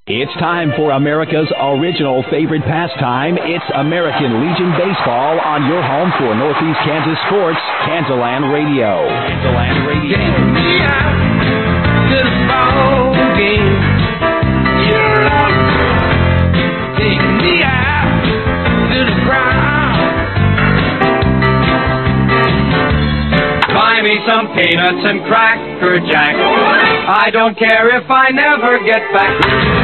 It's time for America's original favorite pastime. It's American Legion Baseball on your home for Northeast Kansas sports, Kansaland Radio. Kansaland Radio. Take me out to the ball game. You're lost. Take me out to the ground. Buy me some peanuts and Cracker Jack. I don't care if I never get back.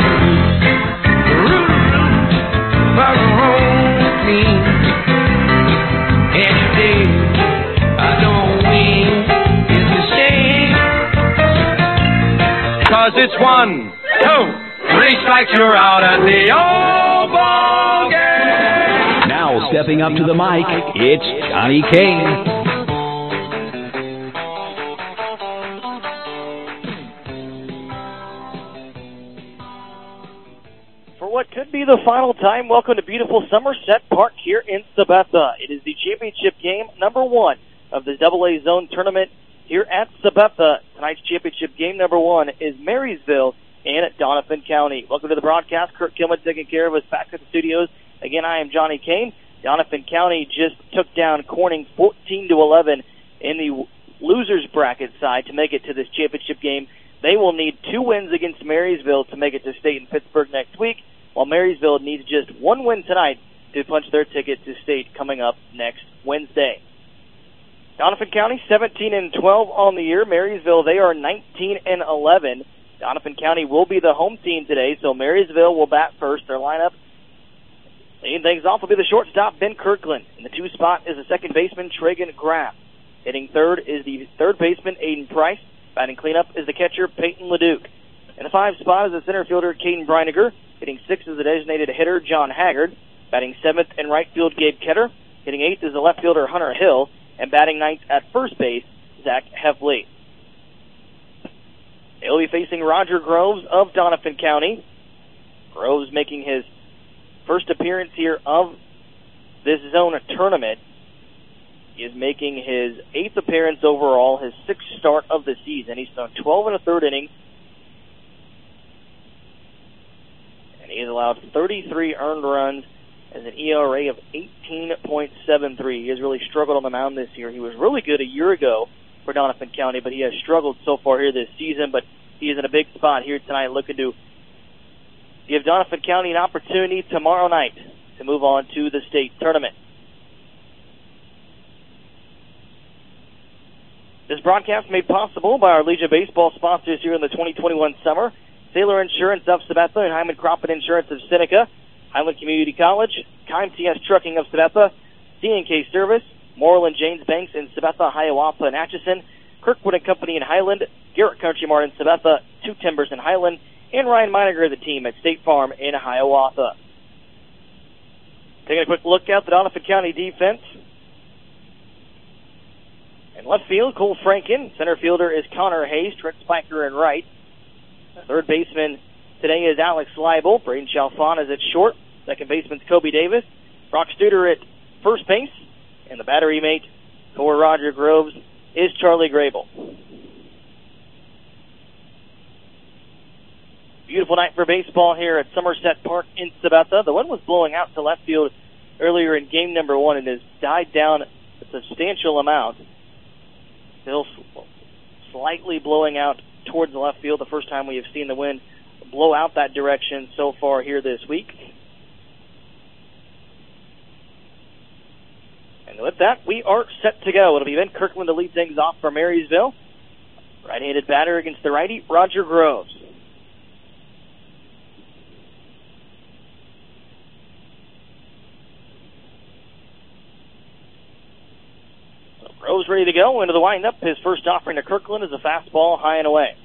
It's 1, 2, 3 strikes, you're out at the old ball game. Now stepping up to the mic, it's Johnny Kane. For what could be the final time, welcome to beautiful Somerset Park here in Sabetha. It is the championship game number 1 of the AA Zone Tournament here at Sabetha. Tonight's championship game number 1 is Marysville and Doniphan County. Welcome to the broadcast. Kurt Kilman taking care of us back at the studios. Again, I am Johnny Kane. Doniphan County just took down Corning 14-11 in the losers bracket side to make it to this championship game. They will need 2 wins against Marysville to make it to state in Pittsburgh next week, while Marysville needs just 1 win tonight to punch their ticket to state coming up next Wednesday. Doniphan County 17-12 on the year. Marysville, they are 19-11. Doniphan County will be the home team today, so Marysville will bat first. Their lineup, leading things off, will be the shortstop, Ben Kirkland. In the 2 spot is the second baseman, Tragan Graff. Hitting third is the third baseman, Aiden Price. Batting cleanup is the catcher, Peyton Leduc. In the 5 spot is the center fielder, Caden Breiniger. Hitting 6th is the designated hitter, John Haggard. Batting 7th in right field, Gabe Ketter. Hitting 8th is the left fielder, Hunter Hill. And batting 9th at first base, Zach Heffley. They'll be facing Roger Groves of Doniphan County. Groves making his first appearance here of this zone tournament. He is making his 8th appearance overall, his 6th start of the season. He's thrown 12 1/3 innings. And he has allowed 33 earned runs as an ERA of 18.73. He has really struggled on the mound this year. He was really good a year ago for Doniphan County, but he has struggled so far here this season. But he is in a big spot here tonight, looking to give Doniphan County an opportunity tomorrow night to move on to the state tournament. This broadcast made possible by our Legion Baseball sponsors here in the 2021 summer: Sailor Insurance of Sabetha and Hyman Cropper Insurance of Seneca, Highland Community College, Kime TS Trucking of Sabetha, C&K Service, Moreland James Banks in Sabetha, Hiawatha, and Atchison, Kirkwood & Company in Highland, Garrett Country Mart in Sabetha, 2 Timbers in Highland, and Ryan Meiniger, the team at State Farm in Hiawatha. Taking a quick look at the Doniphan County defense. In left field, Cole Franken. Center fielder is Connor Hayes. Trent Spiker in right. Third baseman today is Alex Leibel. Braden Chalfon is at short. Second baseman's Kobe Davis. Brock Studer at first base. And the battery mate for Roger Groves is Charlie Grable. Beautiful night for baseball here at Somerset Park in Sabetha. The wind was blowing out to left field earlier in game number 1 and has died down a substantial amount. Still slightly blowing out towards the left field. The first time we have seen the wind blow out that direction so far here this week. And with that, we are set to go. It'll be Ben Kirkland to lead things off for Marysville. Right-handed batter against the righty, Roger Groves. So Groves ready to go into the windup. His first offering to Kirkland is a fastball high and away.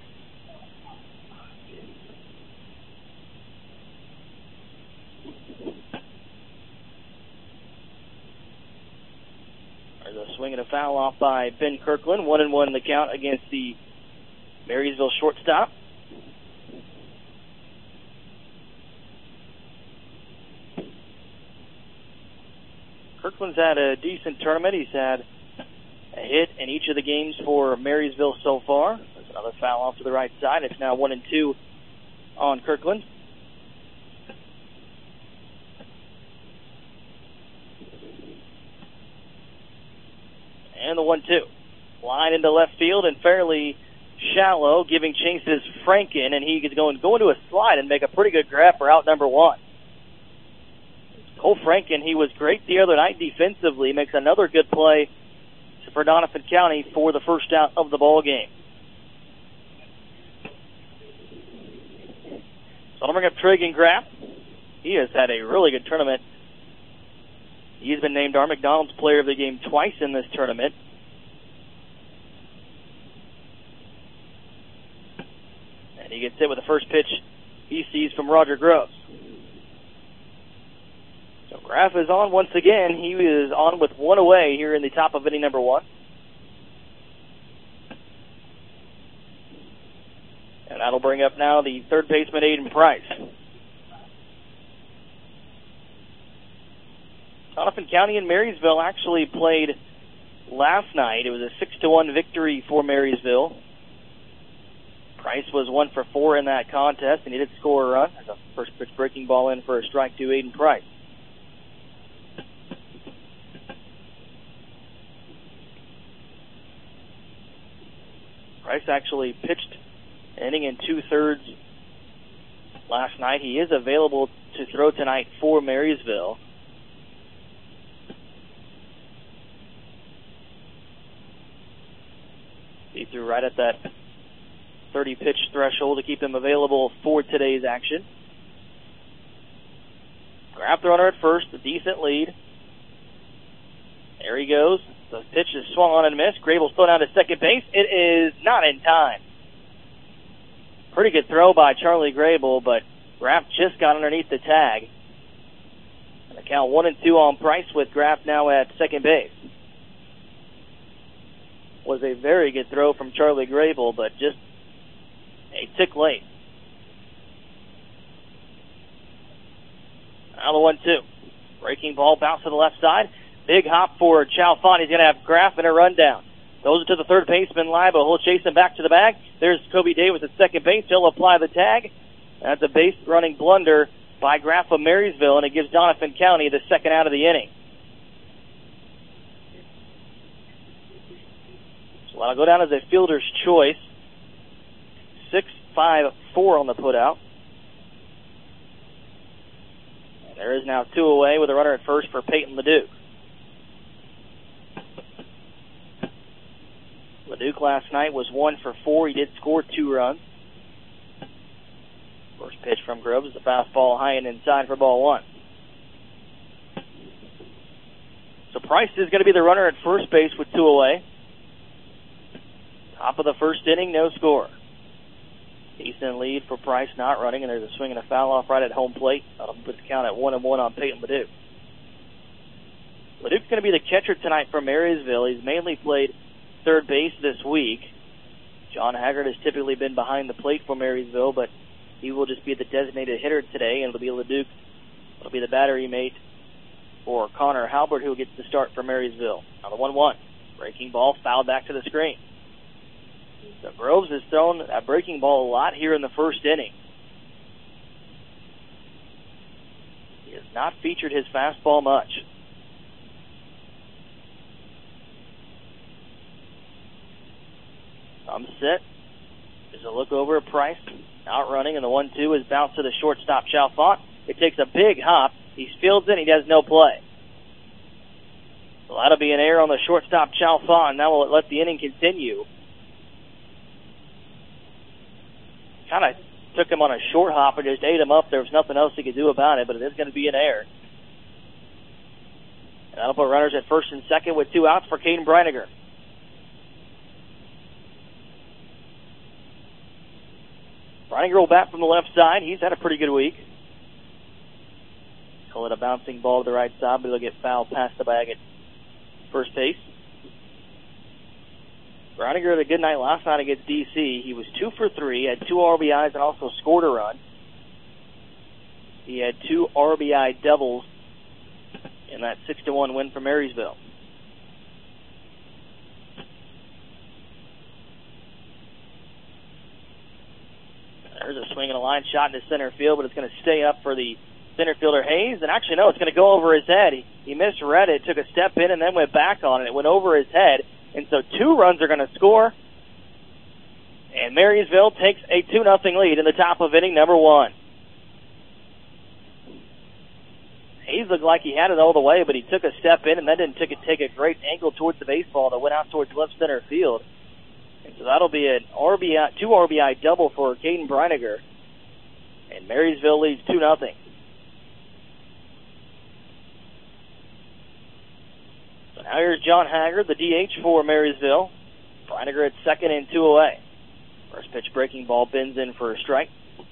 Swing and a foul off by Ben Kirkland. 1-1 the count against the Marysville shortstop. Kirkland's had a decent tournament. He's had a hit in each of the games for Marysville so far. There's another foul off to the right side. It's now 1-2 on Kirkland. And the 1-2. Line into left field and fairly shallow, giving chases Franken, and he is going to a slide and make a pretty good grab for out number 1. Cole Franken, he was great the other night defensively, makes another good play for Doniphan County for the first out of the ball game. So I'll bring up Tragan Graff. He has had a really good tournament. He's been named our McDonald's Player of the Game twice in this tournament. And he gets hit with the first pitch he sees from Roger Groves. So Graff is on once again. He is on with one away here in the top of inning number 1. And that'll bring up now the third baseman, Aiden Price. Doniphan County and Marysville actually played last night. It was a 6-1 victory for Marysville. Price was 1 for 4 in that contest, and he did score a run. There's a first pitch breaking ball in for a strike to Aiden Price. Price actually pitched an inning and 2/3 last night. He is available to throw tonight for Marysville. He threw right at that 30-pitch threshold to keep him available for today's action. Grabbed the runner at first, a decent lead. There he goes. The pitch is swung on and missed. Grable's thrown down to second base. It is not in time. Pretty good throw by Charlie Grable, but Graff just got underneath the tag. And the count 1-2 on Price with Graff now at second base. Was a very good throw from Charlie Grable, but just a tick late. Now the 1-2. Breaking ball, bounce to the left side. Big hop for Chalfant. He's going to have Graff and a rundown. Goes to the third baseman, Libo. He'll chase him back to the bag. There's Kobe Davis at second base. He'll apply the tag. That's a base running blunder by Graff of Marysville, and it gives Doniphan County the second out of the inning. So that'll go down as a fielder's choice. 6-5-4 on the putout. And there is now 2 away with a runner at first for Peyton Leduc. Leduc last night was 1 for 4. He did score 2 runs. First pitch from Groves is a fastball high and inside for ball 1. So Price is going to be the runner at first base with 2 away. Top of the first inning, no score. Decent lead for Price not running, and there's a swing and a foul off right at home plate. That'll put the count at 1-1 on Peyton Leduc. Leduc's going to be the catcher tonight for Marysville. He's mainly played third base this week. John Haggard has typically been behind the plate for Marysville, but he will just be the designated hitter today, and it'll be Leduc. It'll be the battery mate for Connor Halbert, who gets the start for Marysville. Now the 1-1. Breaking ball fouled back to the screen. So Groves has thrown a breaking ball a lot here in the first inning. He has not featured his fastball much. I'm set. There's a look over at Price. Out running, and the 1-2 is bounced to the shortstop, Chalfant. It takes a big hop. He fields it, he does no play. So that'll be an error on the shortstop, Chalfant, and that will let the inning continue. Kind of took him on a short hop and just ate him up. There was nothing else he could do about it, but it is going to be an error. And that'll put runners at first and second with 2 outs for Caden Breiniger. Breiniger will bat from the left side. He's had a pretty good week. Call it a bouncing ball to the right side, but it'll get fouled past the bag at first base. Breiniger had a good night last night against DC. He was 2 for 3, had 2 RBIs, and also scored a run. He had 2 RBI doubles in that 6-1 win for Marysville. There's a swing and a line shot into center field, but it's going to stay up for the center fielder Hayes, and actually, no, it's going to go over his head. He misread it, took a step in, and then went back on it. It went over his head, and so 2 runs are going to score, and Marysville takes a 2-0 lead in the top of inning number 1. Hayes looked like he had it all the way, but he took a step in and then didn't take a great angle towards the baseball that went out towards left center field. And so that'll be an RBI, 2 RBI double for Caden Breiniger. And Marysville leads 2-0. So now here's John Haggard, the DH for Marysville. Breiniger at second and 2 away. First pitch breaking ball bends in for a strike.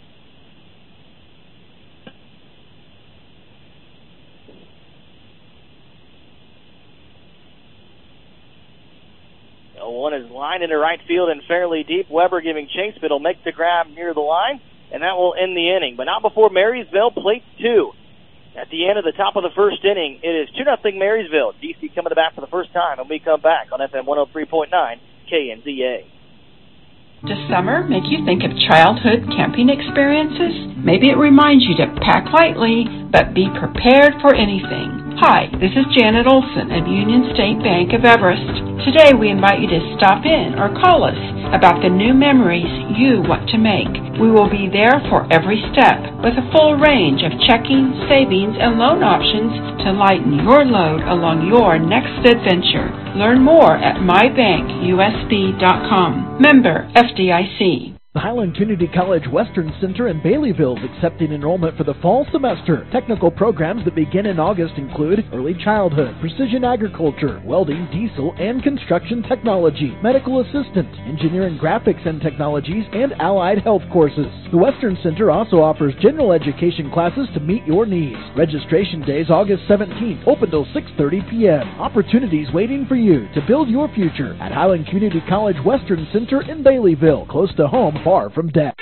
One is lined into right field and fairly deep. Weber giving chase, but he'll make the grab near the line, and that will end the inning. But not before Marysville plates 2. At the end of the top of the first inning, it is 2-0 Marysville. DC coming to bat for the first time, and we come back on FM 103.9 KNZA. Does summer make you think of childhood camping experiences? Maybe it reminds you to pack lightly, but be prepared for anything. Hi, this is Janet Olson of Union State Bank of Everest. Today we invite you to stop in or call us about the new memories you want to make. We will be there for every step with a full range of checking, savings, and loan options to lighten your load along your next adventure. Learn more at mybankusb.com. Member FDIC. The Highland Community College Western Center in Baileyville is accepting enrollment for the fall semester. Technical programs that begin in August include early childhood, precision agriculture, welding, diesel, and construction technology, medical assistant, engineering graphics and technologies, and allied health courses. The Western Center also offers general education classes to meet your needs. Registration day is August 17th, open till 6:30 p.m. Opportunities waiting for you to build your future at Highland Community College Western Center in Baileyville, close to home, far from debt.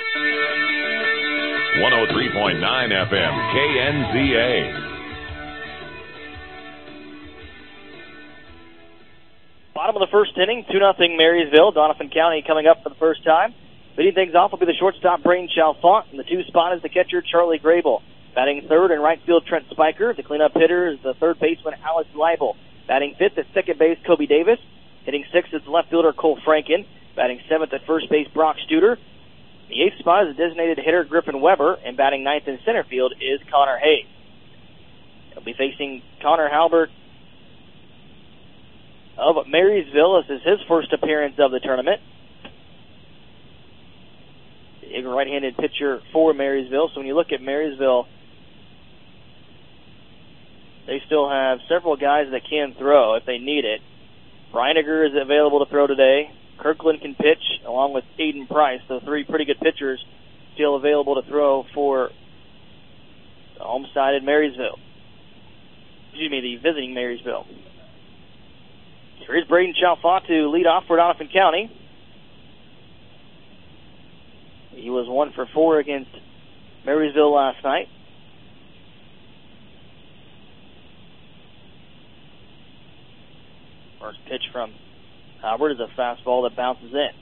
103.9 FM, KNZA. Bottom of the first inning, 2-0 Marysville. Doniphan County coming up for the first time. Leading things off will be the shortstop, Brain Chalfant. And the 2 spot is the catcher, Charlie Grable. Batting third in right field, Trent Spiker. The cleanup hitter is the third baseman, Alex Leibel. Batting fifth at second base, Kobe Davis. Hitting sixth is the left fielder, Cole Franken. Batting seventh at first base, Brock Studer. The 8th spot is the designated hitter, Griffin Weber, and batting ninth in center field is Connor Hayes. He'll be facing Connor Halbert of Marysville. This is his first appearance of the tournament. The right-handed pitcher for Marysville. So when you look at Marysville, they still have several guys that can throw if they need it. Breiniger is available to throw today. Kirkland can pitch, along with Aiden Price. So 3 pretty good pitchers still available to throw for the home-sided Marysville. Excuse me, the visiting Marysville. Here's Braden Chalfant to lead off for Doniphan County. He was 1 for 4 against Marysville last night. First pitch from Howard is a fastball that bounces in.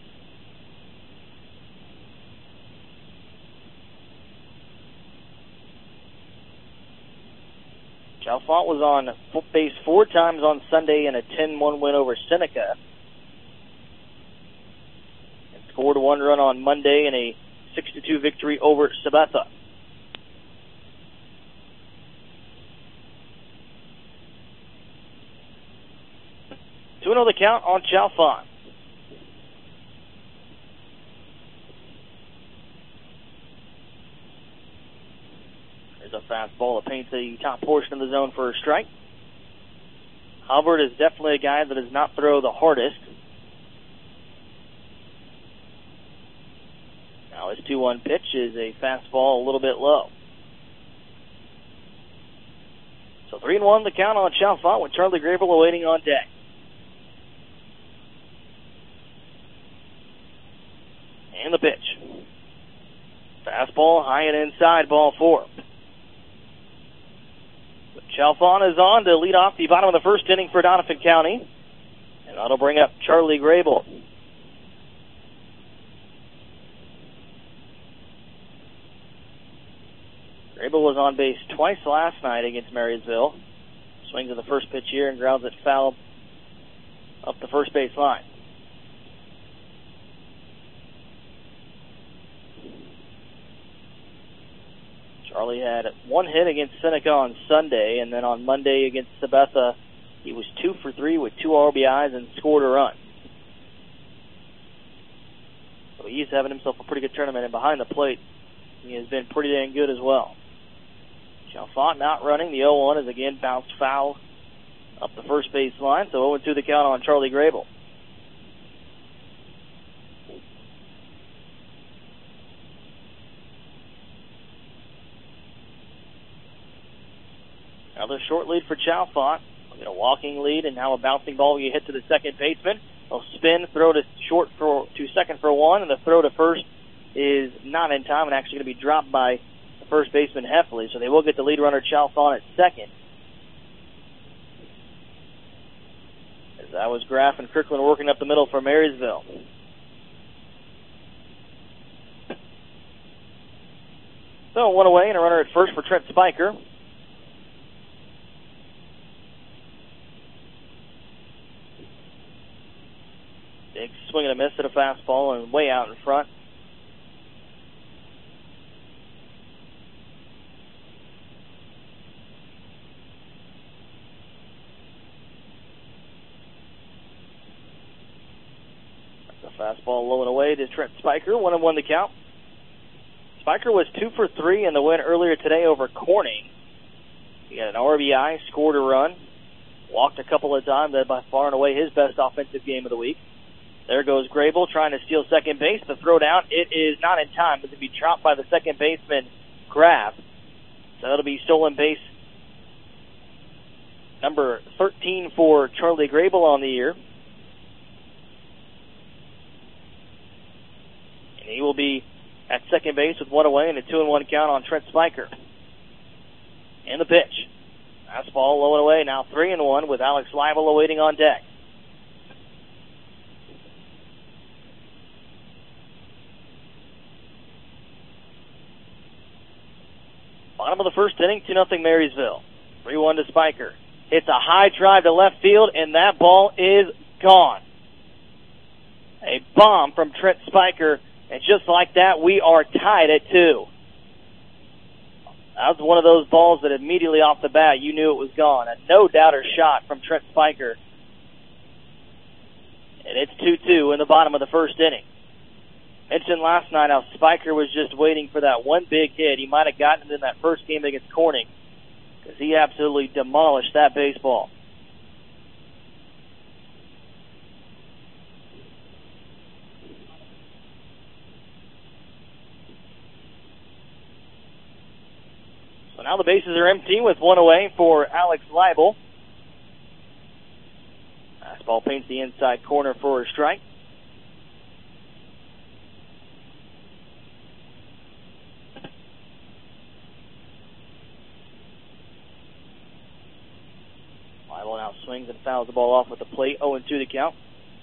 Chalfant was on base 4 times on Sunday in a 10-1 win over Seneca. And scored 1 run on Monday in a 6-2 victory over Sabetha. To another count on Chalfant. There's a fastball that paints the top portion of the zone for a strike. Albert is definitely a guy that does not throw the hardest. Now his 2-1 pitch is a fastball a little bit low. So 3-1 the count on Chalfant with Charlie Grable awaiting on deck. And the pitch. Fastball high and inside, ball 4. Chalfant is on to lead off the bottom of the first inning for Doniphan County. And that'll bring up Charlie Grable. Grable was on base twice last night against Marysville. Swings at the first pitch here and grounds it foul up the first base line. Charlie had one hit against Seneca on Sunday, and then on Monday against Sabetha, he was 2 for 3 with 2 RBIs and scored a run. So he's having himself a pretty good tournament, and behind the plate, he has been pretty dang good as well. Chalfant not running. The 0-1 is again bounced foul up the first base line, so 0-2 the count on Charlie Grable. Another short lead for Chalfant. We'll get a walking lead, and now a bouncing ball will get hit to the second baseman. They'll spin, throw to second for 1, and the throw to first is not in time and actually going to be dropped by the first baseman Heffley, so they will get the lead runner Chalfant at second. As that was Graff and Kirkland working up the middle for Marysville. So 1 away and a runner at first for Trent Spiker. Big swing and a miss at a fastball and way out in front. That's a fastball low and away to Trent Spiker. 1-1 the count. Spiker was 2 for 3 in the win earlier today over Corning. He had an RBI, scored a run, walked a couple of times. That by far and away his best offensive game of the week. There goes Grable trying to steal second base. The throw down, it is not in time, but to be dropped by the second baseman, Graff. So that'll be stolen base number 13 for Charlie Grable on the year. And he will be at second base with 1 away and a 2-1 count on Trent Spiker. And the pitch. Fastball low and away, now 3-1 with Alex Leibel awaiting on deck. Bottom of the first inning, 2-0 Marysville. 3-1 to Spiker. It's a high drive to left field, and that ball is gone. A bomb from Trent Spiker, and just like that, we are tied at 2. That was one of those balls that immediately off the bat, you knew it was gone. A no-doubter shot from Trent Spiker. And it's 2-2 in the bottom of the first inning. Mentioned last night how Spiker was just waiting for that one big hit. He might have gotten it in that first game against Corning because he absolutely demolished that baseball. So now the bases are empty with 1 away for Alex Leibel. Fastball paints the inside corner for a strike. Leibel now swings and fouls the ball off with the plate. 0-2 the count.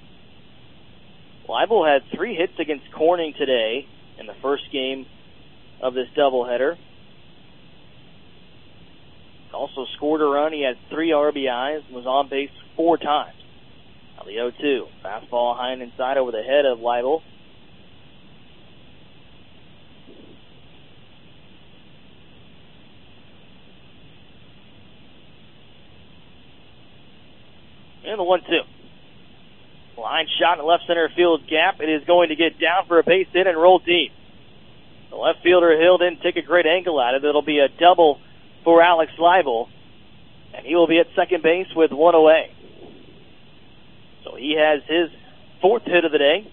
Leibel had 3 hits against Corning today in the first game of this doubleheader. Also scored a run. He had 3 RBIs and was on base 4 times. Now the 0-2. Fastball high and inside over the head of Leibel. And the 1-2. Line shot in left center field gap. It is going to get down for a base hit and roll deep. The left fielder Hill didn't take a great angle at it. It'll be a double for Alex Leibel, and he will be at second base with 1 away. So he has his 4th hit of the day.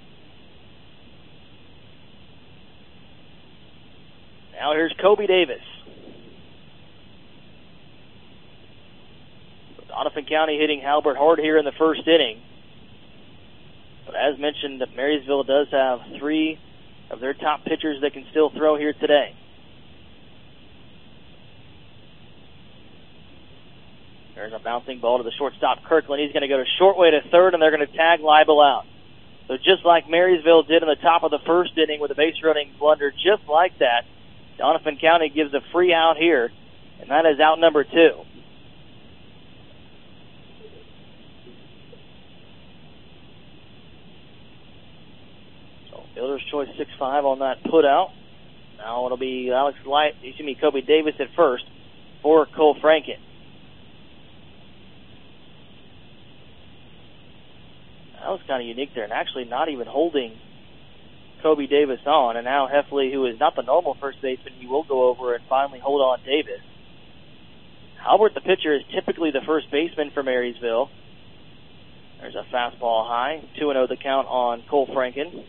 Now here's Kobe Davis. Doniphan County hitting Halbert hard here in the first inning. But as mentioned, Marysville does have 3 of their top pitchers that can still throw here today. There's a bouncing ball to the shortstop, Kirkland. He's going to go to short way to third, and they're going to tag Leibel out. So just like Marysville did in the top of the first inning with a base running blunder, just like that, Donovan County gives a free out here, and that is out number 2. So fielder's choice 6-5 on that put out. Now it'll be Kobe Davis at first for Cole Franken. That was kind of unique there, and actually not even holding Kobe Davis on. And now Heffley, who is not the normal first baseman, he will go over and finally hold on Davis. Albert, the pitcher, is typically the first baseman for Marysville. There's a fastball high. 2-0 the count on Cole Franken.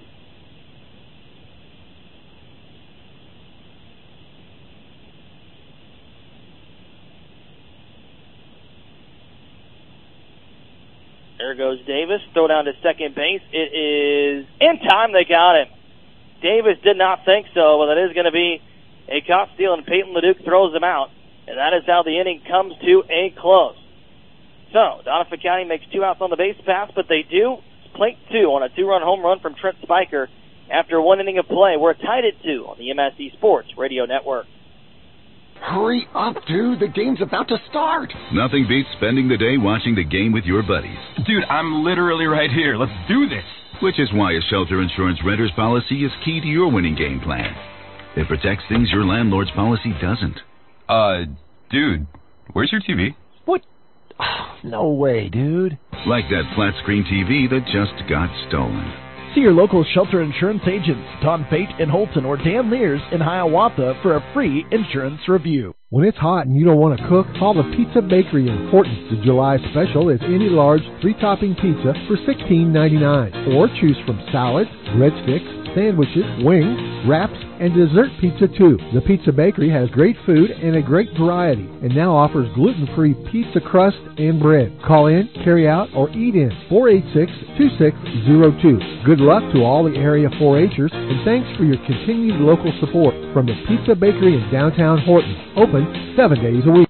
There goes Davis. Throw down to second base. It is in time. They got him. Davis did not think so, but that is going to be a caught steal, and Peyton LeDuc throws him out. And that is how the inning comes to a close. So, Donovan County makes 2 outs on the base pass, but they do plate 2 on a 2-run home run from Trent Spiker after 1 inning of play. We're tied at 2 on the MSC Sports Radio Network. Hurry up, dude. The game's about to start. Nothing beats spending the day watching the game with your buddies. Dude, I'm literally right here. Let's do this. Which is why a Shelter Insurance renter's policy is key to your winning game plan. It protects things your landlord's policy doesn't. Dude, where's your TV? What? Oh, no way, dude. Like that flat screen TV that just got stolen. See your local Shelter Insurance agents, Don Pate in Holton or Dan Lears in Hiawatha for a free insurance review. When it's hot and you don't want to cook, call the Pizza Bakery in Horton. The July special is any large 3-topping pizza for $16.99. Or choose from salads, breadsticks, sandwiches, wings, wraps, and dessert pizza too. The Pizza Bakery has great food and a great variety, and now offers gluten-free pizza crust and bread. Call in, carry out, or eat in. 486-2602. Good luck to all the area 4-Hers, and thanks for your continued local support from the Pizza Bakery in downtown Horton. Open 7 days a week.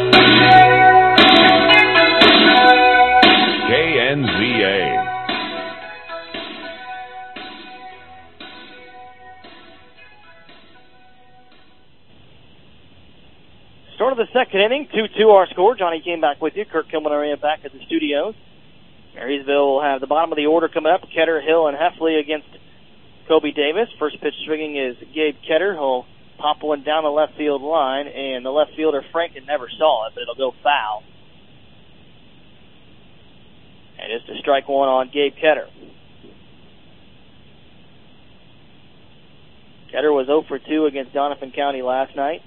KNZA. Start of the second inning, 2-2 our score. Johnny came back with you. Kirk Kilmanary back at the studios. Marysville will have the bottom of the order coming up. Ketter, Hill, and Heffley against Kobe Davis. First pitch swinging is Gabe Ketter. He'll pop one down the left field line, and the left fielder, Franken, never saw it, but it'll go foul. And it's a strike one on Gabe Ketter. Ketter was 0 for 2 against Donovan County last night.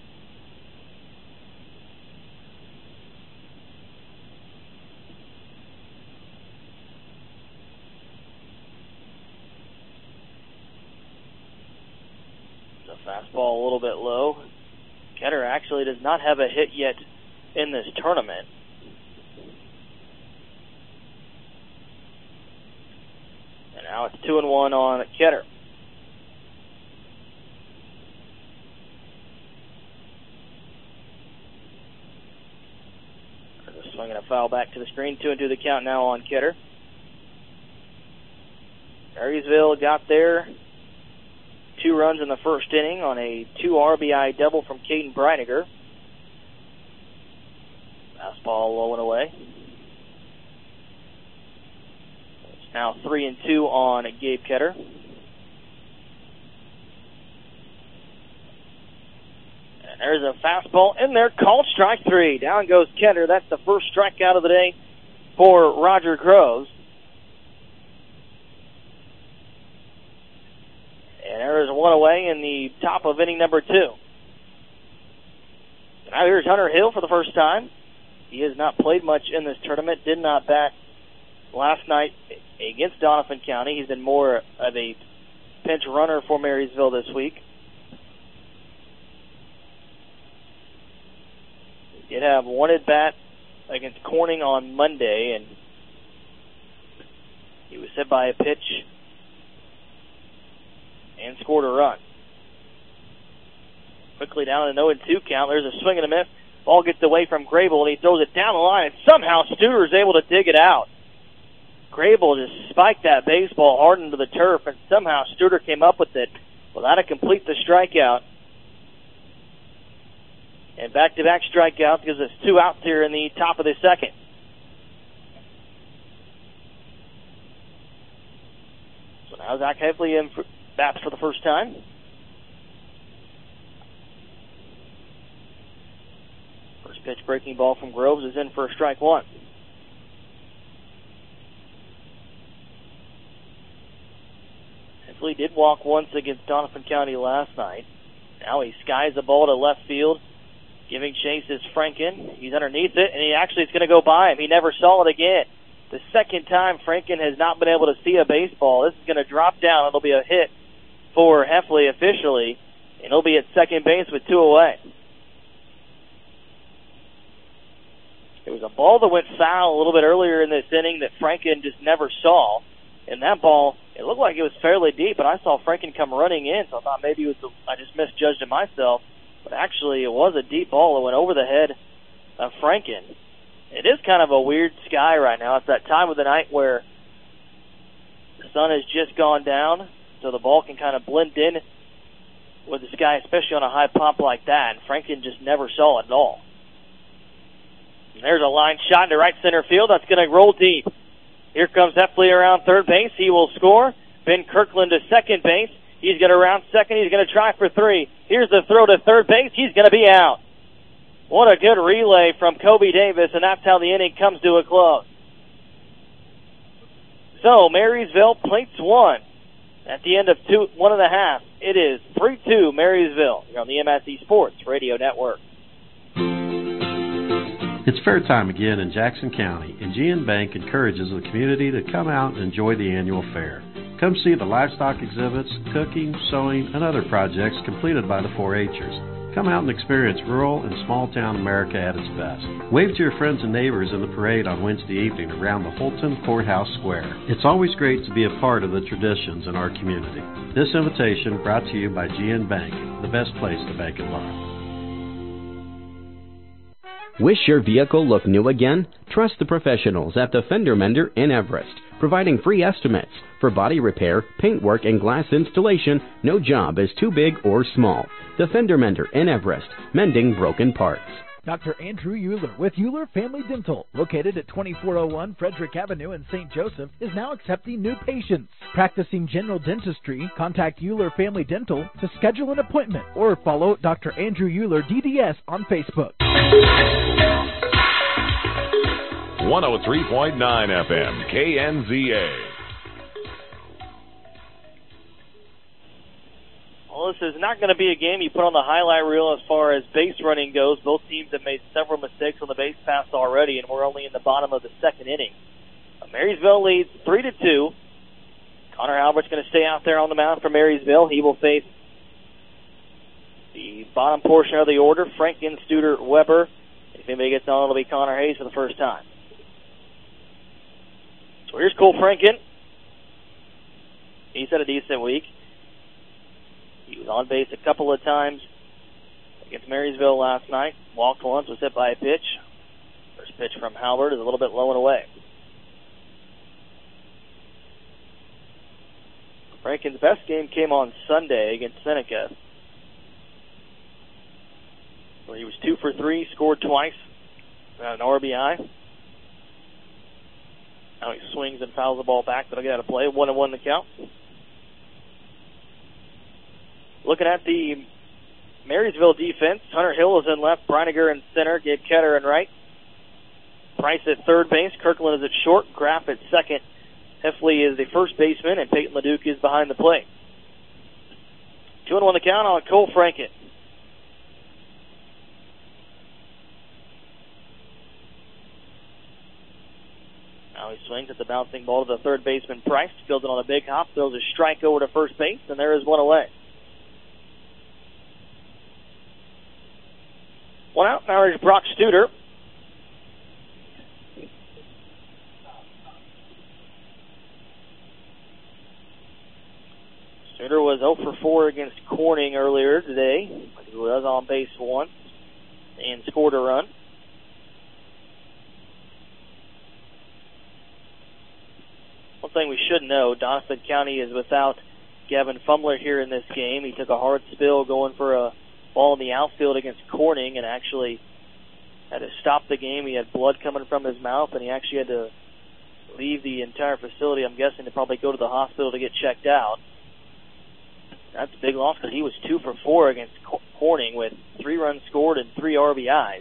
Fastball a little bit low. Ketter actually does not have a hit yet in this tournament. And now it's 2-1 on Ketter. There's a swing and a foul back to the screen. 2-2 the count now on Ketter. Marysville got there. 2 runs in the first inning on a 2 RBI double from Caden Breiniger. Fastball low and away. It's now 3-2 on Gabe Ketter. And there's a fastball in there called strike 3. Down goes Ketter. That's the first strikeout of the day for Roger Groves. And there is one away in the top of inning number 2. Now here's Hunter Hill for the first time. He has not played much in this tournament, did not bat last night against Donovan County. He's been more of a pinch runner for Marysville this week. He did have one at bat against Corning on Monday, and he was hit by a pitch and scored a run. Quickly down to an 0-2 count. There's a swing and a miss. Ball gets away from Grable, and he throws it down the line, and somehow Studer is able to dig it out. Grable just spiked that baseball hard into the turf, and somehow Studer came up with it without a complete the strikeout. And back-to-back strikeouts gives us 2 outs here in the top of the second. So now Zach Heffley in bats for the first time. First pitch breaking ball from Groves is in for strike 1. Heffley did walk once against Doniphan County last night. Now he skies the ball to left field. Giving chase is Franken. He's underneath it, and he actually is going to go by him. He never saw it again. The second time Franken has not been able to see a baseball. This is going to drop down. It'll be a hit for Heffley officially, and he'll be at second base with 2 away. There was a ball that went foul a little bit earlier in this inning that Franken just never saw. And that ball, it looked like it was fairly deep, but I saw Franken come running in, so I thought maybe it was I just misjudged it myself. But actually, it was a deep ball that went over the head of Franken. It is kind of a weird sky right now. It's that time of the night where the sun has just gone down, so the ball can kind of blend in with the sky, especially on a high pop like that. And Franken just never saw it at all. And there's a line shot into right center field. That's going to roll deep. Here comes Heffley around third base. He will score. Ben Kirkland to second base. He's going to round second. He's going to try for 3. Here's the throw to third base. He's going to be out. What a good relay from Kobe Davis, and that's how the inning comes to a close. So, Marysville plates 1 at the end of 1.5. It is 3-2 Marysville. You're on the MSE Sports Radio Network. It's fair time again in Jackson County, and GN Bank encourages the community to come out and enjoy the annual fair. Come see the livestock exhibits, cooking, sewing, and other projects completed by the 4-H'ers. Come out and experience rural and small-town America at its best. Wave to your friends and neighbors in the parade on Wednesday evening around the Holton Courthouse Square. It's always great to be a part of the traditions in our community. This invitation brought to you by GN Bank, the best place to bank and borrow. Wish your vehicle looked new again? Trust the professionals at the Fender Mender in Everest. Providing free estimates for body repair, paintwork, and glass installation. No job is too big or small. The Fender Mender in Everest, mending broken parts. Dr. Andrew Euler with Euler Family Dental, located at 2401 Frederick Avenue in St. Joseph, is now accepting new patients. Practicing general dentistry, contact Euler Family Dental to schedule an appointment or follow Dr. Andrew Euler DDS on Facebook. 103.9 FM, KNZA. Well, this is not going to be a game you put on the highlight reel as far as base running goes. Both teams have made several mistakes on the base pass already, and we're only in the bottom of the second inning. Marysville leads 3-2. Connor Albert's going to stay out there on the mound for Marysville. He will face the bottom portion of the order, Franken, Studer, Weber. If anybody gets on, it'll be Connor Hayes for the first time. So here's Cole Franken. He's had a decent week. He was on base a couple of times against Marysville last night. Walked once, was hit by a pitch. First pitch from Halbert is a little bit low and away. Franken's best game came on Sunday against Seneca, where he was 2 for 3, scored twice, an RBI. Now he swings and fouls the ball back, but I'll get out of play. 1-1 the count. Looking at the Marysville defense, Hunter Hill is in left, Breiniger in center, Gabe Ketter in right. Price at third base, Kirkland is at short, Graff at second. Heffley is the first baseman, and Peyton LeDuc is behind the plate. 2-1 the count on Cole Franken. Now he swings at the bouncing ball to the third baseman, Price. Fields it on a big hop, throws a strike over to first base, and there is one away. One out, now is Brock Studer. Studer was 0 for 4 against Corning earlier today. He was on base once and scored a run. One thing we should know, Doniphan County is without Gavin Fumler here in this game. He took a hard spill going for a ball in the outfield against Corning and actually had to stop the game. He had blood coming from his mouth, and he actually had to leave the entire facility, I'm guessing, to probably go to the hospital to get checked out. That's a big loss because he was 2 for 4 against Corning with 3 runs scored and 3 RBIs.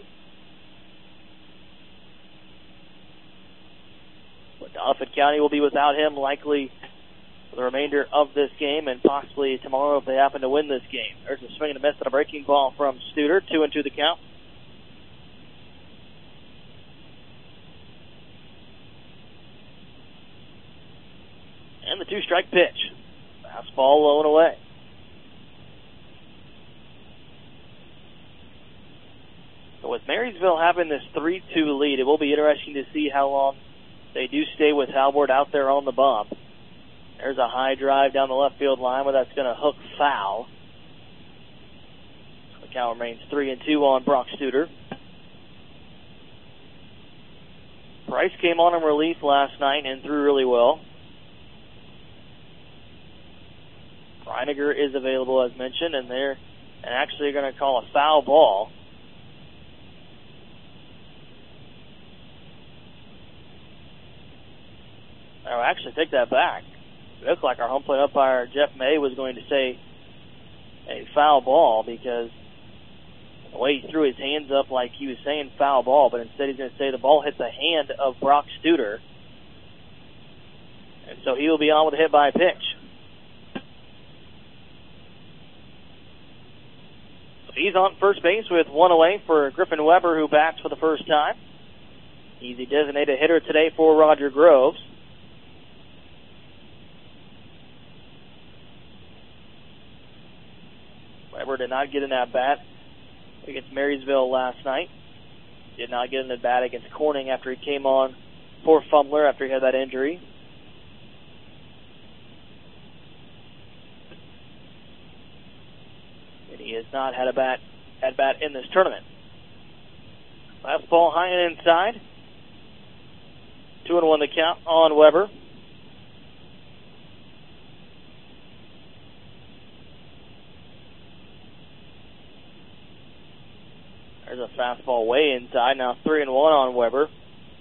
But Dauphin County will be without him likely for the remainder of this game and possibly tomorrow if they happen to win this game. There's a swing and a miss and a breaking ball from Studer. 2-2 the count. And the 2-strike pitch. Fastball low and away. So with Marysville having this 3-2 lead, it will be interesting to see how long they do stay with Halbert out there on the bump. There's a high drive down the left field line, but that's going to hook foul. The count remains 3-2 on Brock Studer. Price came on in relief last night and threw really well. Reiniger is available as mentioned, and they're actually going to call a foul ball. I'll actually take that back. It looked like our home plate umpire, Jeff May, was going to say a foul ball because the way he threw his hands up like he was saying foul ball, but instead he's going to say the ball hit the hand of Brock Studer. And so he will be on with a hit by pitch. So he's on first base with 1 away for Griffin Weber, who bats for the first time. He's the designated hitter today for Roger Groves. Weber did not get an at-bat against Marysville last night. Did not get an at-bat against Corning after he came on for Fumbler after he had that injury. And he has not had at-bat in this tournament. Fastball high and inside. 2-1 the count on Weber. There's a fastball way inside. Now 3-1 on Weber.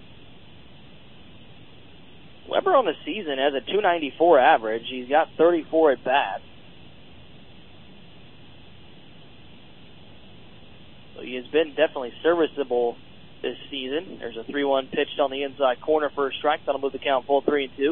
Weber on the season has a .294 average. He's got 34 at bats. So he has been definitely serviceable this season. There's a 3-1 pitched on the inside corner for a strike. That'll move the count full 3-2.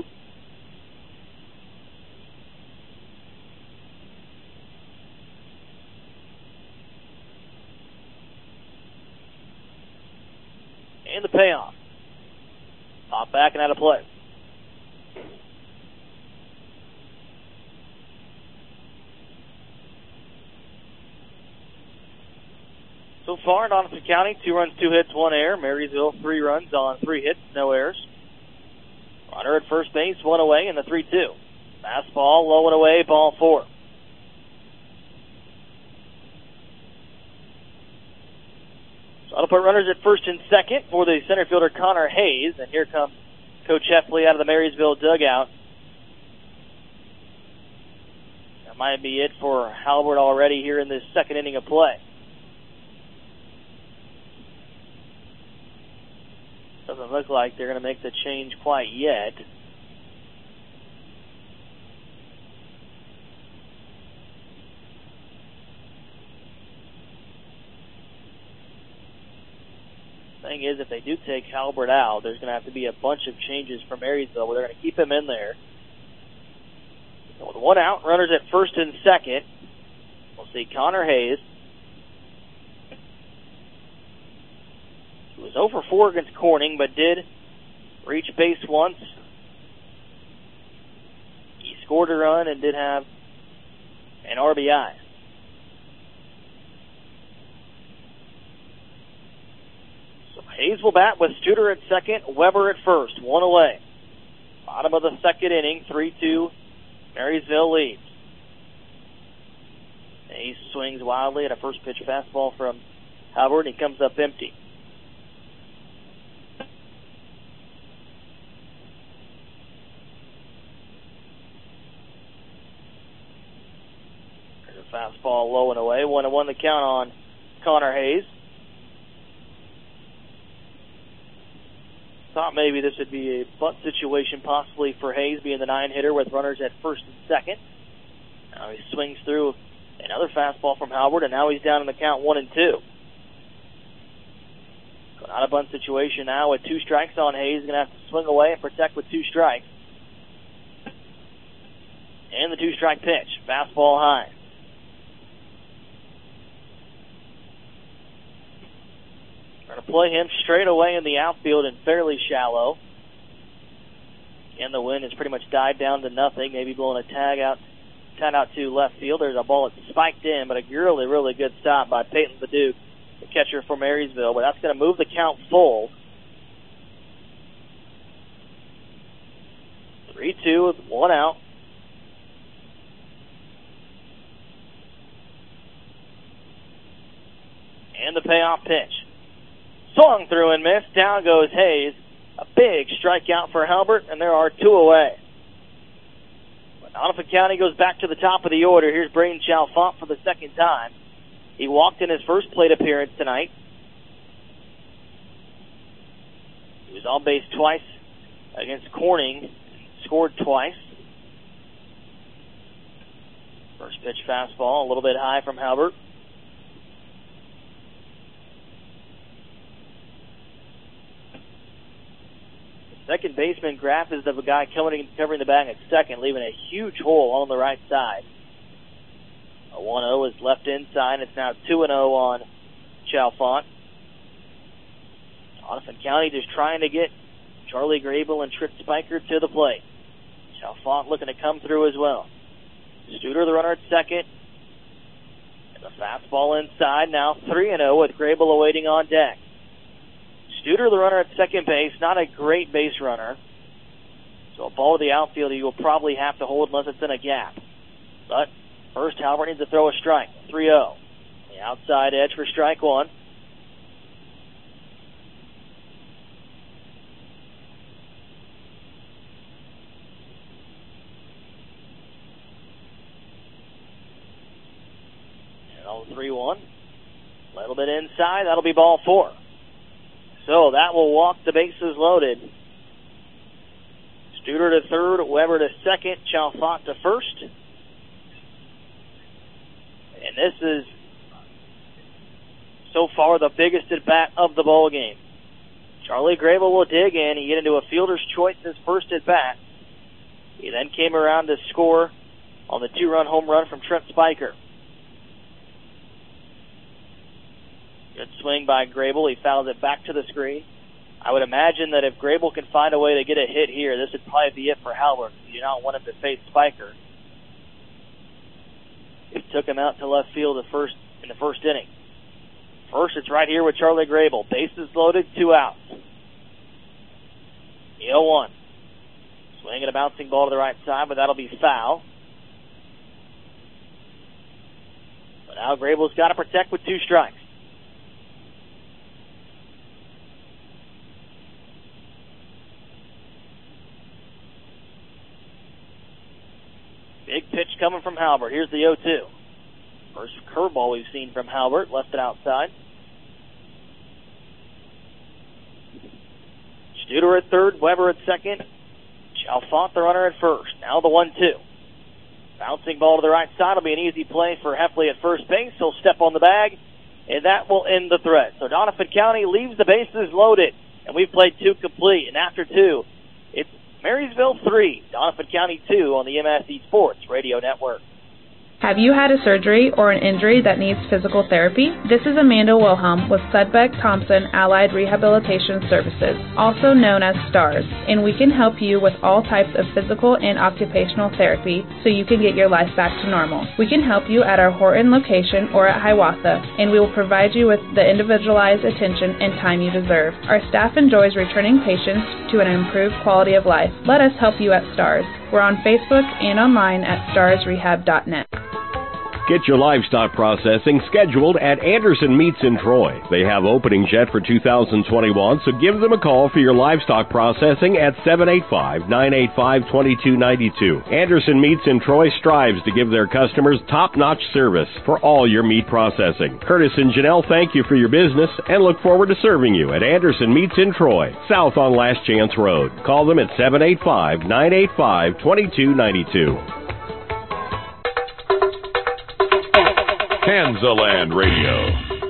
And the payoff. Pop back and out of play. So far in Dauphin County, 2 runs, 2 hits, 1 error. Marysville, 3 runs on 3 hits, no errors. Runner at first base, 1 away in the 3-2. Fastball, low and away, ball 4. So that'll put runners at first and second for the center fielder Connor Hayes. And here comes Coach Heffley out of the Marysville dugout. That might be it for Halbert already here in this second inning of play. Doesn't look like they're going to make the change quite yet. Thing is, if they do take Halbert out, there's going to have to be a bunch of changes for Marysville where they're going to keep him in there. So with 1 out, runners at first and second. We'll see Connor Hayes. He was 0 for 4 against Corning, but did reach base once. He scored a run and did have an RBI. So Hayes will bat with Studer at second, Weber at first, 1 away. Bottom of the second inning, 3-2, Marysville leads. Hayes swings wildly at a first pitch fastball from Halbert, and he comes up empty. fastball low and away. 1-1 the count on Connor Hayes. Thought maybe this would be a bunt situation possibly for Hayes, being the 9-hitter with runners at first and second. Now he swings through another fastball from Halbert, and now he's down in the count 1-2. Going out of bunt situation now with 2 strikes on Hayes. He's going to have to swing away and protect with 2 strikes. And the 2-strike pitch. Fastball high. Going to play him straight away in the outfield and fairly shallow. And the wind has pretty much died down to nothing. Maybe blowing a tag out to left field. There's a ball that's spiked in, but a really, really good stop by Peyton Leduc, the catcher for Marysville. But that's going to move the count full. 3-2 with 1 out. And the payoff pitch. Swung through and missed. Down goes Hayes. A big strikeout for Halbert, and there are 2 away. But Doniphan County goes back to the top of the order. Here's Braden Chalfant for the second time. He walked in his first plate appearance tonight. He was on base twice against Corning, scored twice. First pitch fastball, a little bit high from Halbert. Second baseman Graff is the guy covering the bag at second, leaving a huge hole on the right side. A 1-0 is left inside. It's now 2-0 on Chalfant. Doniphan County just trying to get Charlie Grable and Trent Spiker to the plate. Chalfant looking to come through as well. Studer, the runner at second. And the fastball inside. Now 3-0 with Grable awaiting on deck. Studer, the runner at second base, not a great base runner. So a ball to the outfield he will probably have to hold unless it's in a gap. But first, Halbert needs to throw a strike. 3-0. The outside edge for strike 1. And on 3-1. A little bit inside. That'll be ball 4. So that will walk the bases loaded. Studer to third, Weber to second, Chalfant to first. And this is so far the biggest at bat of the ball game. Charlie Grable will dig in. He get into a fielder's choice his first at bat. He then came around to score on the 2-run home run from Trent Spiker. Good swing by Grable. He fouls it back to the screen. I would imagine that if Grable can find a way to get a hit here, this would probably be it for Halbert. You do not want him to face Spiker. It took him out to left field in the first inning. First, it's right here with Charlie Grable. Bases loaded, 2 outs. The 0-1. Swinging a bouncing ball to the right side, but that'll be foul. But now Grable's got to protect with 2 strikes. Big pitch coming from Halbert. Here's the 0-2. First curveball we've seen from Halbert. Left it outside. Studer at third. Weber at second. Chalfant, the runner, at first. Now the 1-2. Bouncing ball to the right side will be an easy play for Heffley at first base. He'll step on the bag, and that will end the threat. So Doniphan County leaves the bases loaded, and we've played 2 complete. And after 2, it's Marysville 3, Doniphan County 2 on the MSE Sports Radio Network. Have you had a surgery or an injury that needs physical therapy? This is Amanda Wilhelm with Sudbeck Thompson Allied Rehabilitation Services, also known as STARS, and we can help you with all types of physical and occupational therapy so you can get your life back to normal. We can help you at our Horton location or at Hiawatha, and we will provide you with the individualized attention and time you deserve. Our staff enjoys returning patients to an improved quality of life. Let us help you at STARS. We're on Facebook and online at starsrehab.net. Get your livestock processing scheduled at Anderson Meats in Troy. They have openings yet for 2021, so give them a call for your livestock processing at 785-985-2292. Anderson Meats in Troy strives to give their customers top-notch service for all your meat processing. Curtis and Janelle thank you for your business and look forward to serving you at Anderson Meats in Troy, south on Last Chance Road. Call them at 785-985-2292. Kansaland Radio.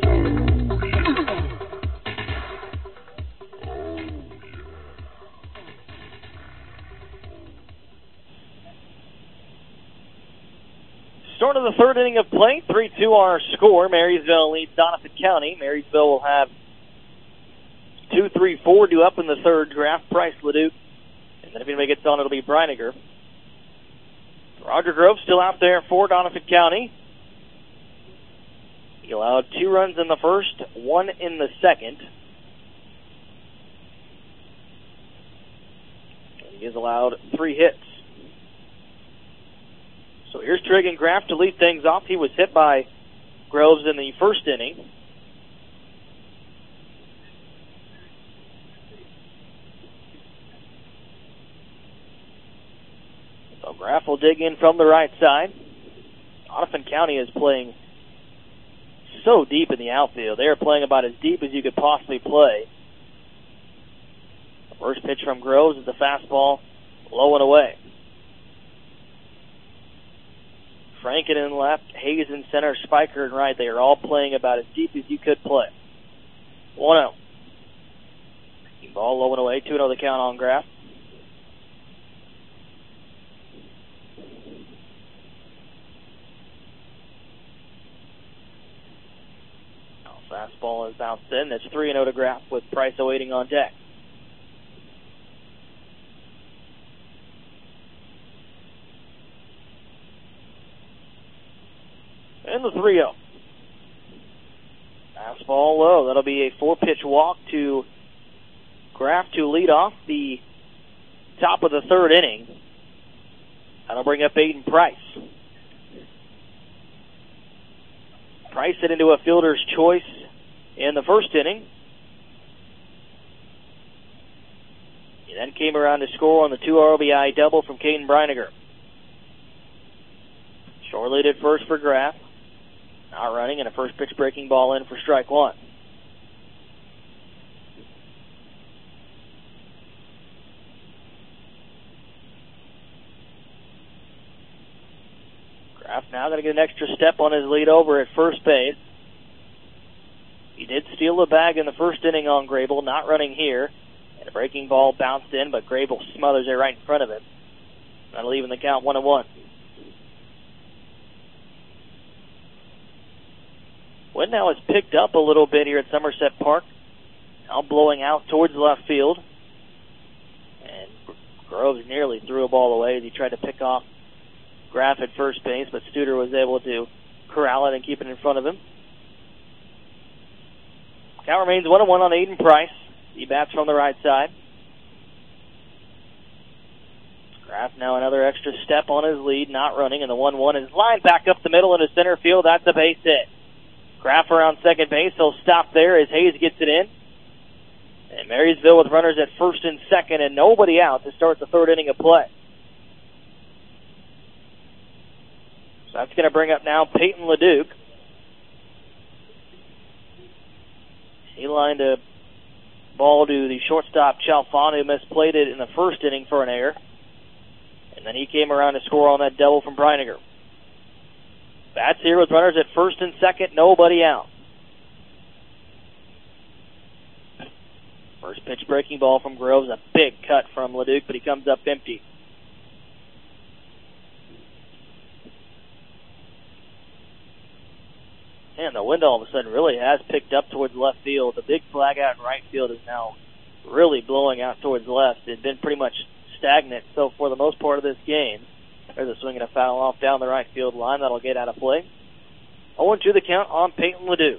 Start of the third inning of play, 3-2 our score. Marysville leads Doniphan County. Marysville will have 2-3-4 due up in the third. Draft Price, Leduc, and then if anybody gets on, it'll be Brinegar. Roger Grove still out there for Doniphan County. He allowed 2 runs in the first, 1 in the second. And he has allowed 3 hits. So here's Trigan Graff to lead things off. He was hit by Groves in the first inning. So Graff will dig in from the right side. Doniphan County is playing so deep in the outfield. They are playing about as deep as you could possibly play. The first pitch from Groves is the fastball, low and away. Franken in left, Hayes in center, Spiker in right. They are all playing about as deep as you could play. 1-0. Ball low and away, 2-0 the count on Graff. Fastball is bounced in. That's 3-0 to Graff with Price awaiting on deck. And the 3-0. Fastball low. That'll be a 4-pitch walk to Graff to lead off the top of the third inning. That'll bring up Aiden Price. Price hit into a fielder's choice in the first inning. He then came around to score on the 2 RBI double from Caden Brinegar. Shore lead at first for Graff. Not running, and a first pitch breaking ball in for strike 1. Graff now going to get an extra step on his lead over at first base. He did steal the bag in the first inning on Grable, not running here. And a breaking ball bounced in, but Grable smothers it right in front of him. Not leaving the count 1-1. Wind now has picked up a little bit here at Somerset Park. Now blowing out towards left field. And Groves nearly threw a ball away as he tried to pick off Graff at first base, but Studer was able to corral it and keep it in front of him. Count remains 1-1 on Aiden Price. He bats from the right side. Graff now another extra step on his lead, not running, and the 1-1 is lined back up the middle into center field. That's a base hit. Graff around second base. He'll stop there as Hayes gets it in. And Marysville with runners at first and second and nobody out to start the third inning of play. So that's going to bring up now Peyton Leduc. He lined a ball to the shortstop Chalfon, who misplayed it in the first inning for an error. And then he came around to score on that double from Brinegar. Bats here with runners at first and second, nobody out. First pitch breaking ball from Groves, a big cut from Leduc, but he comes up empty. And the wind all of a sudden really has picked up towards left field. The big flag out in right field is now really blowing out towards left. It had been pretty much stagnant, so for the most part of this game, there's a swing and a foul off down the right field line. That'll get out of play. 0-2 the count on Peyton Leduc.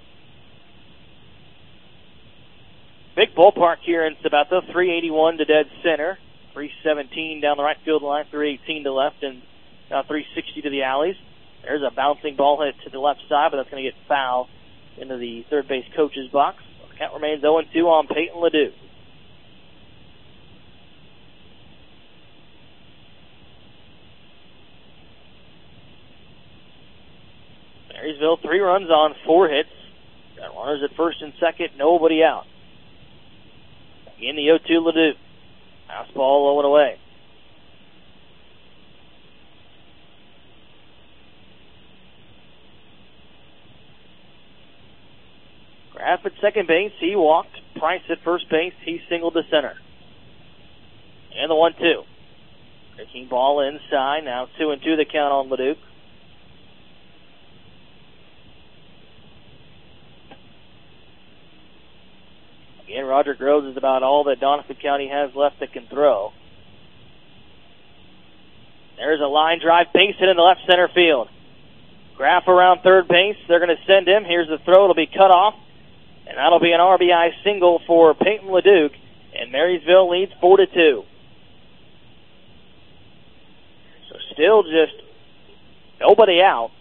Big ballpark here in Sabetha, 381 to dead center, 317 down the right field line, 318 to left, and now 360 to the alleys. There's a bouncing ball hit to the left side, but that's going to get foul into the third base coach's box. The count remains 0-2 on Peyton Leduc. Marysville, 3 runs on 4 hits. Got runners at first and second, nobody out. Again, the 0-2 Leduc. Fastball low and away. Graff at second base, he walked. Price at first base, he singled to center. And the 1-2. Breaking ball inside, now 2-2 the count on Leduc. Again, Roger Groves is about all that Donovan County has left that can throw. There's a line drive, base hit in the left center field. Graff around third base, they're going to send him. Here's the throw, it'll be cut off. And that'll be an RBI single for Peyton Leduc, and Marysville leads 4-2. So still just nobody out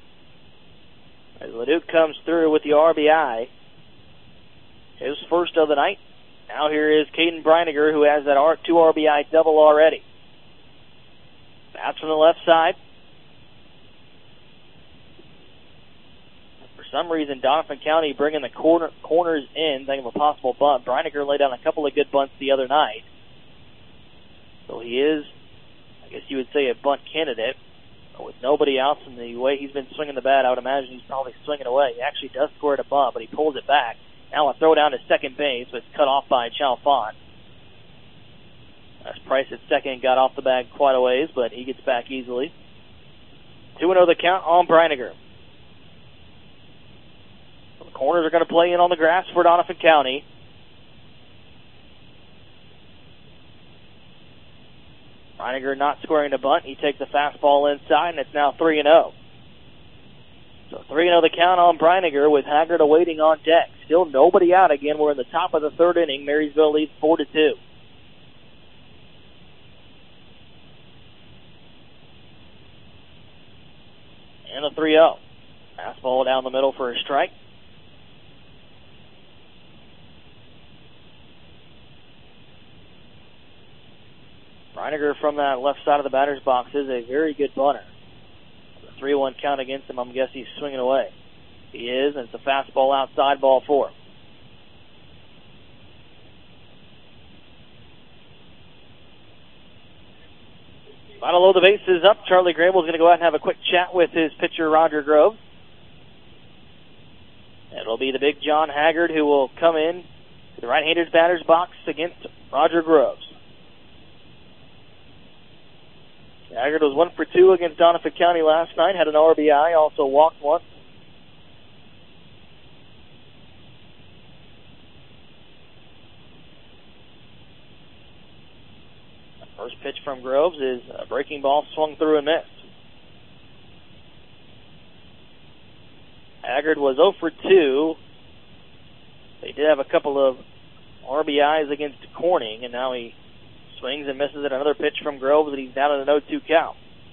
as Leduc comes through with the RBI. His first of the night. Now here is Caden Breiniger, who has that 2 RBI double already. Bats from the left side. For some reason, Donovan County bringing the corners in, thinking of a possible bunt. Breiniger laid down a couple of good bunts the other night. So he is, I guess you would say, a bunt candidate. But with nobody else and the way he's been swinging the bat, I would imagine he's probably swinging away. He actually does score at a bunt, but he pulls it back. Now a throw down to second base, but it's cut off by Chalfont. As Price at second got off the bag quite a ways, but he gets back easily. 2-0 the count on Breiniger. The corners are going to play in on the grass for Donovan County. Breiniger not scoring the bunt. He takes the fastball inside, and it's now 3-0. So 3-0 the count on Breiniger with Haggard awaiting on deck. Still nobody out again. We're in the top of the third inning. Marysville leads 4-2. And the 3-0. Fastball down the middle for a strike. Breiniger from that left side of the batter's box is a very good bunter. 3-1 count against him. I'm guessing he's swinging away. He is, and it's a fastball outside, ball 4. About to load the bases up. Charlie Grable is going to go out and have a quick chat with his pitcher, Roger Groves. It'll be the big John Haggard who will come in to the right-handed batter's box against Roger Groves. Haggard was 1 for 2 against Donovan County last night, had an RBI, also walked once. The first pitch from Groves is a breaking ball swung through and missed. Haggard was 0 for 2. They did have a couple of RBIs against Corning, and now he swings and misses at another pitch from Groves, and he's down in an 0-2 count.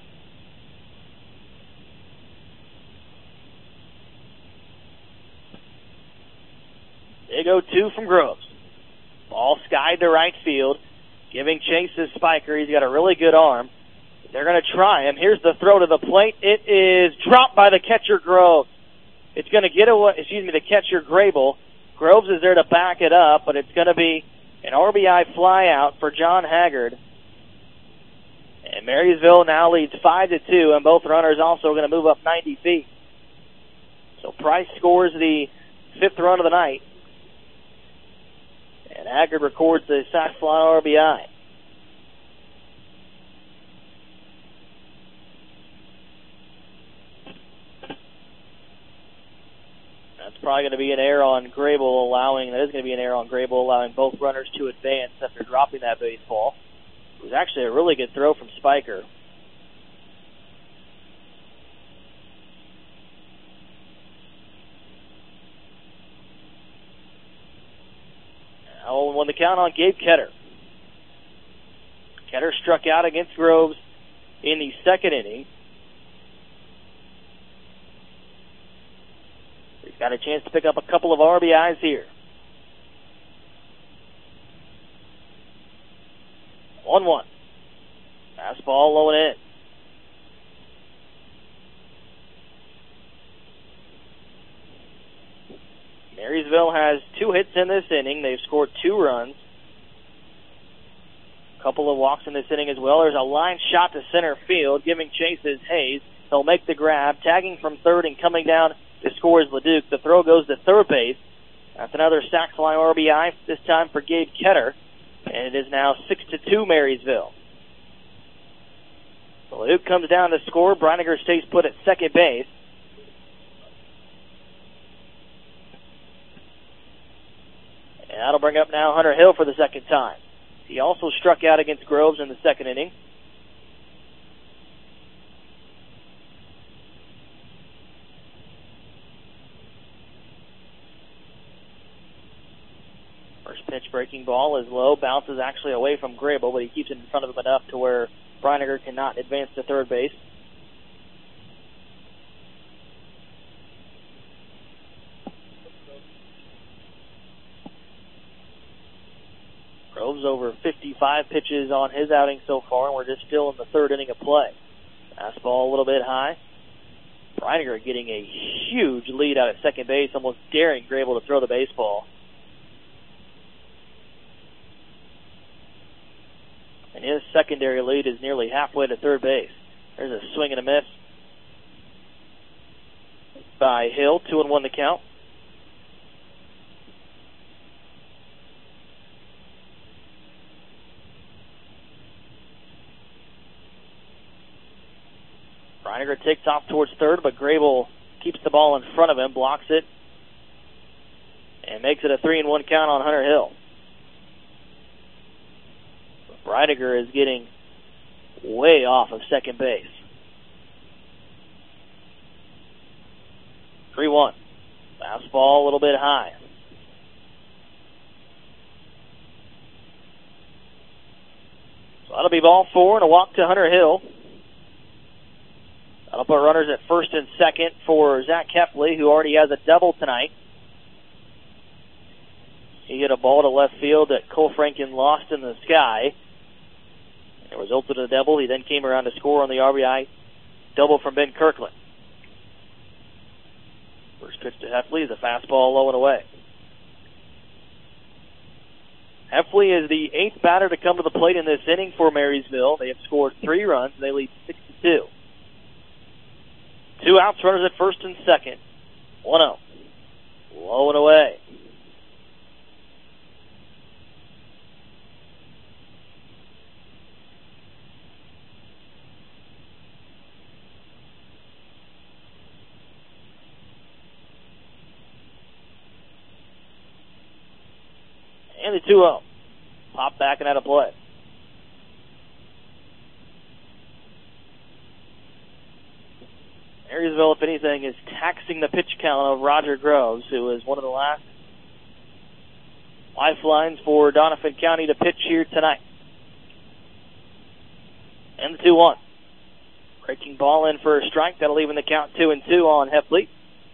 Big 0-2 from Groves. Ball skied to right field. Giving chase is Spiker. He's got a really good arm. They're going to try him. Here's the throw to the plate. It is dropped by the catcher, Groves. It's going to get away, the catcher, Grable. Groves is there to back it up, but it's going to be an RBI fly out for John Haggard. And Marysville now leads 5-2, and both runners also going to move up 90 feet. So Price scores the 5th run of the night. And Haggard records the sac fly RBI. That's probably going to be an error on Grable allowing both runners to advance after dropping that baseball. It was actually a really good throw from Spiker. Now 0-1 the count on Gabe Ketter. Ketter struck out against Groves in the second inning. got a chance to pick up a couple of RBIs here. 1-1. Fastball low and in. Marysville has 2 hits in this inning. They've scored 2 runs. A couple of walks in this inning as well. There's a line shot to center field. Giving chase is Hayes. He'll make the grab. Tagging from third and coming down to score is Leduc. The throw goes to third base. That's another sac fly RBI, this time for Gabe Ketter. And it is now 6-2 Marysville. So Leduc comes down to score. Brinegar stays put at second base. And that'll bring up now Hunter Hill for the second time. He also struck out against Groves in the second inning. First pitch breaking ball is low, bounces actually away from Grable, but he keeps it in front of him enough to where Brinegar cannot advance to third base. Groves over 55 pitches on his outing so far, and we're just still in the third inning of play. Fastball a little bit high. Brinegar getting a huge lead out at second base, almost daring Grable to throw the baseball. And his secondary lead is nearly halfway to third base. There's a swing and a miss by Hill. 2-1 the count. Brinegar takes off towards third, but Grable keeps the ball in front of him, blocks it, and makes it a 3-1 count on Hunter Hill. Brinegar is getting way off of second base. 3-1. Fastball a little bit high. So that'll be ball 4 and a walk to Hunter Hill. That'll put runners at first and second for Zach Heffley, who already has a double tonight. He hit a ball to left field that Cole Franken lost in the sky. It resulted in a double. He then came around to score on the RBI double from Ben Kirkland. First pitch to Heffley is a fastball low and away. Heffley is the 8th batter to come to the plate in this inning for Marysville. They have scored 3 runs. They lead 6-2. 2 outs, runners at first and second. 1-0. Low and away. And the 2-0. Pop back and out of play. Marysville, if anything, is taxing the pitch count of Roger Groves, who is one of the last lifelines for Doniphan County to pitch here tonight. And the 2-1. Breaking ball in for a strike. That'll even the count 2-2 on Heffley.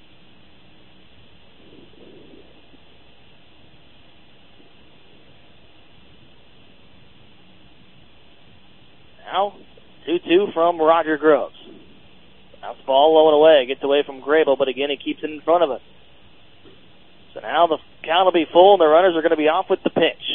Now, 2-2 from Roger Groves. Fastball low and away. Gets away from Grable, but again, he keeps it in front of him. So now the count will be full, and the runners are going to be off with the pitch.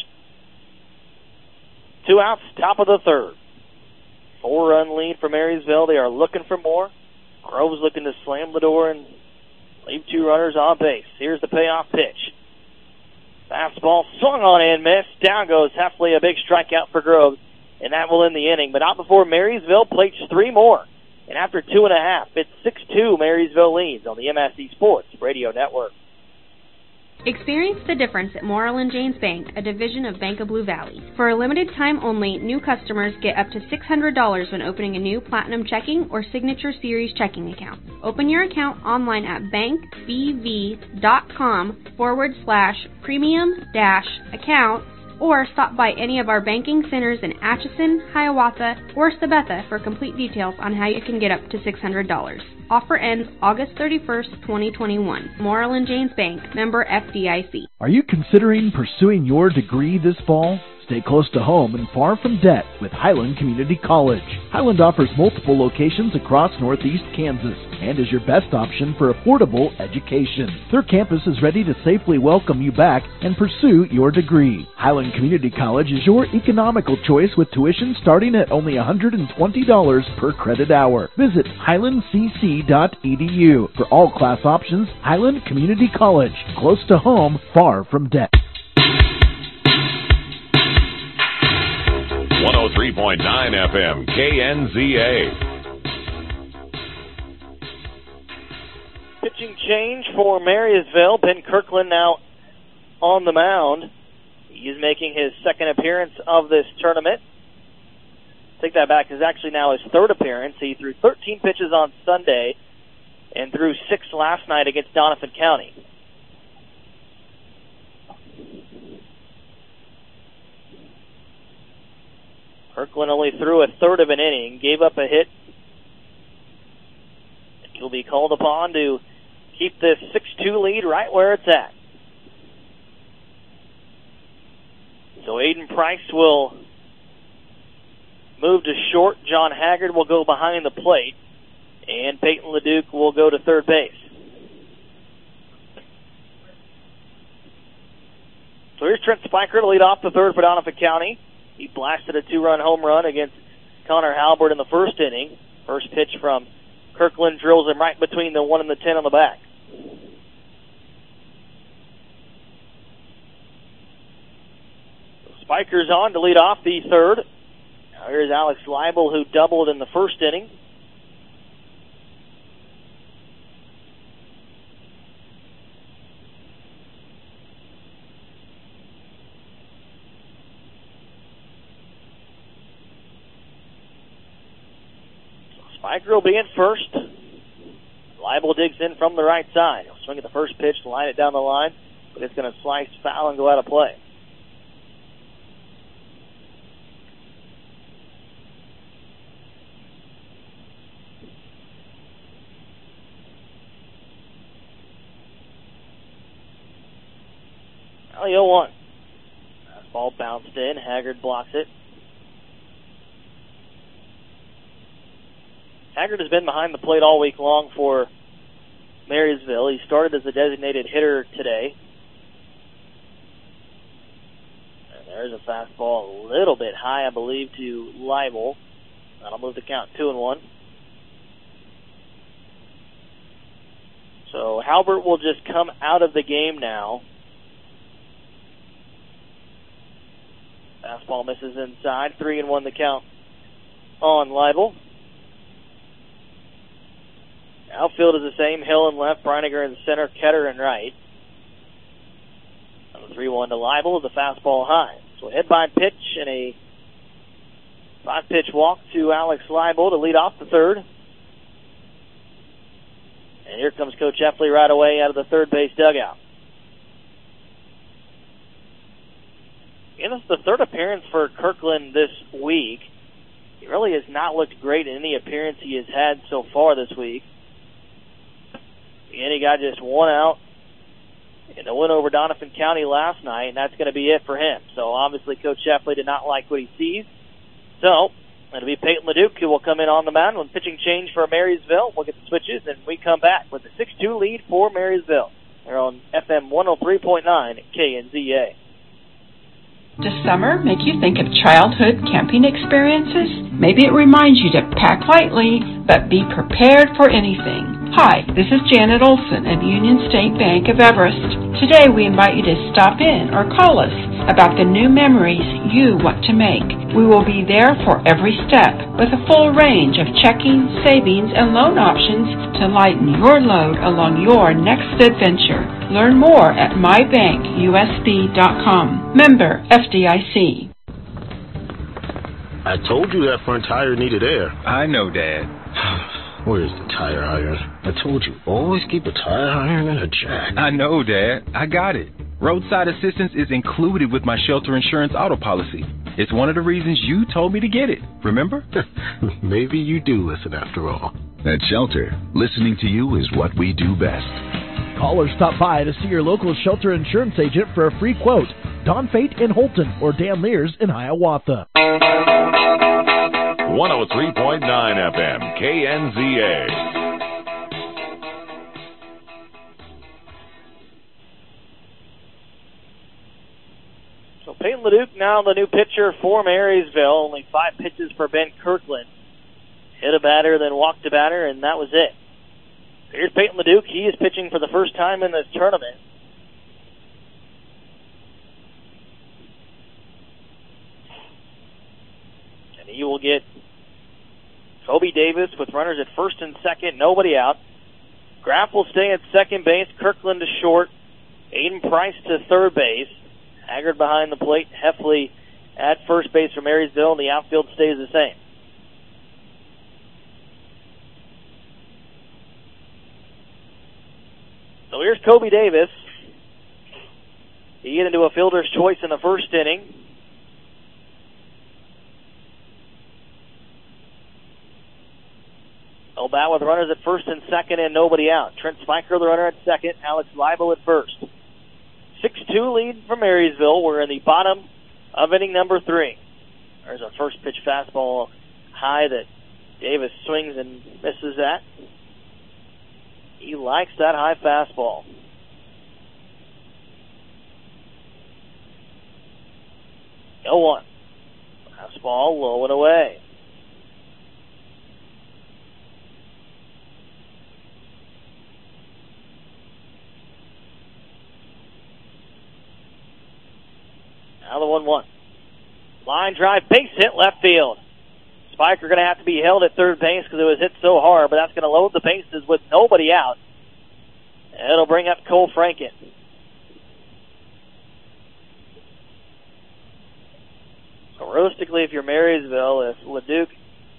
2 outs, top of the third. 4-run lead for Marysville. They are looking for more. Groves looking to slam the door and leave 2 runners on base. Here's the payoff pitch. Fastball swung on and missed. Down goes Heffley, a big strikeout for Groves, and that will end the inning. But not before Marysville plates 3 more. And after 2.5, it's 6-2 Marysville leads on the MSC Sports Radio Network. Experience the difference at Morrill & Janes Bank, a division of Bank of Blue Valley. For a limited time only, new customers get up to $600 when opening a new Platinum Checking or Signature Series checking account. Open your account online at bankbv.com/premium-accounts or stop by any of our banking centers in Atchison, Hiawatha, or Sabetha for complete details on how you can get up to $600. Offer ends August 31st, 2021. Moreland James Bank, member FDIC. Are you considering pursuing your degree this fall? Stay close to home and far from debt with Highland Community College. Highland offers multiple locations across northeast Kansas and is your best option for affordable education. Their campus is ready to safely welcome you back and pursue your degree. Highland Community College is your economical choice with tuition starting at only $120 per credit hour. Visit highlandcc.edu. For all class options, Highland Community College. Close to home, far from debt. 103.9 FM, KNZA. Pitching change for Marysville. Ben Kirkland now on the mound. He is making his second appearance of this tournament. Take that back. It's actually now his third appearance. He threw 13 pitches on Sunday and threw 6 last night against Doniphan County. Kirkland only threw a third of an inning, gave up a hit. He'll be called upon to keep this 6-2 lead right where it's at. So Aiden Price will move to short. John Haggard will go behind the plate. And Peyton LeDuc will go to third base. So here's Trent Spiker to lead off the third for Doniphan County. He blasted a 2-run home run against Connor Halbert in the first inning. First pitch from Kirkland drills him right between the 1 and the 10 on the back. Spiker's on to lead off the third. Now here's Alex Leibel, who doubled in the first inning. Spiker will be in first. Leibel digs in from the right side. He'll swing at the first pitch, line it down the line, but it's going to slice foul and go out of play. Now the 0-1. Ball bounced in. Haggard blocks it. Haggard has been behind the plate all week long for Marysville. He started as a designated hitter today. And there's a fastball a little bit high, I believe, to Leibel. That'll move the count 2-1. So Halbert will just come out of the game now. Fastball misses inside. 3-1 the count on Leibel. Outfield is the same. Hill in left, Breiniger in center, Ketter in right. And the 3-1 to Leibel, the fastball high. So head by pitch and a 5-pitch walk to Alex Leibel to lead off the third. And here comes Coach Effley right away out of the third base dugout. And this is the third appearance for Kirkland this week. He really has not looked great in any appearance he has had so far this week. And he got just one out in the win over Doniphan County last night, and that's going to be it for him. So obviously Coach Sheffley did not like what he sees. So it'll be Peyton LeDuc who will come in on the mound with pitching change for Marysville. We'll get the switches, and we come back with the 6-2 lead for Marysville. They're on FM 103.9 KNZA. Does summer make you think of childhood camping experiences? Maybe it reminds you to pack lightly, but be prepared for anything. Hi, this is Janet Olson of Union State Bank of Everest. Today we invite you to stop in or call us about the new memories you want to make. We will be there for every step with a full range of checking, savings, and loan options to lighten your load along your next adventure. Learn more at mybankusb.com. Member FDIC. I told you that front tire needed air. I know, Dad. Where's the tire iron? I told you, always keep a tire iron and a jack. I know, Dad. I got it. Roadside assistance is included with my shelter insurance auto policy. It's one of the reasons you told me to get it, remember? Maybe you do listen after all. At Shelter, listening to you is what we do best. Call or stop by to see your local Shelter insurance agent for a free quote. Don Fate in Holton or Dan Lears in Hiawatha. 103.9 FM, KNZA. So Peyton Leduc now the new pitcher for Marysville. Only 5 pitches for Ben Kirkland. Hit a batter, then walked a batter, and that was it. Here's Peyton Leduc. He is pitching for the first time in this tournament. And he will get Kobe Davis with runners at first and second, nobody out. Graff will stay at second base, Kirkland to short, Aiden Price to third base. Haggard behind the plate, Heffley at first base for Marysville, and the outfield stays the same. So here's Kobe Davis. He get into a fielder's choice in the first inning. He'll bat with runners at first and second and nobody out. Trent Spiker, the runner at second. Alex Leibel at first. 6-2 lead for Marysville. We're in the bottom of inning number 3. There's a first pitch fastball high that Davis swings and misses that. He likes that high fastball. No one. Fastball low and away. Now the 1-1. Line drive, base hit, left field. Spiker going to have to be held at third base because it was hit so hard, but that's going to load the bases with nobody out. And it'll bring up Cole Franken. So realistically, if you're Marysville, if Leduc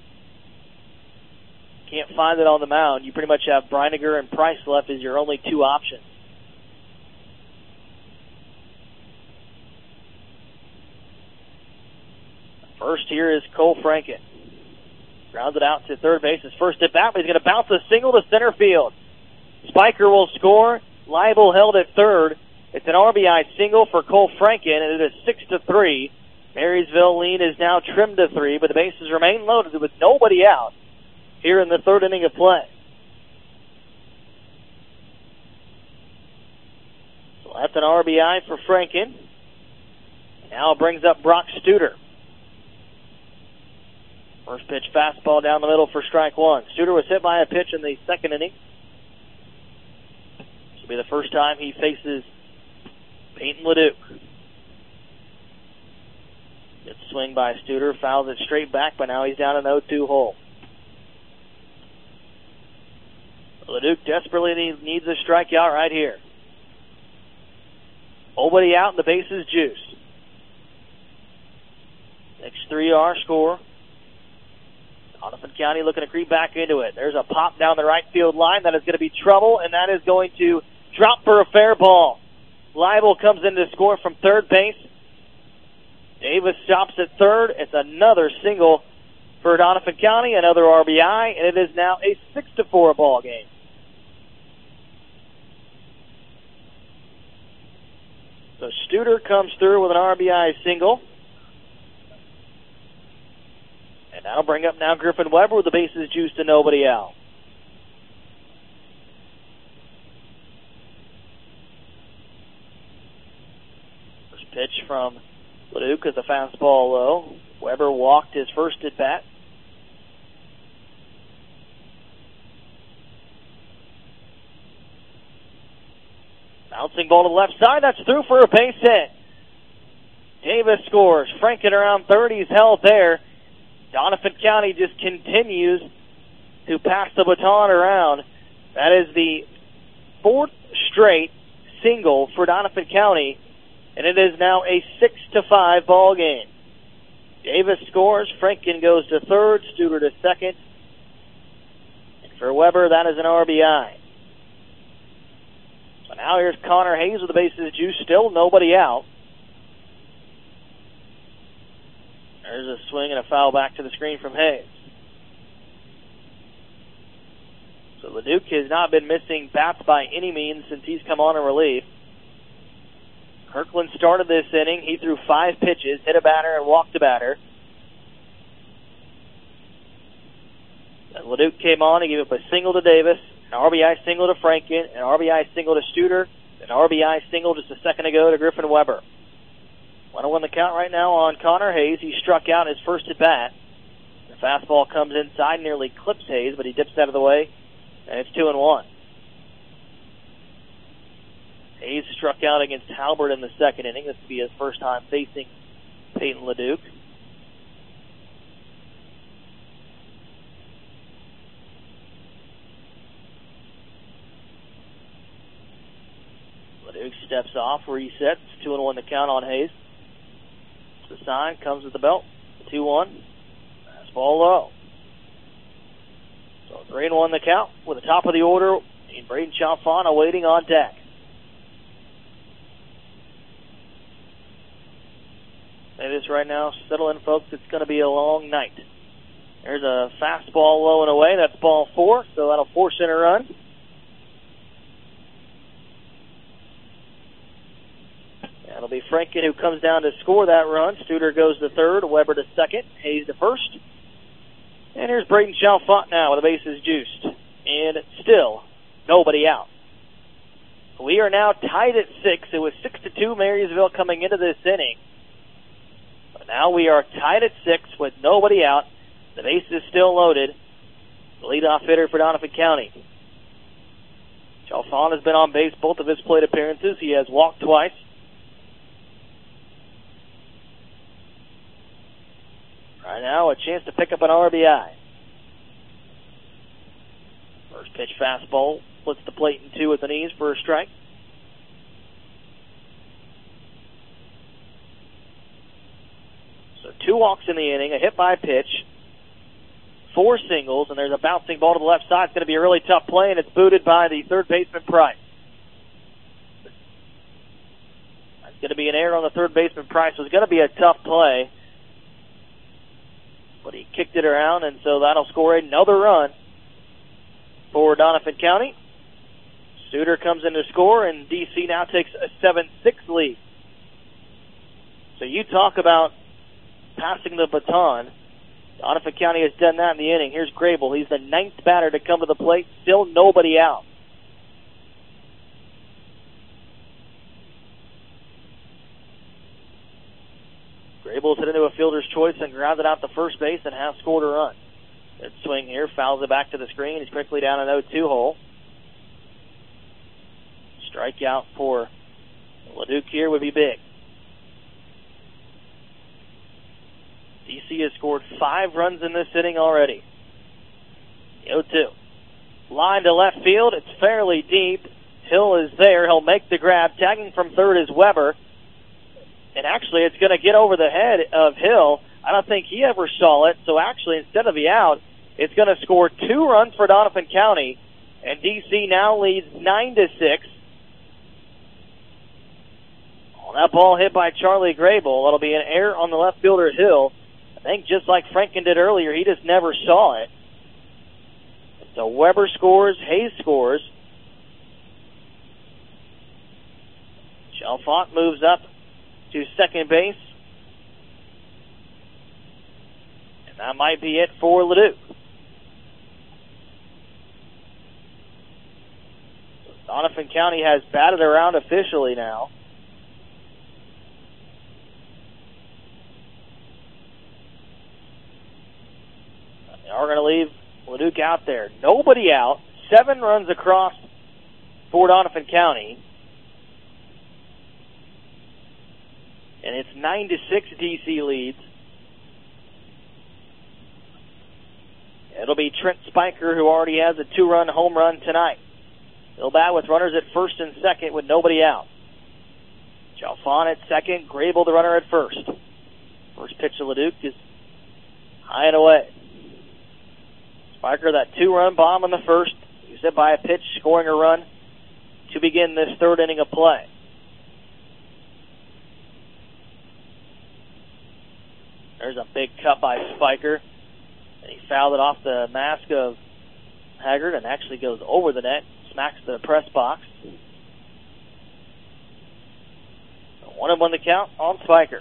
can't find it on the mound, you pretty much have Breiniger and Price left as your only 2 options. First here is Cole Franken. Grounds it out to third base. His first at bat, but he's going to bounce a single to center field. Spiker will score. Leibel held at third. It's an RBI single for Cole Franken, and it is 6-3. Marysville lead is now trimmed to 3, but the bases remain loaded with nobody out here in the third inning of play. So that's an RBI for Franken. Now it brings up Brock Studer. First pitch fastball down the middle for strike 1. Studer was hit by a pitch in the second inning. This will be the first time he faces Peyton Leduc. Good swing by Studer, fouls it straight back, but now he's down an 0-2 hole. Leduc desperately needs a strikeout right here. Nobody out and the bases juiced. Next 3 are score. Donovan County looking to creep back into it. There's a pop down the right field line. That is going to be trouble, and that is going to drop for a fair ball. Leibel comes in to score from third base. Davis stops at third. It's another single for Donovan County, another RBI, and it is now a 6-4 ball game. So Studer comes through with an RBI single. And that'll bring up now Griffin Weber with the bases juiced to nobody out. First pitch from Leduc is a fastball low. Weber walked his first at bat. Bouncing ball to the left side. That's through for a base hit. Davis scores. Franken around third. He's held there. Donovan County just continues to pass the baton around. That is the 4th straight single for Donovan County, and it is now a 6-5 ball game. Davis scores. Franken goes to third. Studer to second. And for Weber, that is an RBI. So Now here's Connor Hayes with the bases juiced, still nobody out. There's a swing and a foul back to the screen from Hayes. So LeDuc has not been missing bats by any means since he's come on in relief. Kirkland started this inning. He threw 5 pitches, hit a batter, and walked a batter. And LeDuc came on and gave up a single to Davis, an RBI single to Franken, an RBI single to Studer, an RBI single just a second ago to Griffin Weber. 1-1 the count right now on Connor Hayes. He struck out his first at bat. The fastball comes inside, nearly clips Hayes, but he dips out of the way, and it's 2-1. Hayes struck out against Halbert in the second inning. This will be his first time facing Peyton LeDuc. LeDuc steps off, resets. 2-1 the count on Hayes. The sign comes with the belt. 2-1. Fastball low. So 3-1 the count with the top of the order. And Braden Chalfant awaiting on deck. It is right now. Settle in, folks. It's going to be a long night. There's a fastball low and away. That's ball 4, so that'll force in a run. That'll be Franken who comes down to score that run. Studer goes to third, Weber to second, Hayes to first. And here's Braden Chalfant now with the bases juiced. And still nobody out. We are now tied at 6. It was 6-2 Marysville coming into this inning. But now we are tied at 6 with nobody out. The base is still loaded. The leadoff hitter for Donovan County. Chalfant has been on base both of his plate appearances. He has walked twice. Right now, a chance to pick up an RBI. First pitch fastball, splits the plate in 2 with the knees for a strike. So 2 walks in the inning, a hit by pitch, 4 singles, and there's a bouncing ball to the left side. It's going to be a really tough play, and it's booted by the third baseman Price. It's going to be an error on the third baseman Price. It was going to be a tough play. But he kicked it around, and so that'll score another run for Donovan County. Studer comes in to score, and DC now takes a 7-6 lead. So you talk about passing the baton. Donovan County has done that in the inning. Here's Grable. He's the 9th batter to come to the plate. Still nobody out. Grable's hit into a fielder's choice and grounded out to first base and has scored a run. Good swing here, fouls it back to the screen. He's quickly down an 0-2 hole. Strikeout for LeDuc here would be big. DC has scored 5 runs in this inning already. 0-2. Line to left field. It's fairly deep. Hill is there. He'll make the grab. Tagging from third is Weber. And actually, it's going to get over the head of Hill. I don't think he ever saw it. So actually, instead of the out, it's going to score 2 runs for Donovan County. And DC now leads 9-6. On that ball hit by Charlie Grable, that'll be an error on the left fielder Hill. I think just like Franken did earlier, he just never saw it. So Weber scores, Hayes scores. Chalfant moves up to second base. And that might be it for LeDuc. Donovan County has batted around officially now. They are going to leave LeDuc out there. Nobody out. 7 runs across for Donovan County. And it's 9-6 DC leads. It'll be Trent Spiker, who already has a 2-run home run tonight. He'll bat with runners at first and second with nobody out. Chalfant at second, Grable the runner at first. First pitch to LeDuc is high and away. Spiker, that 2-run bomb in the first. He's hit by a pitch, scoring a run to begin this third inning of play. There's a big cut by Spiker, and he fouled it off the mask of Haggard and actually goes over the net, smacks the press box. 1-1 the count on Spiker.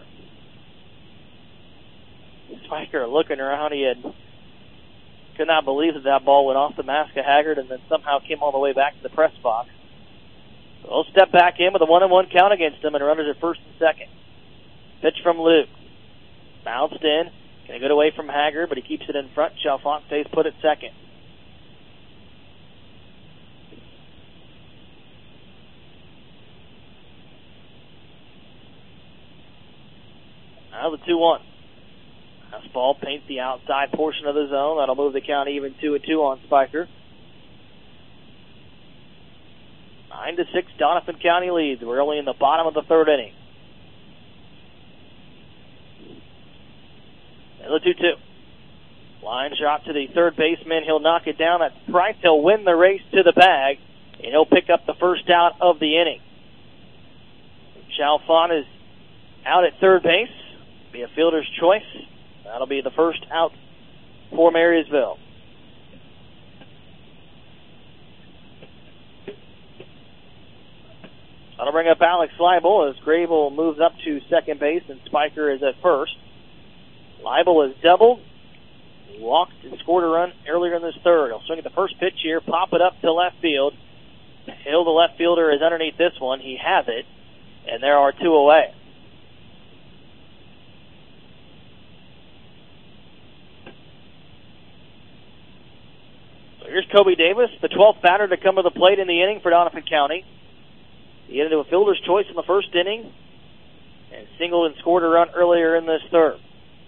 Spiker looking around, could not believe that ball went off the mask of Haggard and then somehow came all the way back to the press box. So he'll step back in with a 1-1 count against him and runners at first and second. Pitch from Luke. Bounced in. Going to get away from Haggard, but he keeps it in front. Chalfant stays put at second. Now the 2-1. Fastball paints the outside portion of the zone. That'll move the count even 2-2 on Spiker. 9-6, Doniphan County leads. We're only in the bottom of the third inning. And the 2-2. Line shot to the third baseman. He'll knock it down. That's Price. He'll win the race to the bag, and he'll pick up the first out of the inning. Chalfant is out at third base. Be a fielder's choice. That'll be the first out for Marysville. That'll bring up Alex Leibel as Grable moves up to second base and Spiker is at first. Leibel is doubled. He walked and scored a run earlier in this third. He'll swing at the first pitch here, pop it up to left field. Hill, the left fielder, is underneath this one. He has it, and there are two away. So here's Kobe Davis, the 12th batter to come to the plate in the inning for Doniphan County. He ended with a fielder's choice in the first inning and singled and scored a run earlier in this third.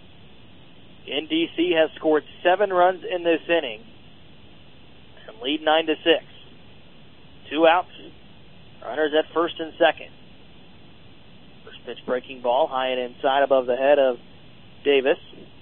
NDC has scored 7 runs in this inning and lead 9-6. 2 outs, runners at first and second. First pitch breaking ball, high and inside above the head of Davis.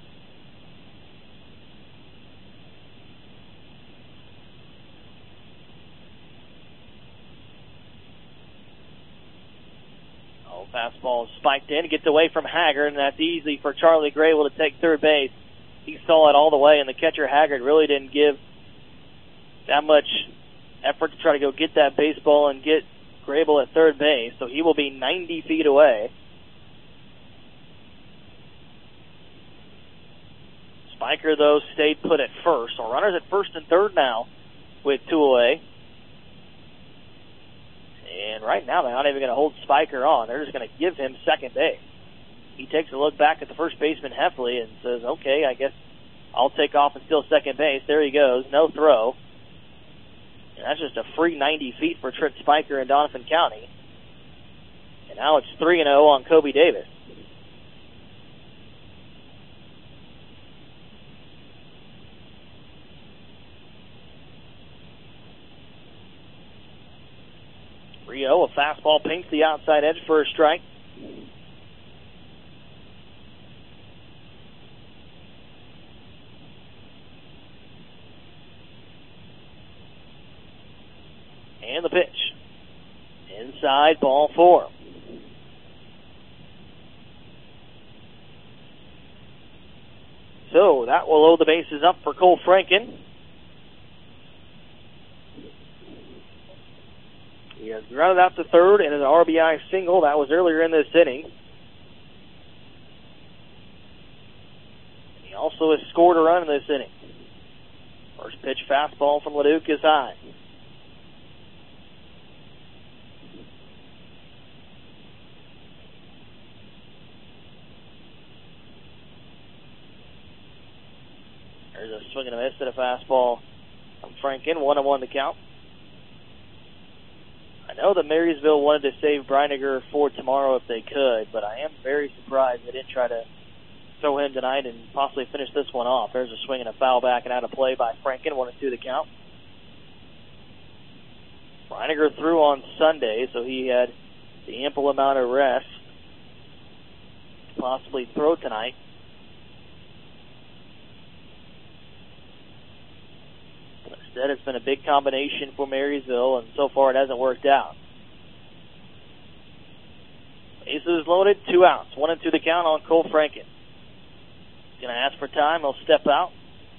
Fastball spiked in, gets away from Haggard, and that's easy for Charlie Grable to take third base. He saw it all the way, and the catcher Haggard really didn't give that much effort to try to go get that baseball and get Grable at third base, so he will be 90 feet away. Spiker, though, stayed put at first, so runners at first and third now with 2 away. And right now, they're not even going to hold Spiker on. They're just going to give him second base. He takes a look back at the first baseman, Heffley, and says, okay, I guess I'll take off and steal second base. There he goes. No throw. And that's just a free 90 feet for Trent Spiker in Doniphan County. And now it's 3-0 on Kobe Davis. Rio, a fastball paints the outside edge for a strike. And the pitch. Inside, ball 4. So that will load the bases up for Cole Franken. He has grounded out to third and an RBI single. That was earlier in this inning. He also has scored a run in this inning. First pitch fastball from Leduc is high. There's a swing and a miss at a fastball from Franken. 1-1 the count. I know that Marysville wanted to save Brinegar for tomorrow if they could, but I am very surprised they didn't try to throw him tonight and possibly finish this one off. There's a swing and a foul back and out of play by Franken. 1-2 the count. Brinegar threw on Sunday, so he had the ample amount of rest to possibly throw tonight. said, it's been a big combination for Marysville, and so far it hasn't worked out. Bases loaded, 2 outs. 1-2 the count on Cole Franken. He's going to ask for time. He'll step out.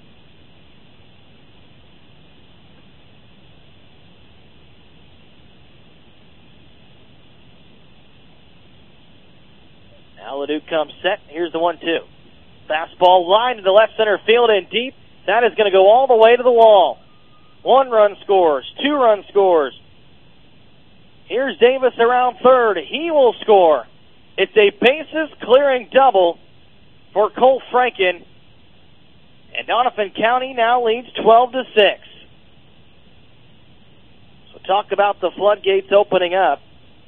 Now Leduc comes set. Here's the 1-2. Fastball line to the left center field and deep. That is going to go all the way to the wall. 1 run scores. 2 run scores. Here's Davis around third. He will score. It's a bases-clearing double for Cole Franken. And Doniphan County now leads 12-6. So talk about the floodgates opening up.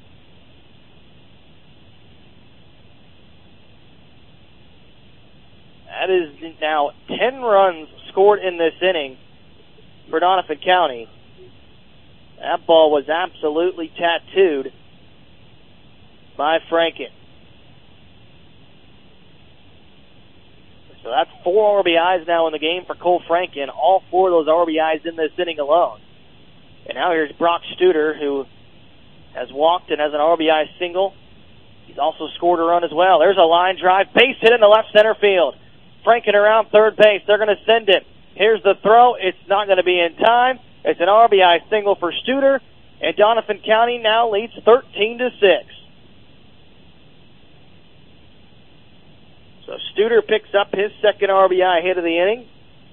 That is now 10 runs scored in this inning for Doniphan County. That ball was absolutely tattooed by Franken. So that's 4 RBIs now in the game for Cole Franken. All 4 of those RBIs in this inning alone. And now here's Brock Studer, who has walked and has an RBI single. He's also scored a run as well. There's a line drive, base hit in the left center field. Franken around third base. They're going to send it. Here's the throw. It's not going to be in time. It's an RBI single for Studer, and Doniphan County now leads 13-6. So Studer picks up his second RBI hit of the inning.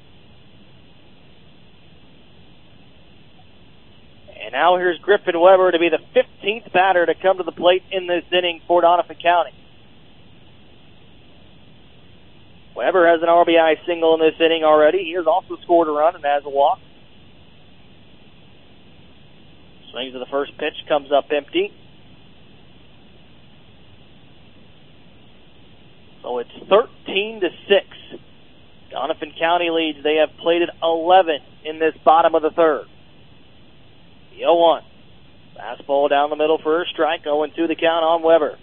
And now here's Griffin Weber to be the 15th batter to come to the plate in this inning for Doniphan County. Weber has an RBI single in this inning already. He has also scored a run and has a walk. Swings to the first pitch, comes up empty. So it's 13-6. Doniphan County leads. They have plated 11 in this bottom of the third. The 0-1. Fastball down the middle for a strike. 0-2 the count on Weber.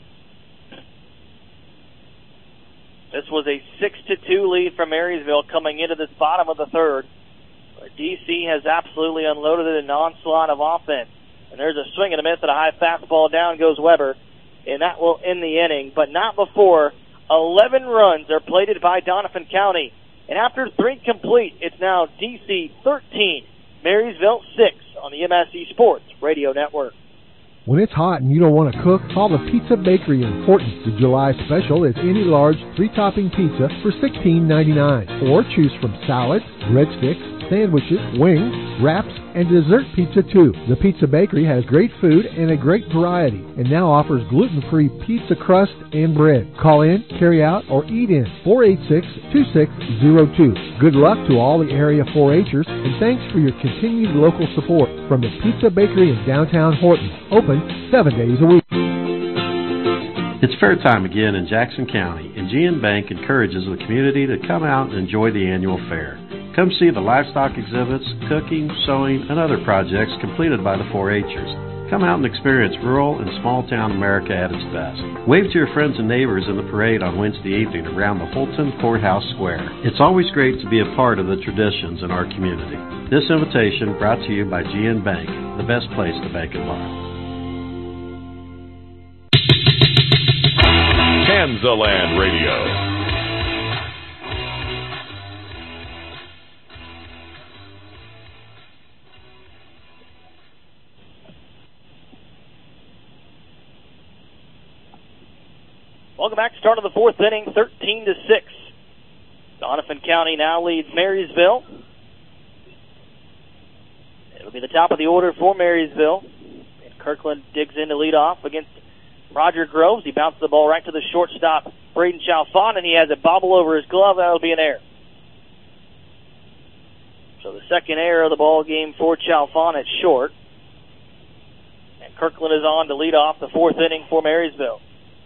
This was a 6-2 lead from Marysville coming into this bottom of the third. DC has absolutely unloaded an onslaught of offense. And there's a swing and a miss at a high fastball. Down goes Weber. And that will end the inning, but not before 11 runs are plated by Doniphan County. And after 3 complete, it's now DC 13, Marysville 6 on the MSC Sports Radio Network. When it's hot and you don't want to cook, call the Pizza Bakery in Horton. The July special is any large 3-topping pizza for $16.99. Or choose from salads, breadsticks, sandwiches, wings, wraps, and dessert pizza too. The Pizza Bakery has great food and a great variety, and now offers gluten-free pizza crust and bread. Call in, carry out, or eat in. 486-2602. Good luck to all the area 4-Hers, and thanks for your continued local support from the Pizza Bakery in downtown Horton. Open 7 days a week. It's fair time again in Jackson County, and GN Bank encourages the community to come out and enjoy the annual fair. Come see the livestock exhibits, cooking, sewing, and other projects completed by the 4-Hers. Come out and experience rural and small-town America at its best. Wave to your friends and neighbors in the parade on Wednesday evening around the Holton Courthouse Square. It's always great to be a part of the traditions in our community. This invitation brought to you by GN Bank, the best place to bank and borrow. Kansaland Radio. Welcome back. Start of the 4th inning, 13-6. Doniphan County now leads Marysville. It'll be the top of the order for Marysville. And Kirkland digs in to lead off against Roger Groves. He bounces the ball right to the shortstop, Braden Chalfant, and he has a bobble over his glove. That'll be an error. So the second error of the ball game for Chalfant at short. And Kirkland is on to lead off the 4th inning for Marysville.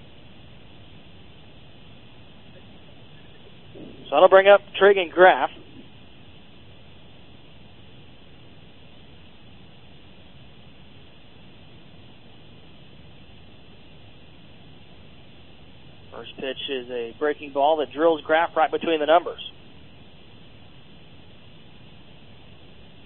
So that'll bring up Tragan Graff. First pitch is a breaking ball that drills Graff right between the numbers.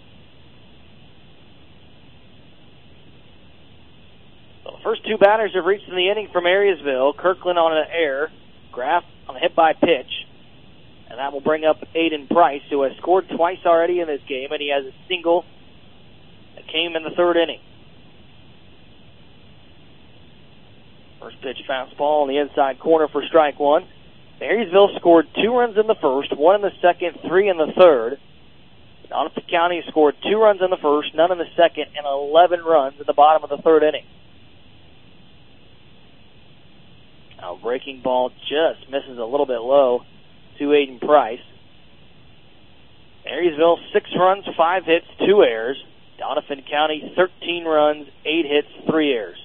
The first two batters have reached in the inning from Marysville. Kirkland on an error, Graff on a hit by pitch. And that will bring up Aiden Price, who has scored twice already in this game, and he has a single that came in the third inning. First pitch fastball on the inside corner for strike one. Marysville scored 2 runs in the first, 1 in the second, 3 in the third. Donovan County scored 2 runs in the first, none in the second, and 11 runs in the bottom of the third inning. Now breaking ball just misses a little bit low to Aiden Price. Marysville 6 runs, 5 hits, 2 errors. Donovan County 13 runs, 8 hits, 3 errors.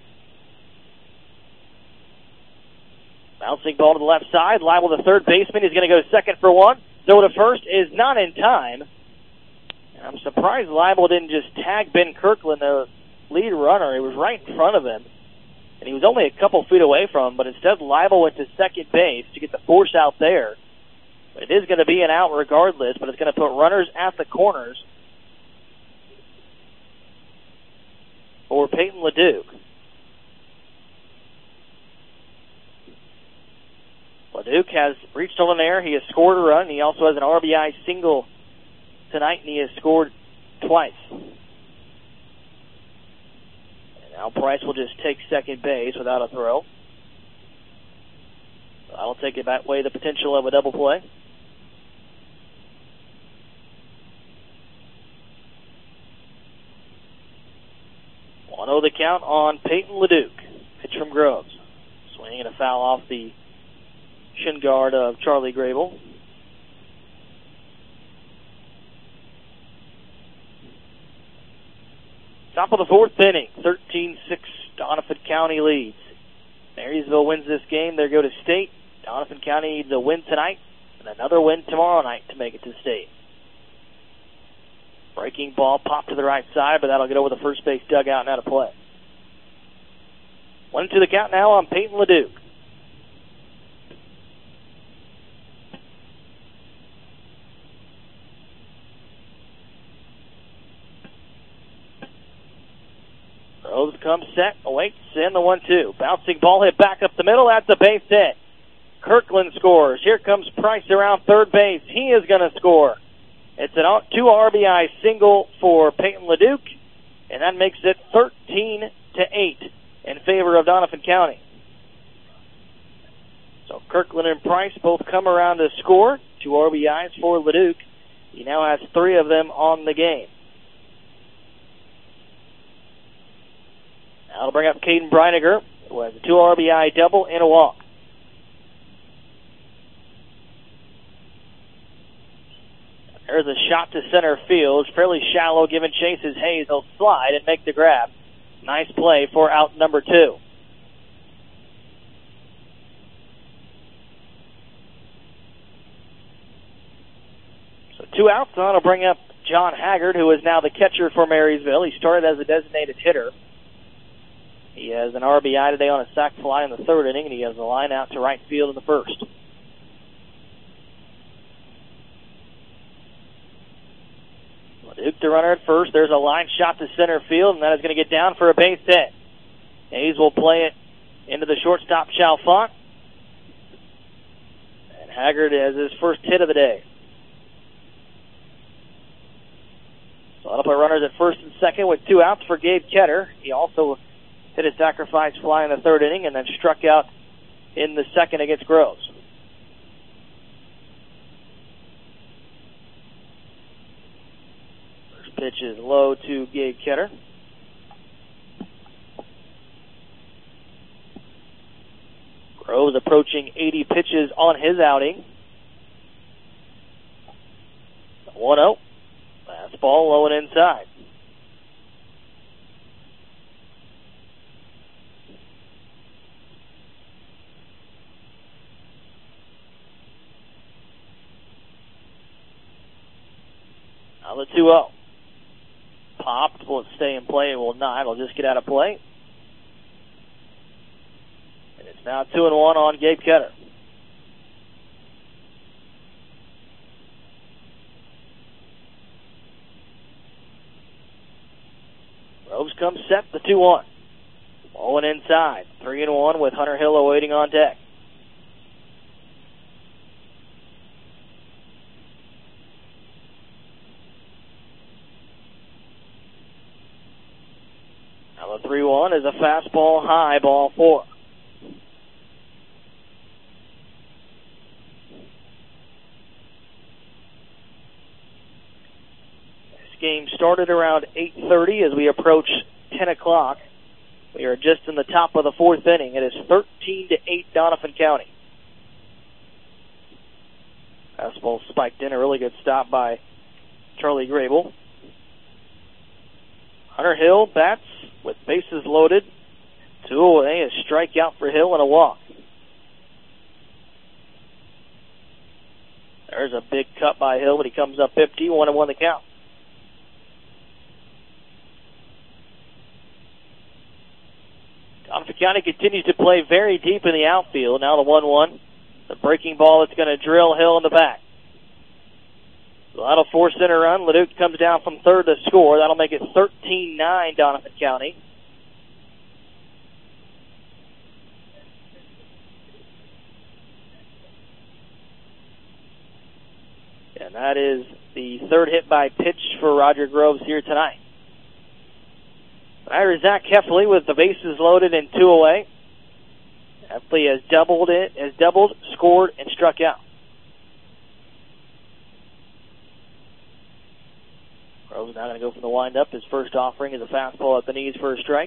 Bouncing ball to the left side. Leibel, the third baseman, is going to go second for one. Throw to first is not in time. And I'm surprised Leibel didn't just tag Ben Kirkland, the lead runner. He was right in front of him. And he was only a couple feet away from him, but instead Leibel went to second base to get the force out there. But it is going to be an out regardless, but it's going to put runners at the corners for Peyton LeDuc. LeDuc has reached on an error. He has scored a run. He also has an RBI single tonight, and he has scored twice. And now Price will just take second base without a throw. That'll take away the potential of a double play. 1-0 the count on Peyton LeDuc. Pitch from Groves. Swinging and a foul off the shin guard of Charlie Grable. Top of the fourth inning, 13-6, Donovan County leads. Marysville wins this game, they go to state. Donovan County needs a win tonight and another win tomorrow night to make it to state. Breaking ball popped to the right side, but that'll get over the first base dugout and out of play. 1-2 the count now on Peyton LeDuc. Rose comes set, awaits, and the 1-2. Bouncing ball hit back up the middle. That's a base hit. Kirkland scores. Here comes Price around third base. He is going to score. It's a 2 RBI single for Peyton LeDuc, and that makes it 13-8 in favor of Donovan County. So Kirkland and Price both come around to score. 2 RBIs for LeDuc. He now has 3 of them on the game. That'll bring up Caden Breiniger, who has a 2 RBI double and a walk. There's a shot to center field. It's fairly shallow, given Chase's Hayes. He'll slide and make the grab. Nice play for out number 2. So 2 outs. That'll bring up John Haggard, who is now the catcher for Marysville. He started as a designated hitter. He has an RBI today on a sac fly in the third inning, and he has a line out to right field in the first. LeDuc the runner at first. There's a line shot to center field, and that is going to get down for a base hit. Hayes will play it into the shortstop, Chalfont. And Haggard has his first hit of the day. So that'll put runners at first and second with 2 outs for Gabe Ketter. He also hit a sacrifice fly in the third inning and then struck out in the second against Groves. First pitch is low to Gabe Ketter. Groves approaching 80 pitches on his outing. 1-0. Fastball low and inside. Now the 2-0. Popped. Will it stay in play? It will not. It'll just get out of play. And it's now 2-1 on Gabe Ketter. Groves comes set, the 2-1. Rolling inside. 3-1 with Hunter Hill awaiting on deck. Now the 3-1 is a fastball high, ball 4. This game started around 8:30 as we approach 10 o'clock. We are just in the top of the 4th inning. It is 13-8 Doniphan County. Fastball spiked in, a really good stop by Charlie Grable. Hunter Hill bats with bases loaded. 2 away, a strikeout for Hill and a walk. There's a big cut by Hill, but he comes up 50, 1-1 the count. Doniphan County continues to play very deep in the outfield. Now the 1-1. The breaking ball that's going to drill Hill in the back. So that'll force in a run. Leduc comes down from third to score. That'll make it 13-9 Doniphan County. And that is the third hit by pitch for Roger Groves here tonight. Batter Zach Heffley with the bases loaded and 2 away. Heffley has doubled, scored, and struck out. Groves now going to go for the windup. His first offering is a fastball at the knees for a strike.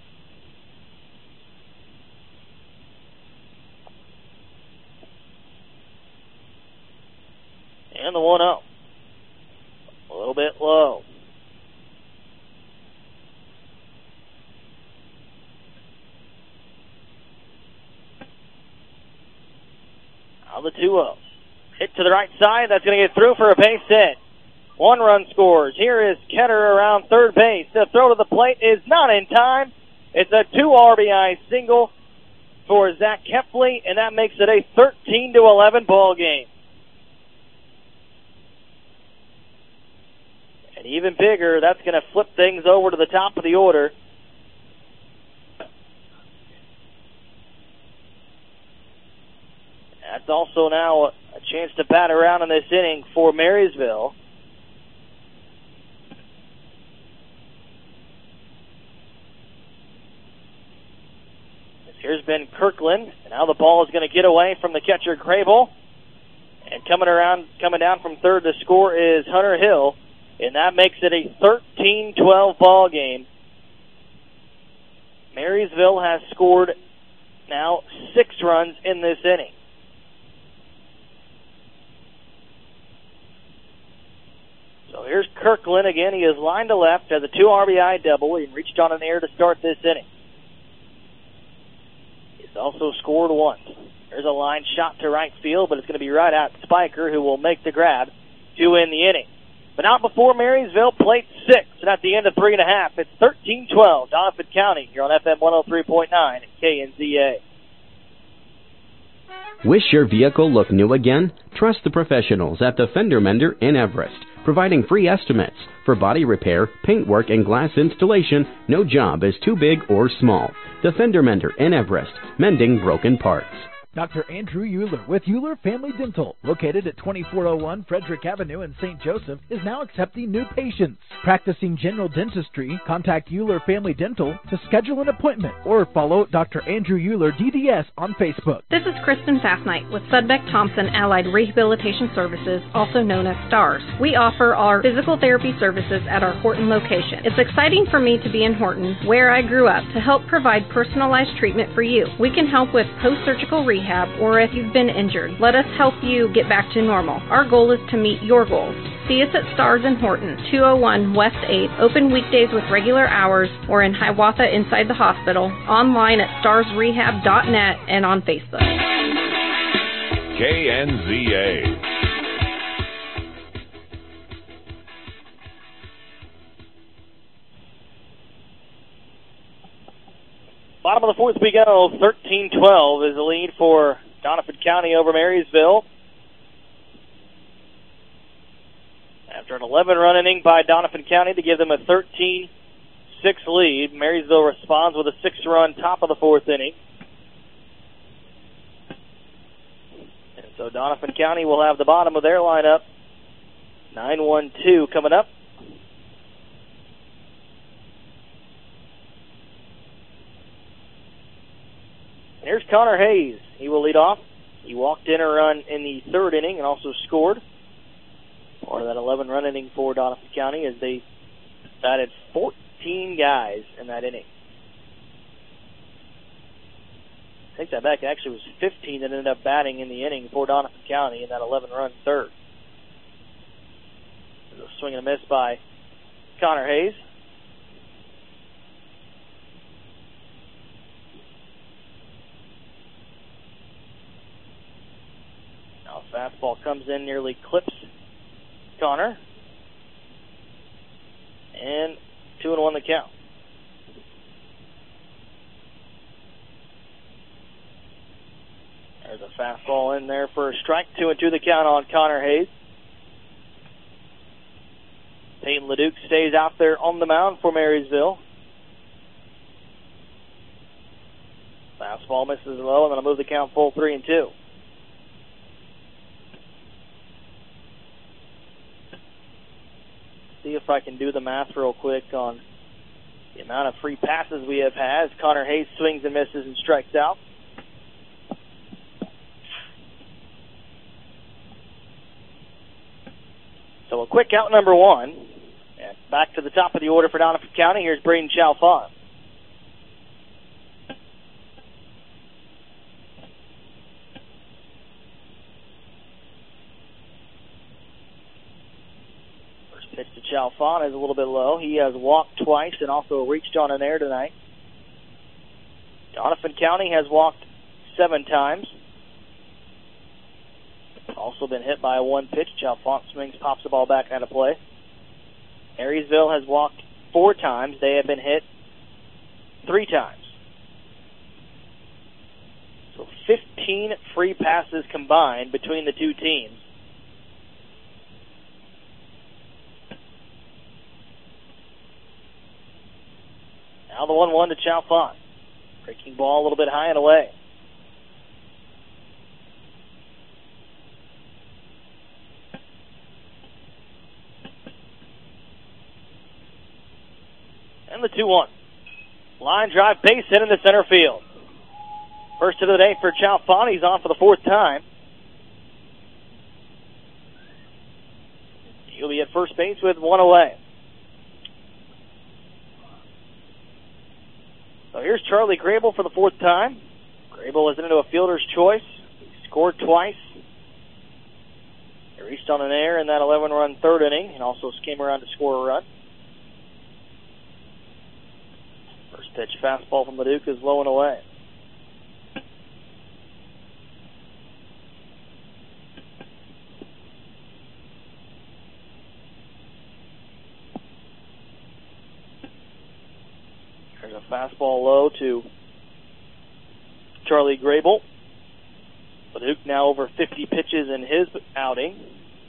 And the 1-0. A little bit low. Now the 2-0. Hit to the right side. That's going to get through for a base hit. 1 run scores. Here is Ketter around third base. The throw to the plate is not in time. It's a 2 RBI single for Zach Heffley, and that makes it a 13-11 ball game. And even bigger, that's going to flip things over to the top of the order. That's also now a chance to bat around in this inning for Marysville. Here's Ben Kirkland, and now the ball is going to get away from the catcher Grable. And coming down from third to score is Hunter Hill, and that makes it a 13-12 ball game. Marysville has scored now 6 runs in this inning. So here's Kirkland again. He is line to left, has a 2 RBI double. He reached on an air to start this inning. He's also scored once. There's a line shot to right field, but it's going to be right at Spiker, who will make the grab to end the inning. But not before Marysville played 6, and at the end of 3.5, it's 13-12, Doniphan County, here on FM 103.9 at KNZA. Wish your vehicle looked new again? Trust the professionals at the Fender Mender in Everest, providing free estimates for body repair, paintwork, and glass installation. No job is too big or small. The Fender Mender in Everest, mending broken parts. Dr. Andrew Euler with Euler Family Dental, located at 2401 Frederick Avenue in St. Joseph, is now accepting new patients. Practicing general dentistry, contact Euler Family Dental to schedule an appointment or follow Dr. Andrew Euler DDS on Facebook. This is Kristen Fastnight with Sudbeck Thompson Allied Rehabilitation Services, also known as STARS. We offer our physical therapy services at our Horton location. It's exciting for me to be in Horton, where I grew up, to help provide personalized treatment for you. We can help with post-surgical rehab, or if you've been injured, let us help you get back to normal. Our goal is to meet your goals. See us at STARS in Horton, 201 West 8th, open weekdays with regular hours, or in Hiawatha inside the hospital, online at starsrehab.net and on Facebook. KNZA. Bottom of the 4th we go. 13-12 is the lead for Doniphan County over Marysville. After an 11-run inning by Doniphan County to give them a 13-6 6 lead. Marysville responds with a 6-run top of the 4th inning. And so Doniphan County will have the bottom of their lineup. 9-1-2 coming up. Here's Connor Hayes. He will lead off. He walked in a run in the 3rd inning and also scored. Part of that 11-run inning for Doniphan County as they batted 14 guys in that inning. Take that back. It actually was 15 that ended up batting in the inning for Doniphan County in that 11-run 3rd. A swing and a miss by Connor Hayes. Now fastball comes in, nearly clips Connor. And 2-1 the count. There's a fastball in there for a strike. 2-2 the count on Connor Hayes. Peyton LeDuc stays out there on the mound for Marysville. Fastball misses low, and then I'll move the count full 3-2. See if I can do the math real quick on the amount of free passes we have had as Connor Hayes swings and misses and strikes out. So a quick out number 1. And back to the top of the order for Doniphan County. Here's Braden Chalfant. First pitch to Chalfant is a little bit low. He has walked twice and also reached on an air tonight. Doniphan County has walked 7 times. Also been hit by a 1 pitch. Chalfant swings, pops the ball back out of play. Marysville has walked 4 times. They have been hit 3 times. So 15 free passes combined between the 2 teams. Now the 1-1 to Chalfant. Breaking ball a little bit high and away. And the 2-1. Line drive, base hit into center field. First hit of the day for Chalfant. He's on for the 4th time. He'll be at first base with 1 away. So here's Charlie Grable for the 4th time. Grable is into a fielder's choice. He scored twice. He reached on an air in that 11-run 3rd inning and also came around to score a run. First pitch fastball from LeDuc is low and away. There's a fastball low to Charlie Grable. LeDuc now over 50 pitches in his outing.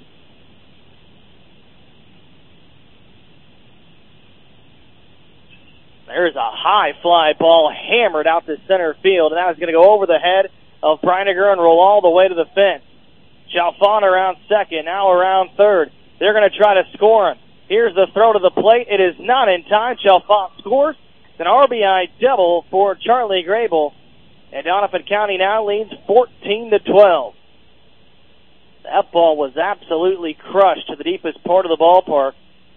There's a high fly ball hammered out to center field, and that is going to go over the head of Breiniger and roll all the way to the fence. Chalfant around second, now around third. They're going to try to score him. Here's the throw to the plate. It is not in time. Chalfant scores. It's an RBI double for Charlie Grable, and Doniphan County now leads 14-12. That ball was absolutely crushed to the deepest part of the ballpark.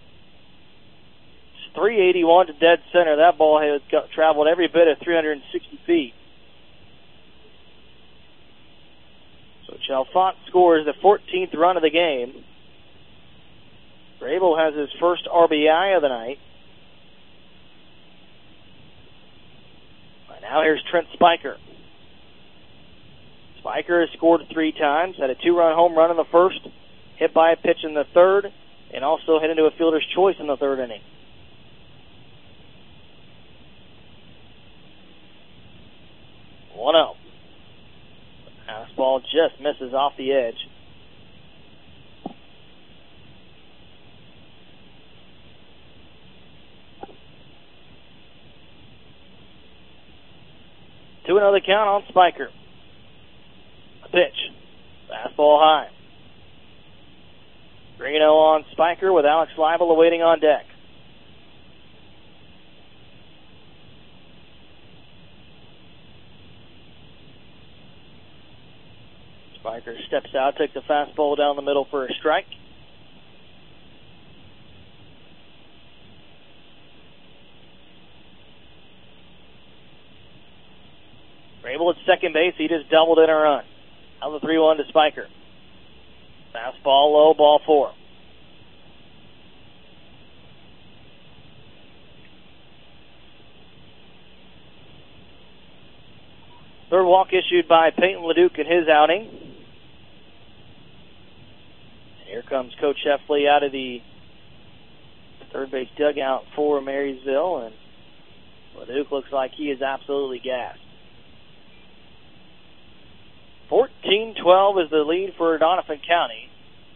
381 to dead center. That ball has traveled every bit of 360 feet. So Chalfant scores the 14th run of the game. Grable has his first RBI of the night. Now here's Trent Spiker. Spiker has scored 3 times, had a 2-run home run in the first, hit by a pitch in the 3rd, and also hit into a fielder's choice in the 3rd inning. One-0. Fastball just misses off the edge. 2-0 the count on Spiker. A pitch. Fastball high. 3-0 on Spiker with Alex Leibel awaiting on deck. Spiker steps out, takes a fastball down the middle for a strike. Rabel at second base. He just doubled in a run. Now the 3-1 to Spiker. Fastball low, ball 4. Third walk issued by Peyton LeDuc in his outing. And here comes Coach Heffley out of the third base dugout for Marysville, and LeDuc looks like he is absolutely gassed. 14-12 is the lead for Doniphan County.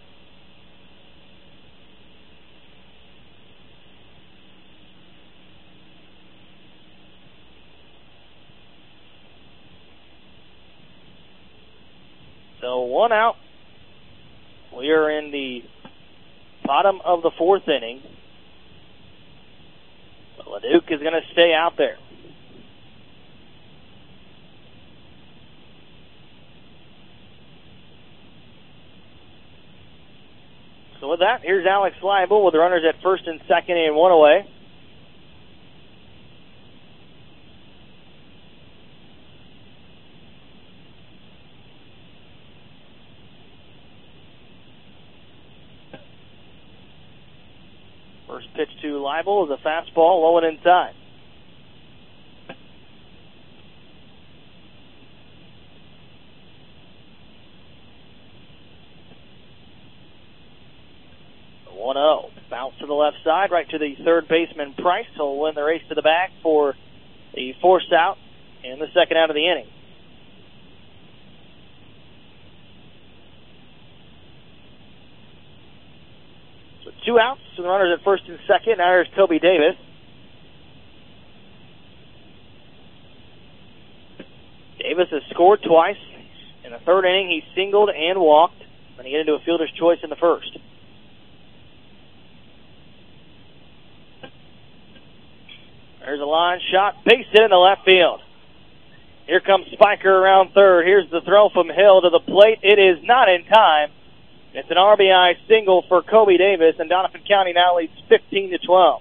So 1 out. We are in the bottom of the 4th inning. LeDuc is going to stay out there. So with that, here's Alex Leibel with the runners at first and second and 1 away. First pitch to Leibel is a fastball low and inside. Bounce to the left side, right to the third baseman Price. He'll win the race to the bag for the forced out in the second out of the inning. So 2 outs, and the runners at first and second. Now here's Kobe Davis. Davis has scored twice. In the third inning, he singled and walked. Then he get into a fielder's choice in the first. There's a line shot, base hit in the left field. Here comes Spiker around third. Here's the throw from Hill to the plate. It is not in time. It's an RBI single for Kobe Davis, and Doniphan County now leads 15-12.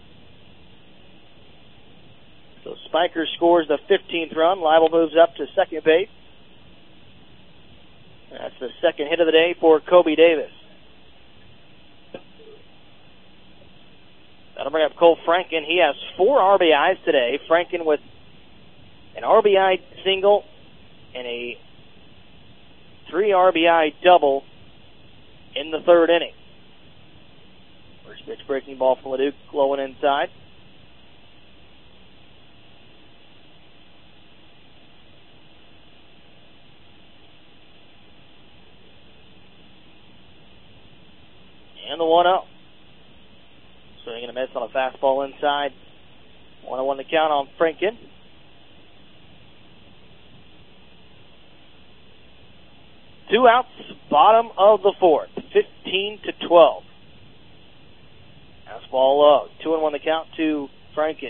So Spiker scores the 15th run. Leibel moves up to second base. That's the second hit of the day for Kobe Davis. That'll bring up Cole Franken. He has 4 RBIs today. Franken with an RBI single and a 3 RBI double in the third inning. First pitch breaking ball from LeDuc, low and inside. And the 1-0. Swinging a miss on a fastball inside. 1-1 to count on Franken. Two outs, bottom of the 4th. 15-12. Fastball low. 2-1 to count to Franken.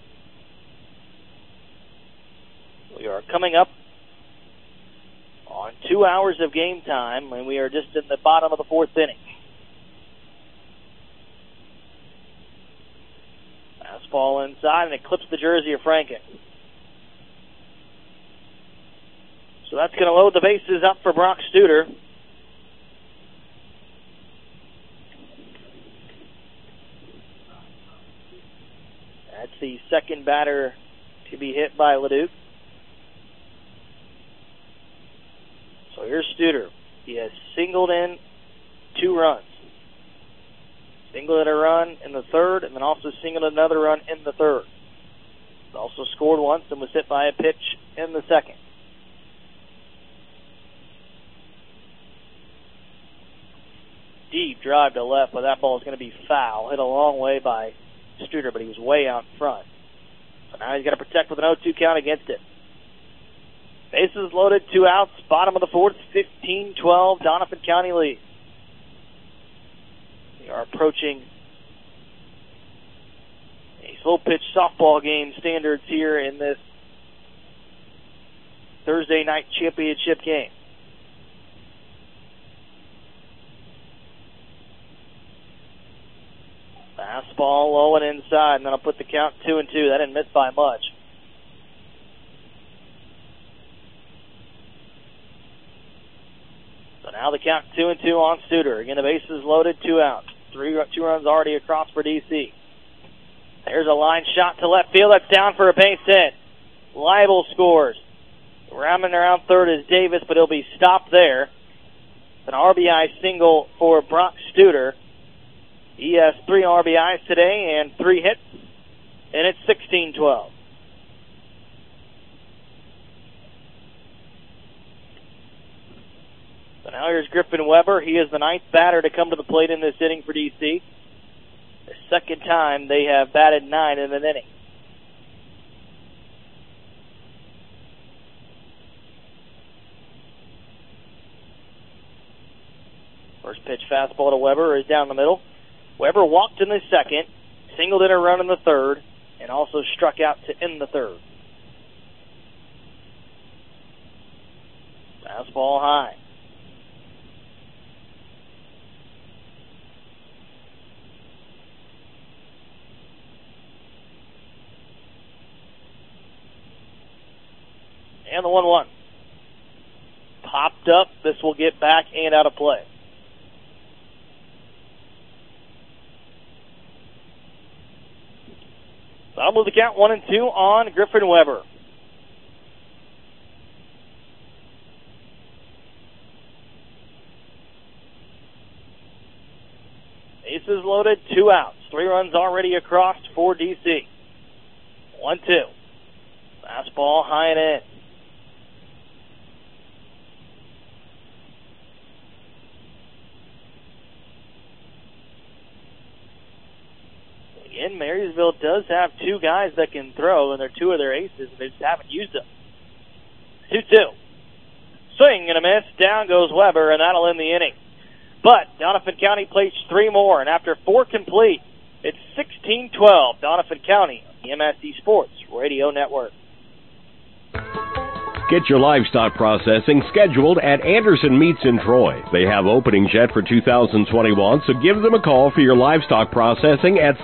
We are coming up on 2 hours of game time, and we are just in the bottom of the 4th inning. Fastball inside, and it clips the jersey of Franken. So that's going to load the bases up for Brock Studer. That's the second batter to be hit by LeDuc. So here's Studer. He has singled in 2 runs. Singled a run in the third, and then also singled another run in the third. He also scored once and was hit by a pitch in the second. Deep drive to left, but that ball is going to be foul. Hit a long way by Studer, but he was way out in front. So now he's got to protect with an 0-2 count against it. Bases loaded, 2 outs, bottom of the fourth, 15-12, Doniphan County leads. We are approaching a slow-pitch softball game standards here in this Thursday night championship game. Fastball low and inside, and then I'll put the count 2-2. That didn't miss by much. So now the count 2-2 on Studer. Again, the bases loaded, 2 outs. 2 runs already across for DC. There's a line shot to left field. That's down for a base hit. Leibel scores. Rounding around third is Davis, but he'll be stopped there. An RBI single for Brock Studer. He has 3 RBIs today and 3 hits, and it's 16-12. So now here's Griffin Weber. He is the 9th batter to come to the plate in this inning for DC. The second time they have batted 9 in an inning. First pitch fastball to Weber is down the middle. Weber walked in the second, singled in a run in the third, and also struck out to end the third. Fastball high. And the 1-1. Popped up. This will get back and out of play. So I'll move the count 1-2 on Griffin Weber. Bases loaded, 2 outs. 3 runs already across for DC. 1-2. Fastball high and in. Again, Marysville does have 2 guys that can throw, and they're 2 of their aces, and they just haven't used them. 2-2. Swing and a miss. Down goes Weber, and that'll end the inning. But Doniphan County plays 3 more, and after 4 complete, it's 16-12. Doniphan County, the MSD Sports Radio Network. Get your livestock processing scheduled at Anderson Meats in Troy. They have openings yet for 2021, so give them a call for your livestock processing at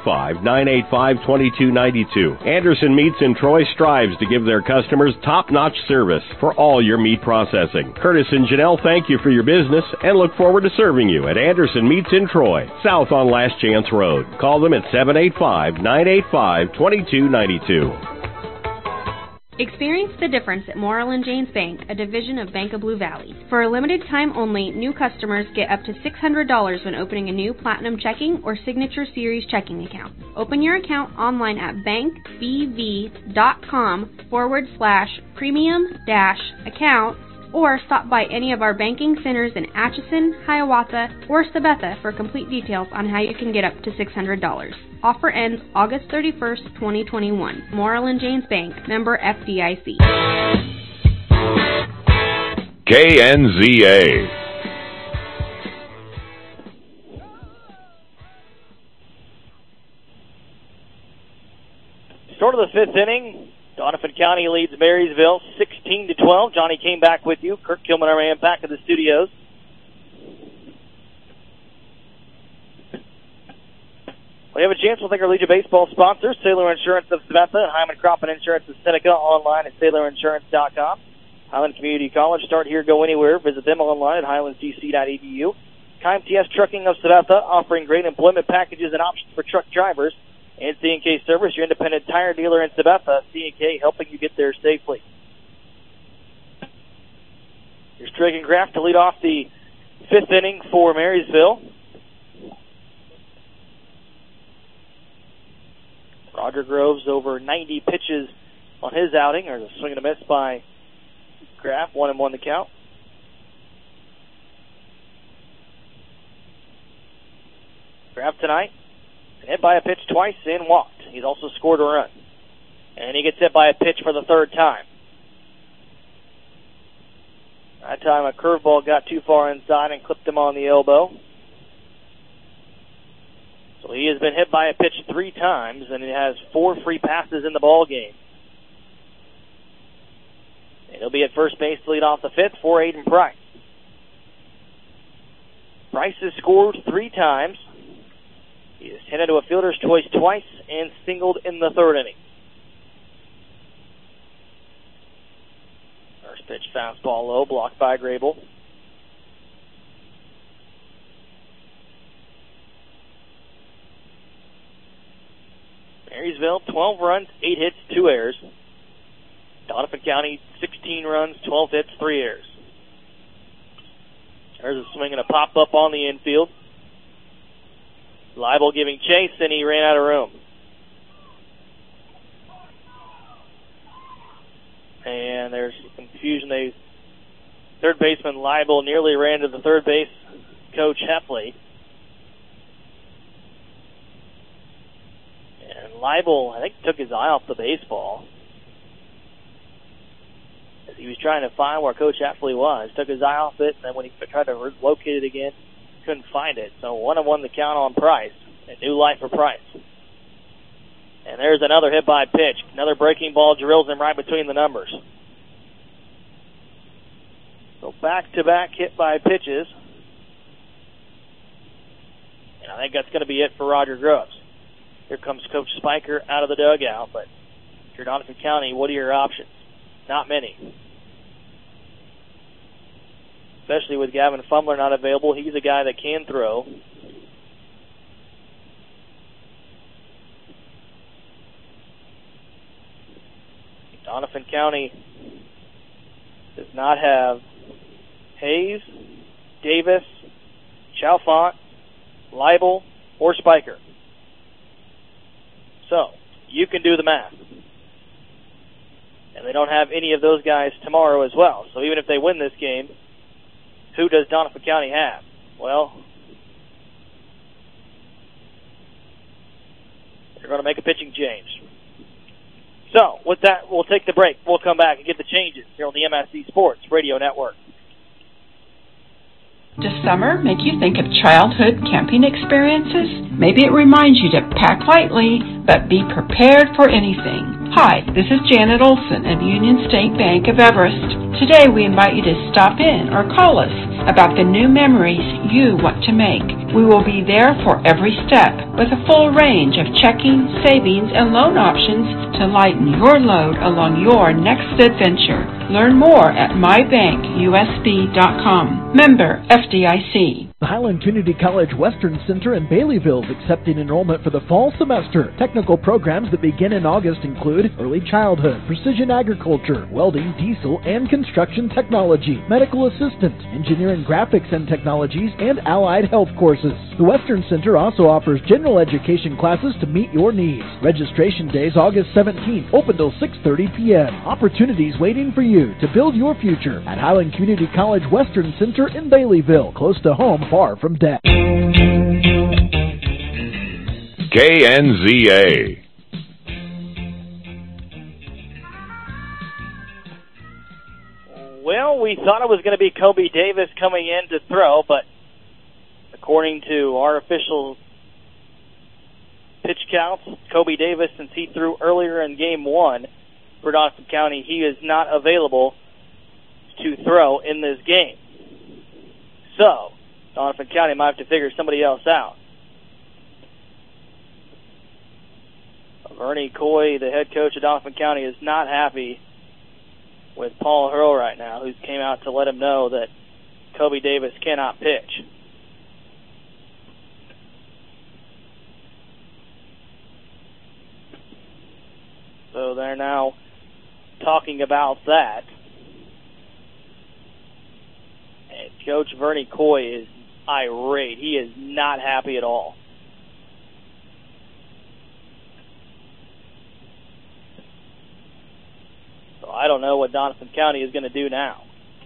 785-985-2292. Anderson Meats in Troy strives to give their customers top-notch service for all your meat processing. Curtis and Janelle thank you for your business and look forward to serving you at Anderson Meats in Troy, south on Last Chance Road. Call them at 785-985-2292. Experience the difference at Morrill & Janes Bank, a division of Bank of Blue Valley. For a limited time only, new customers get up to $600 when opening a new Platinum Checking or Signature Series checking account. Open your account online at bankbv.com/premium-account or stop by any of our banking centers in Atchison, Hiawatha, or Sabetha for complete details on how you can get up to $600. Offer ends August 31st, 2021. Morrill & Janes Bank, member FDIC. KNZA. Start of the 5th inning. Doniphan County leads Marysville 16-12. Johnny came back with you. Kirk Kilman, our man, back in the studios. We have a chance. We'll thank our Legion Baseball sponsors, Sailor Insurance of Sabetha and Hyman Crop and Insurance of Seneca, online at SailorInsurance.com. Highland Community College, start here, go anywhere. Visit them online at highlandsdc.edu. KMTS Trucking of Sabetha, offering great employment packages and options for truck drivers. And C&K Service, your independent tire dealer in Sabetha. C&K helping you get there safely. Here's Dragon Graff to lead off the 5th inning for Marysville. Roger Groves over 90 pitches on his outing. There's a swing and a miss by Graff, 1-1 the count. Graff tonight hit by a pitch twice and walked. He's also scored a run. And he gets hit by a pitch for the 3rd time. That time a curveball got too far inside and clipped him on the elbow. So he has been hit by a pitch 3 times, and he has 4 free passes in the ball game. And he'll be at first base to lead off the 5th for Aiden Price. Price has scored 3 times. He has hit into a fielder's choice twice and singled in the 3rd inning. First pitch fastball low, blocked by Grable. Marysville, 12 runs, 8 hits, 2 errors. Doniphan County, 16 runs, 12 hits, 3 errors. There's a swing and a pop-up on the infield. Leibel giving chase, and he ran out of room. And there's confusion. Third baseman Leibel nearly ran to the third base coach Heffley. And Leibel, I think, took his eye off the baseball as he was trying to find where Coach Heffley was. Took his eye off it, and then when he tried to locate it again, couldn't find it. So 1-1 the count on Price. A new life for Price. And there's another hit by pitch. Another breaking ball drills him right between the numbers. So back-to-back hit by pitches. And I think that's going to be it for Roger Groves. Here comes Coach Spiker out of the dugout. But if you're Doniphan County, what are your options? Not many. Especially with Gavin Fumbler not available. He's a guy that can throw. Doniphan County does not have Hayes, Davis, Chalfont, Leibel, or Spiker. So, you can do the math. And they don't have any of those guys tomorrow as well. So even if they win this game, who does Doniphan County have? Well, they're going to make a pitching change. So, with that, we'll take the break. We'll come back and get the changes here on the MSC Sports Radio Network. Does summer make you think of childhood camping experiences? Maybe it reminds you to pack lightly, but be prepared for anything. Hi, this is Janet Olson of Union State Bank of Everest. Today we invite you to stop in or call us about the new memories you want to make. We will be there for every step with a full range of checking, savings, and loan options to lighten your load along your next adventure. Learn more at mybankusb.com. Member FDIC. The Highland Community College Western Center in Baileyville is accepting enrollment for the fall semester. Technical programs that begin in August include early childhood, precision agriculture, welding, diesel, and construction technology, medical assistant, engineering graphics and technologies, and allied health courses. The Western Center also offers general education classes to meet your needs. Registration day is August 17th, open till 6:30 p.m. Opportunities waiting for you to build your future at Highland Community College Western Center in Baileyville, close to home, far from debt. KNZA. Well, we thought it was going to be Kobe Davis coming in to throw, but according to our official pitch counts, Kobe Davis, since he threw earlier in Game 1 for Doniphan County, he is not available to throw in this game. So, Doniphan County might have to figure somebody else out. Vernie Coy, the head coach of Doniphan County, is not happy with Paul Hurl right now, who came out to let him know that Kobe Davis cannot pitch. So they're now talking about that. And Coach Vernie Coy is irate. He is not happy at all. So I don't know what Doniphan County is going to do now.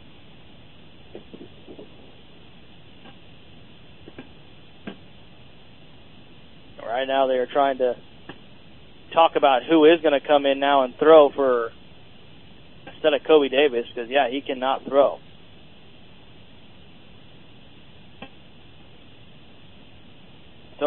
Right now they are trying to talk about who is going to come in now and throw for instead of Kobe Davis, because, yeah, he cannot throw.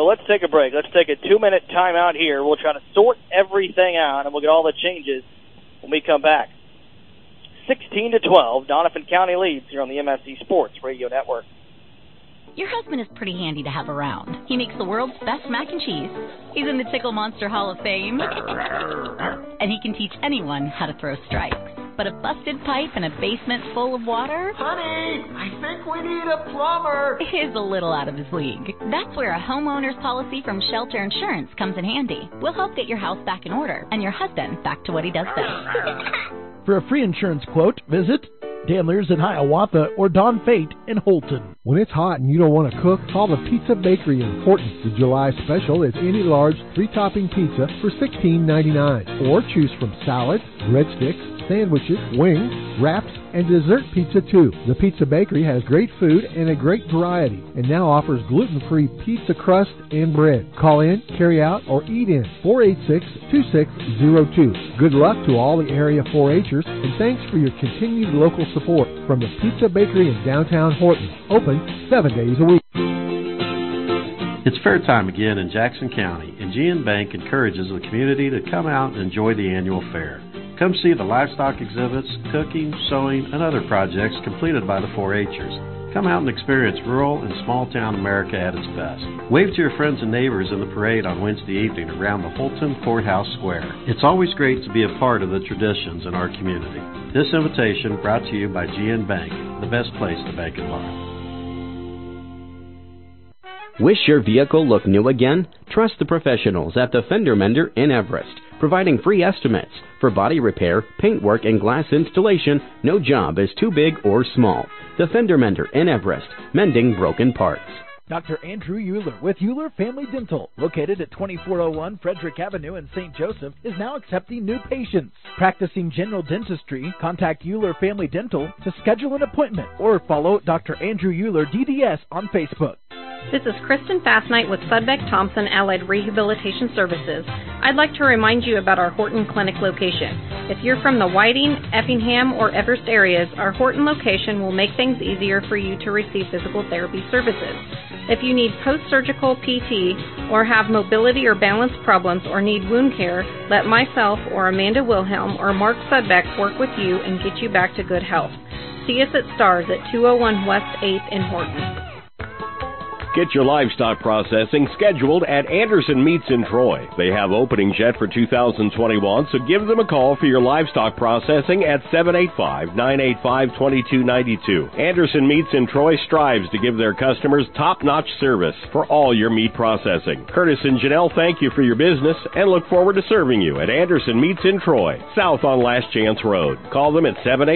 let's take a break. Let's take a 2-minute timeout here. We'll try to sort everything out, and we'll get all the changes when we come back. 16-12, Doniphan County leads here on the MSC Sports Radio Network. Your husband is pretty handy to have around. He makes the world's best mac and cheese. He's in the Tickle Monster Hall of Fame. And he can teach anyone how to throw strikes. But a busted pipe in a basement full of water? Honey, I think we need a plumber. Is a little out of his league. That's where a homeowner's policy from Shelter Insurance comes in handy. We'll help get your house back in order and your husband back to what he does best. For a free insurance quote, visit Dan Lears in Hiawatha or Don Fate in Holton. When it's hot and you don't want to cook, call the Pizza Bakery in Horton. The July special is any large 3-topping pizza for $16.99. Or choose from salads, breadsticks, sandwiches, wings, wraps, and dessert pizza too. The Pizza Bakery has great food and a great variety, and now offers gluten-free pizza crust and bread. Call in, carry out, or eat in. 486-2602. Good luck to all the area 4-Hers, and thanks for your continued local support from the Pizza Bakery in downtown Horton. Open 7 days a week. It's fair time again in Jackson County, and GN Bank encourages the community to come out and enjoy the annual fair. Come see the livestock exhibits, cooking, sewing, and other projects completed by the 4-Hers. Come out and experience rural and small-town America at its best. Wave to your friends and neighbors in the parade on Wednesday evening around the Holton Courthouse Square. It's always great to be a part of the traditions in our community. This invitation brought to you by GN Bank, the best place to bank and borrow. Wish your vehicle looked new again? Trust the professionals at the Fender Mender in Everest. Providing free estimates for body repair, paintwork, and glass installation. No job is too big or small. The Fender Mender in Everest, mending broken parts. Dr. Andrew Euler with Euler Family Dental, located at 2401 Frederick Avenue in St. Joseph, is now accepting new patients. Practicing general dentistry, contact Euler Family Dental to schedule an appointment or follow Dr. Andrew Euler DDS on Facebook. This is Kristen Fastnight with Sudbeck Thompson Allied Rehabilitation Services. I'd like to remind you about our Horton Clinic location. If you're from the Whiting, Effingham, or Everest areas, our Horton location will make things easier for you to receive physical therapy services. If you need post-surgical PT or have mobility or balance problems or need wound care, let myself or Amanda Wilhelm or Mark Sudbeck work with you and get you back to good health. See us at STARS at 201 West 8th in Horton. Get your livestock processing scheduled at Anderson Meats in Troy. They have openings yet for 2021, so give them a call for your livestock processing at 785-985-2292. Anderson Meats in Troy strives to give their customers top-notch service for all your meat processing. Curtis and Janelle thank you for your business and look forward to serving you at Anderson Meats in Troy, south on Last Chance Road. Call them at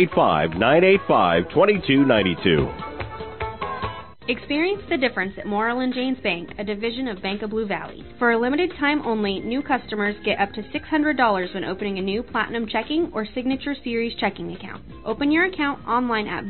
785-985-2292. Experience the difference at Morrill & Janes Bank, a division of Bank of Blue Valley. For a limited time only, new customers get up to $600 when opening a new Platinum Checking or Signature Series checking account. Open your account online at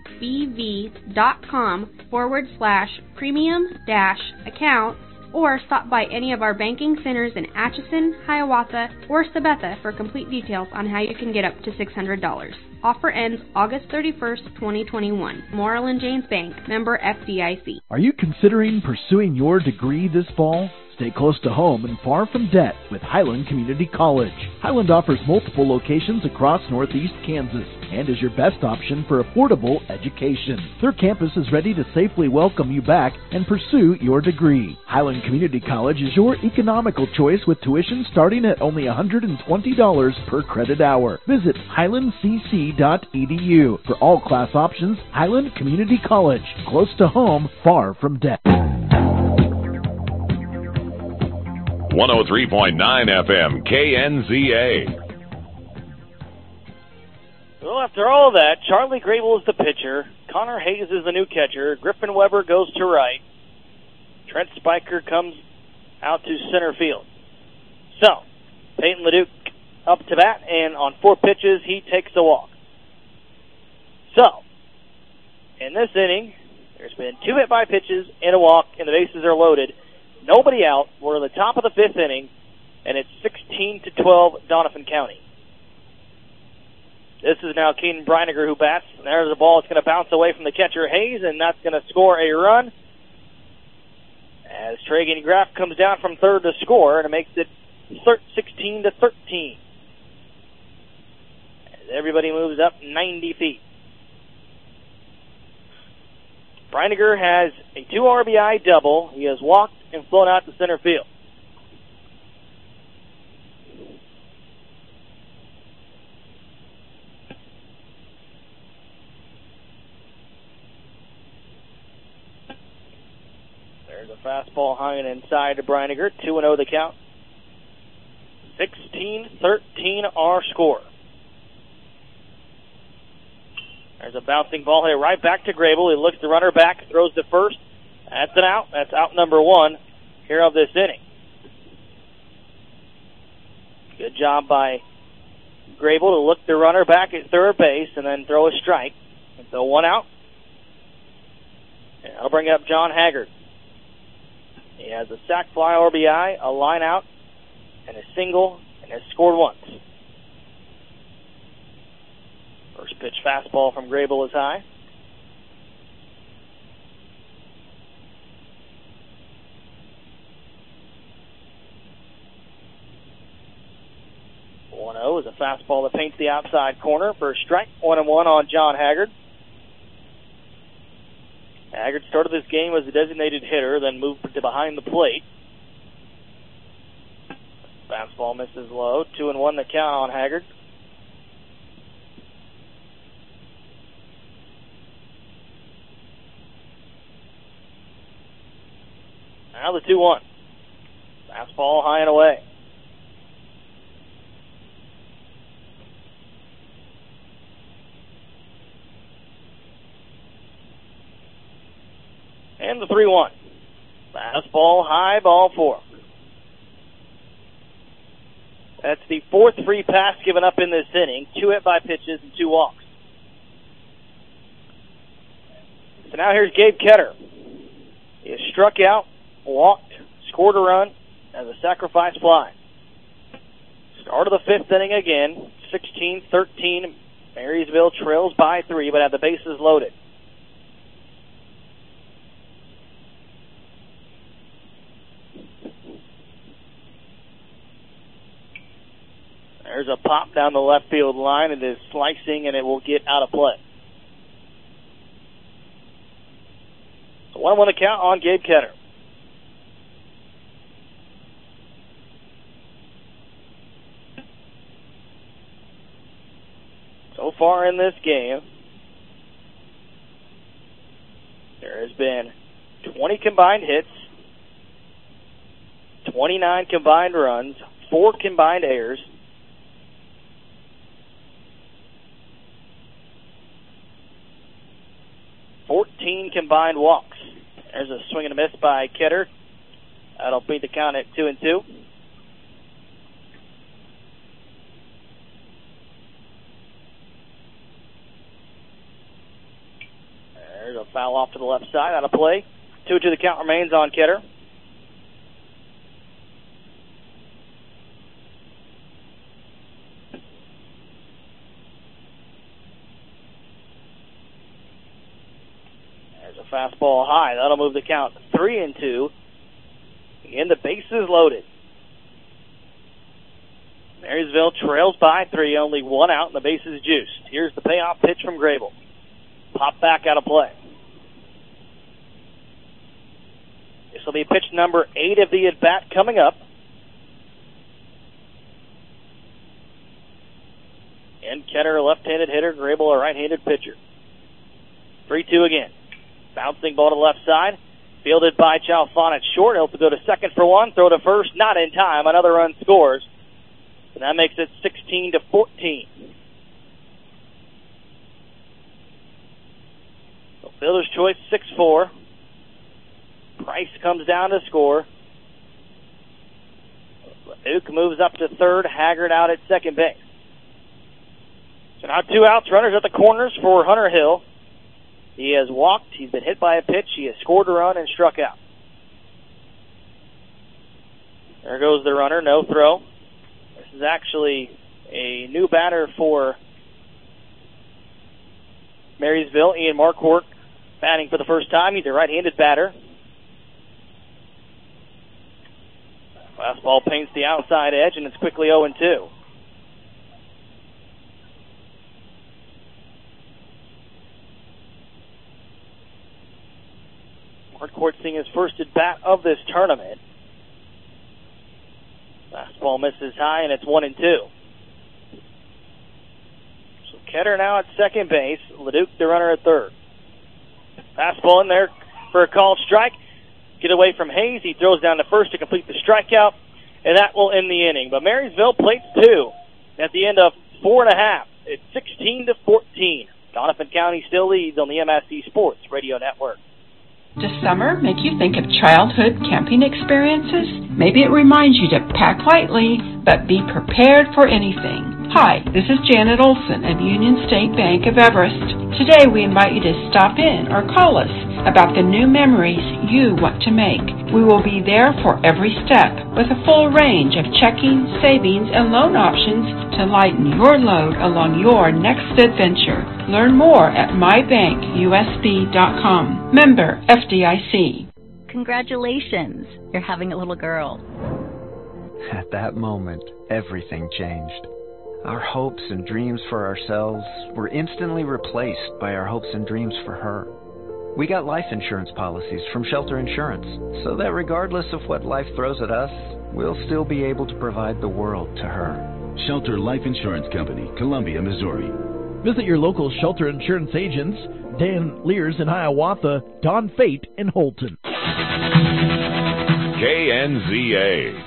bankbv.com/premium-account or stop by any of our banking centers in Atchison, Hiawatha, or Sabetha for complete details on how you can get up to $600. Offer ends August 31st, 2021. Morrill & Janes Bank, member FDIC. Are you considering pursuing your degree this fall? Stay close to home and far from debt with Highland Community College. Highland offers multiple locations across northeast Kansas and is your best option for affordable education. Their campus is ready to safely welcome you back and pursue your degree. Highland Community College is your economical choice with tuition starting at only $120 per credit hour. Visit highlandcc.edu for all class options. Highland Community College, close to home, far from debt. 103.9 FM, KNZA. Well, after all of that, Charlie Grable is the pitcher. Connor Hayes is the new catcher. Griffin Weber goes to right. Trent Spiker comes out to center field. So, Peyton LeDuc up to bat, and on 4 pitches, he takes a walk. So, in this inning, there's been 2 hit-by pitches and a walk, and the bases are loaded. Nobody out. We're in the top of the 5th inning, and it's 16-12 Doniphan County. This is now Keenan Breiniger who bats. And there's the ball. It's going to bounce away from the catcher Hayes, and that's going to score a run. As as Tragan Graff comes down from third to score, and it makes it 16-13. As everybody moves up 90 feet. Breiniger has a 2 RBI double. He has walked and flown out to center field. There's a fastball high and inside to Breiniger. 2-0 the count. 16-13 our score. There's a bouncing ball here right back to Grable. He looks the runner back, throws to first. That's an out. That's out number 1 here of this inning. Good job by Grable to look the runner back at third base and then throw a strike. And so 1 out. And that'll bring up John Haggard. He has a sac fly RBI, a line out, and a single, and has scored once. First pitch fastball from Grable is high. Is a fastball that paints the outside corner for a strike. 1-1 on John Haggard. Haggard started this game as a designated hitter, then moved to behind the plate. Fastball misses low. 2-1 the count on Haggard. Now the 2-1. Fastball high and away. And the 3-1. Fastball high, ball 4. That's the 4th free pass given up in this inning. 2 hit-by pitches and 2 walks. So now here's Gabe Ketter. He has struck out, walked, scored a run as a sacrifice fly. Start of the 5th inning again. 16-13. Marysville trails by 3, but have the bases loaded. There's a pop down the left field line. It is slicing, and it will get out of play. So 1-1 to count on Gabe Ketter. So far in this game, there has been 20 combined hits, 29 combined runs, 4 combined errors, 14 combined walks. There's a swing and a miss by Ketter. That'll beat the count at 2-2. There's a foul off to the left side, out of play. 2-2 the count remains on Ketter. Fastball high. That'll move the count 3-2. Again, the bases loaded. Marysville trails by 3, only 1 out, and the bases juiced. Here's the payoff pitch from Grable. Pop back out of play. This will be pitch number 8 of the at-bat coming up. And Ketter, a left-handed hitter. Grable, a right-handed pitcher. 3-2 again. Bouncing ball to the left side. Fielded by Chalfant at short. He'll go to second for 1. Throw to first. Not in time. Another run scores. And that makes it 16-14. So fielder's choice 6-4. Price comes down to score. Duke moves up to third. Haggard out at second base. So now 2 outs. Runners at the corners for Hunter Hill. He has walked, he's been hit by a pitch, he has scored a run and struck out. There goes the runner, no throw. This is actually a new batter for Marysville. Ian Marquardt batting for the first time. He's a right-handed batter. Fastball paints the outside edge, and it's quickly 0-2. Marquardt seeing his first at-bat of this tournament. Fastball misses high, and it's 1-2. So Ketter now at second base. Leduc, the runner, at third. Fastball in there for a called strike. Get away from Hayes. He throws down to first to complete the strikeout, and that will end the inning. But Marysville plates 2 at the end of 4.5. It's 16-14. Donovan County still leads on the MSC Sports Radio Network. Does summer make you think of childhood camping experiences? Maybe it reminds you to pack lightly, but be prepared for anything. Hi, this is Janet Olson of Union State Bank of Everest. Today we invite you to stop in or call us about the new memories you want to make. We will be there for every step with a full range of checking, savings, and loan options to lighten your load along your next adventure. Learn more at mybankusb.com. Member FDIC. Congratulations, you're having a little girl. At that moment, everything changed. Our hopes and dreams for ourselves were instantly replaced by our hopes and dreams for her. We got life insurance policies from Shelter Insurance, so that regardless of what life throws at us, we'll still be able to provide the world to her. Shelter Life Insurance Company, Columbia, Missouri. Visit your local Shelter Insurance agents, Dan Lears in Hiawatha, Don Fate in Holton. KNZA.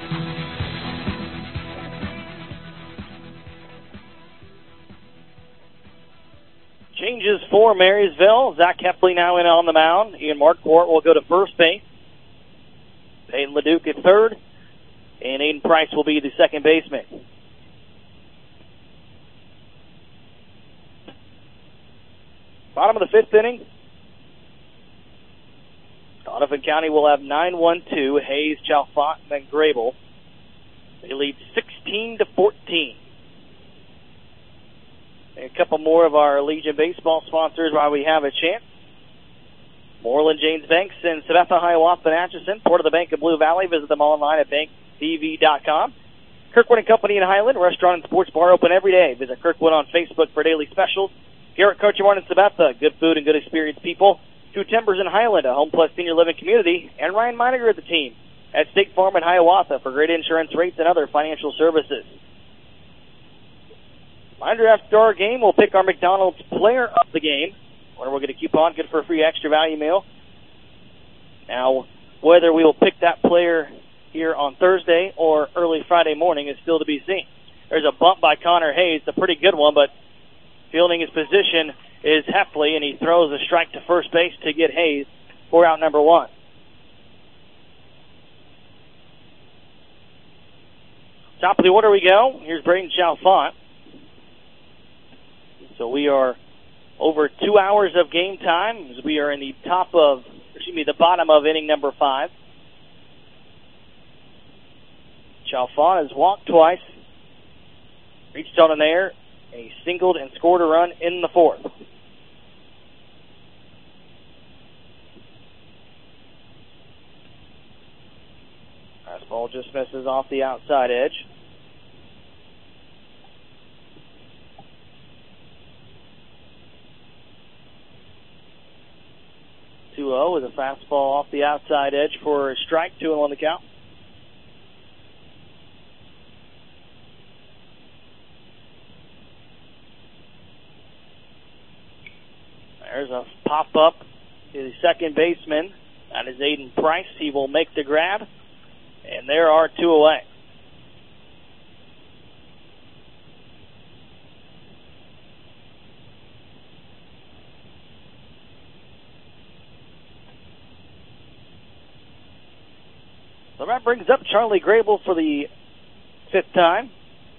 Changes for Marysville. Zach Heffley now in on the mound. Ian Marquardt will go to first base. Peyton Leduc at third. And Aiden Price will be the second baseman. Bottom of the fifth inning. Donovan County will have 9-1-2. Hayes, Chalfont, and then Grable. They lead 16-14. A couple more of our Legion Baseball sponsors while we have a chance. Moreland James Banks and Sabetha, Hiawatha, and Atchison, part of the Bank of Blue Valley. Visit them online at banktv.com. Kirkwood & Company in Highland, restaurant and sports bar open every day. Visit Kirkwood on Facebook for daily specials. Garrett Coachemore and Sabetha, good food and good experienced people. Two Timbers in Highland, a Home Plus senior living community. And Ryan Meiniger at the team at State Farm in Hiawatha for great insurance rates and other financial services. Reminder, after our game, we'll pick our McDonald's player of the game. Or we'll get a coupon, good for a free extra value meal. Now, whether we will pick that player here on Thursday or early Friday morning is still to be seen. There's a bump by Connor Hayes, a pretty good one, but fielding his position is Heffley, and he throws a strike to first base to get Hayes for out number one. Top of the order we go. Here's Braden Chalfont. So we are over 2 hours of game time as we are in the bottom of inning number 5. Chalfont has walked twice, reached on an air, and he singled and scored a run in the fourth. Fastball just misses off the outside edge. With a fastball off the outside edge for a strike, 2-1 the count. There's a pop-up to the second baseman. That is Aiden Price. He will make the grab, and there are 2 away. So that brings up Charlie Grable for the 5th time.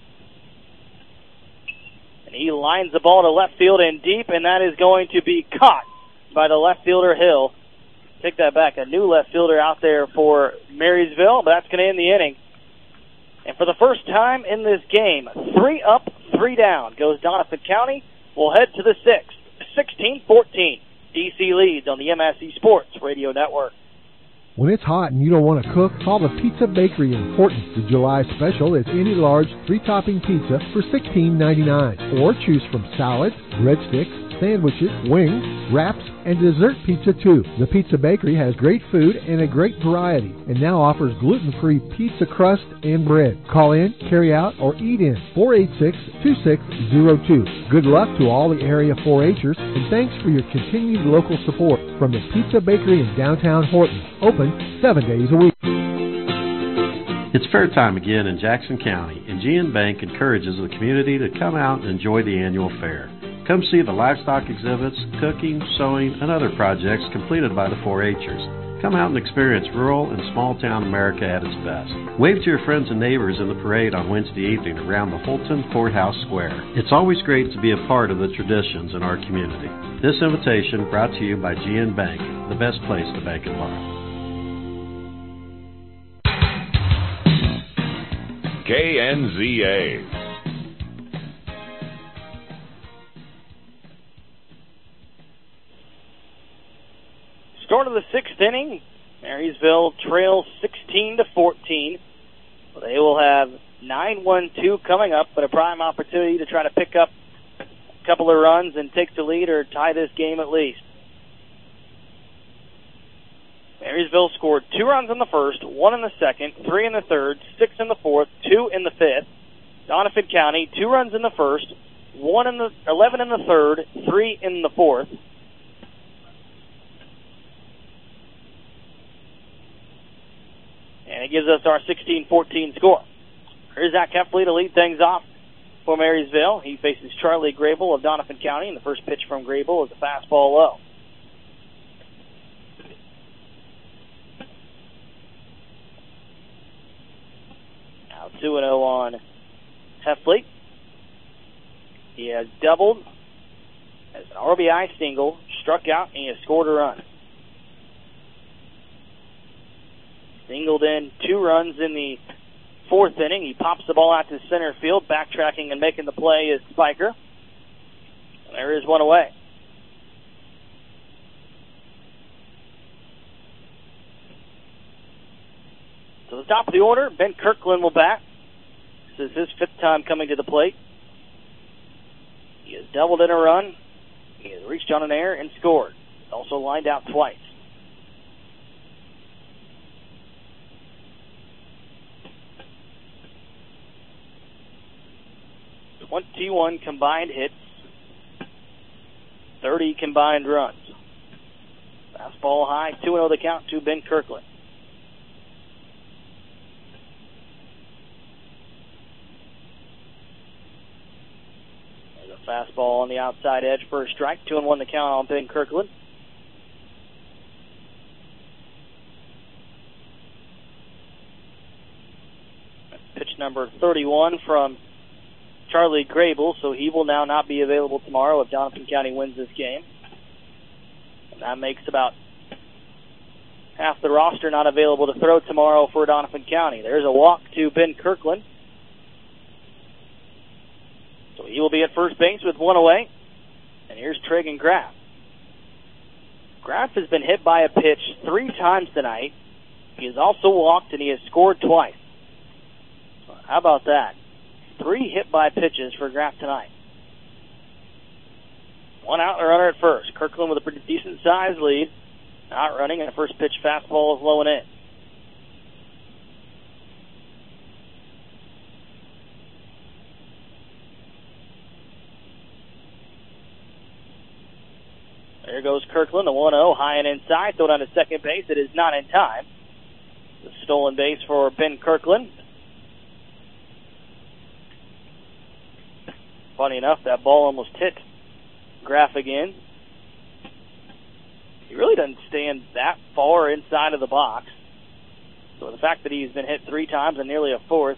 And he lines the ball to left field and deep, and that is going to be caught by the left fielder, Hill. Take that back. A new left fielder out there for Marysville, but that's going to end the inning. And for the first time in this game, 3 up, 3 down goes Donovan County. We'll head to the 6th. 16-14. DC leads on the MSC Sports Radio Network. When it's hot and you don't want to cook, call the Pizza Bakery in Horton. The July special is any large 3-topping pizza for $16.99. Or choose from salads, breadsticks, sandwiches, wings, wraps, and dessert pizza too. The Pizza Bakery has great food and a great variety, and now offers gluten-free pizza crust and bread. Call in, carry out, or eat in. 486-2602. Good luck to all the area 4-Hers, and thanks for your continued local support from the Pizza Bakery in downtown Horton. Open 7 days a week. It's fair time again in Jackson County, and GN Bank encourages the community to come out and enjoy the annual fair. Come see the livestock exhibits, cooking, sewing, and other projects completed by the 4-Hers. Come out and experience rural and small-town America at its best. Wave to your friends and neighbors in the parade on Wednesday evening around the Holton Courthouse Square. It's always great to be a part of the traditions in our community. This invitation brought to you by GN Bank, the best place to bank and borrow. KNZA. Start of the 6th inning, Marysville trails 16-14. They will have 9-1-2 coming up, but a prime opportunity to try to pick up a couple of runs and take the lead or tie this game at least. Marysville scored 2 runs in the first, 1 in the second, 3 in the third, 6 in the fourth, 2 in the fifth. Doniphan County, 2 runs in the first, 11 in the third, 3 in the fourth. And it gives us our 16-14 score. Here's Zach Heffley to lead things off for Marysville. He faces Charlie Grable of Doniphan County, and the first pitch from Grable is a fastball low. Now 2-0 on Heffley. He has doubled, has an RBI single, struck out, and he has scored a run. Singled in 2 runs in the 4th inning. He pops the ball out to center field, backtracking and making the play is Spiker. And there is one away. To the top of the order, Ben Kirkland will bat. This is his 5th time coming to the plate. He has doubled in a run. He has reached on an error and scored. He's also lined out twice. 21 combined hits, 30 combined runs. Fastball high, 2-0 the count to Ben Kirkland. There's a fastball on the outside edge for a strike, 2-1 the count on Ben Kirkland. Pitch number 31 from Charlie Grable, so he will now not be available tomorrow if Doniphan County wins this game. And that makes about half the roster not available to throw tomorrow for Doniphan County. There's a walk to Ben Kirkland. So he will be at first base with 1 away. And here's Tragan Graff. Graff has been hit by a pitch 3 times tonight. He has also walked and he has scored twice. So how about that? 3 hit-by pitches for Graff tonight. 1 out, a runner at first. Kirkland with a pretty decent-sized lead. Not running, and the first pitch fastball is low and in. There goes Kirkland, the 1-0, high and inside. Throw down to second base. It is not in time. The stolen base for Ben Kirkland. Funny enough, that ball almost hit Graff again. He really doesn't stand that far inside of the box. So the fact that he's been hit 3 times and nearly a 4th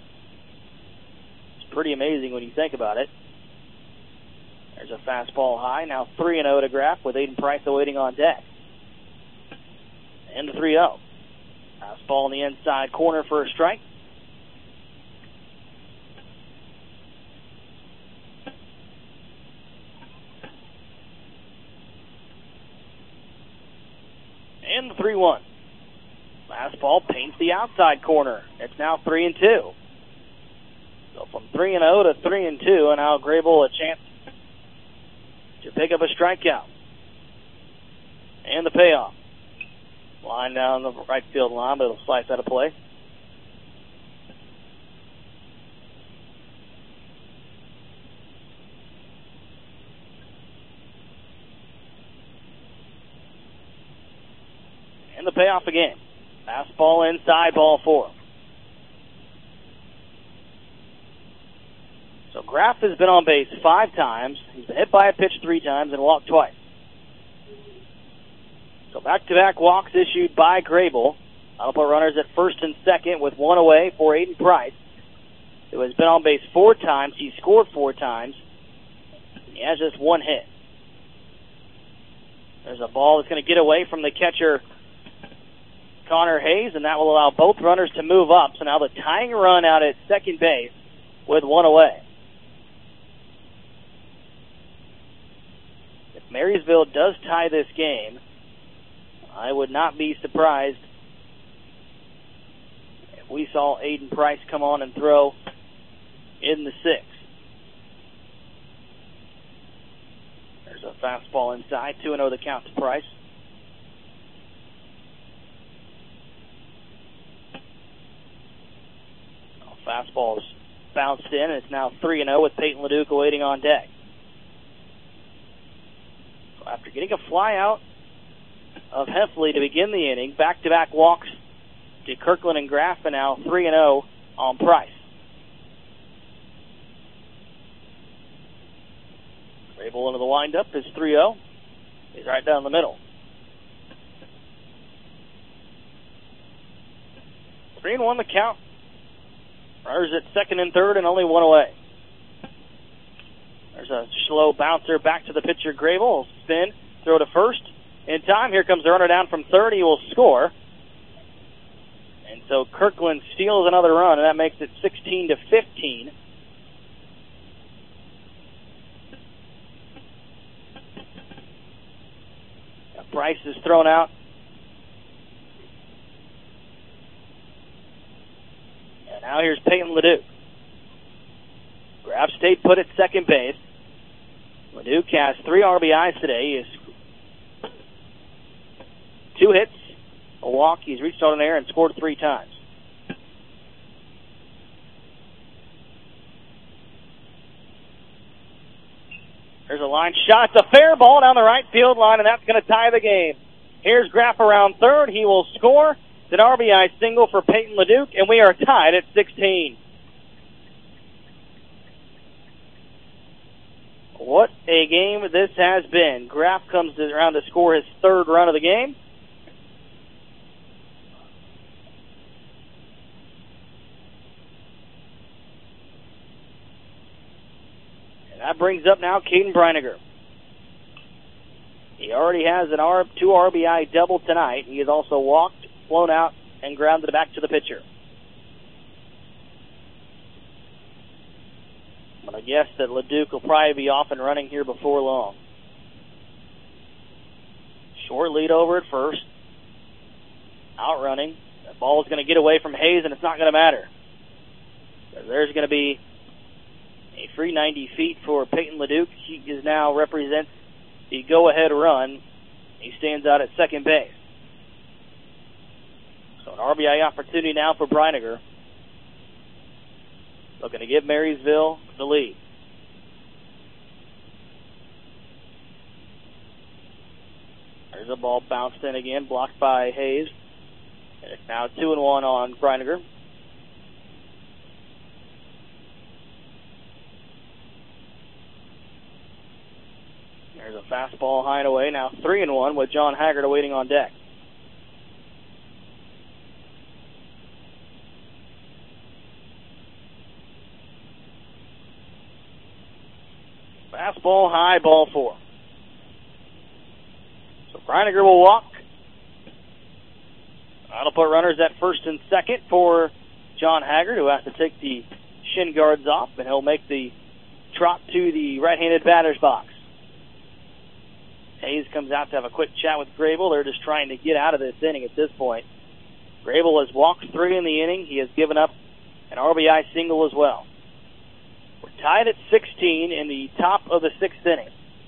is pretty amazing when you think about it. There's a fastball high. Now 3-0 to Graff with Aiden Price awaiting on deck. And the 3-0. Fastball in the inside corner for a strike. And the 3-1. Fastball paints the outside corner. It's now 3-2. So from 3-0 to 3-2, and now Grable a chance to pick up a strikeout. And the payoff. Line down the right field line, but it'll slice out of play. And the payoff again. Fastball inside, ball 4. So Graff has been on base 5 times. He's been hit by a pitch 3 times and walked twice. So back-to-back walks issued by Grable. That'll put runners at first and second with 1 away for Aiden Price, who has been on base 4 times. He scored 4 times. He has just 1 hit. There's a ball that's going to get away from the catcher, Connor Hayes, and that will allow both runners to move up. So now the tying run out at second base with 1 away. If Marysville does tie this game, I would not be surprised if we saw Aiden Price come on and throw in the 6th. There's a fastball inside, 2-0 the count to Price. Fastball is bounced in, and it's now 3-0 with Peyton Leduc awaiting on deck. So after getting a fly out of Heffley to begin the inning, back-to-back walks to Kirkland and Graff, and now 3-0 on Price. Grable into the windup is 3-0. He's right down the middle. 3-1 the count. Runners at second and third and only 1 away. There's a slow bouncer back to the pitcher, Grable. Spin, throw to first. In time, here comes the runner down from third. He will score. And so Kirkland steals another run, and that makes it 16-15. Price is thrown out. And now here's Peyton Leduc. Graff stayed put at second base. Leduc has 3 RBIs today. He has 2 hits, a walk. He's reached out in the air and scored 3 times. There's a line shot. It's a fair ball down the right field line, and that's going to tie the game. Here's Graff around third. He will score. It's an RBI single for Peyton Leduc, and we are tied at 16. What a game this has been. Graff comes around to score his 3rd run of the game. And that brings up now Caden Breiniger. He already has an 2 RBI double tonight. He has also walked, flown out, and grounded back to the pitcher. I'm going to guess that Leduc will probably be off and running here before long. Short lead over at first. Outrunning. The ball is going to get away from Hayes, and it's not going to matter. There's going to be a free 90 feet for Peyton Leduc. He is now represents the go-ahead run. He stands out at second base. So an RBI opportunity now for Breiniger. Looking to give Marysville the lead. There's a ball bounced in again, blocked by Hayes. And it's now 2-1 on Breiniger. There's a fastball high and away. Now 3-1 with John Haggard awaiting on deck. Fastball high, ball 4. So Breiniger will walk. That'll put runners at first and second for John Haggard, who has to take the shin guards off, and he'll make the trot to the right-handed batter's box. Hayes comes out to have a quick chat with Grable. They're just trying to get out of this inning at this point. Grable has walked 3 in the inning. He has given up an RBI single as well. We're tied at 16 in the top of the 6th inning.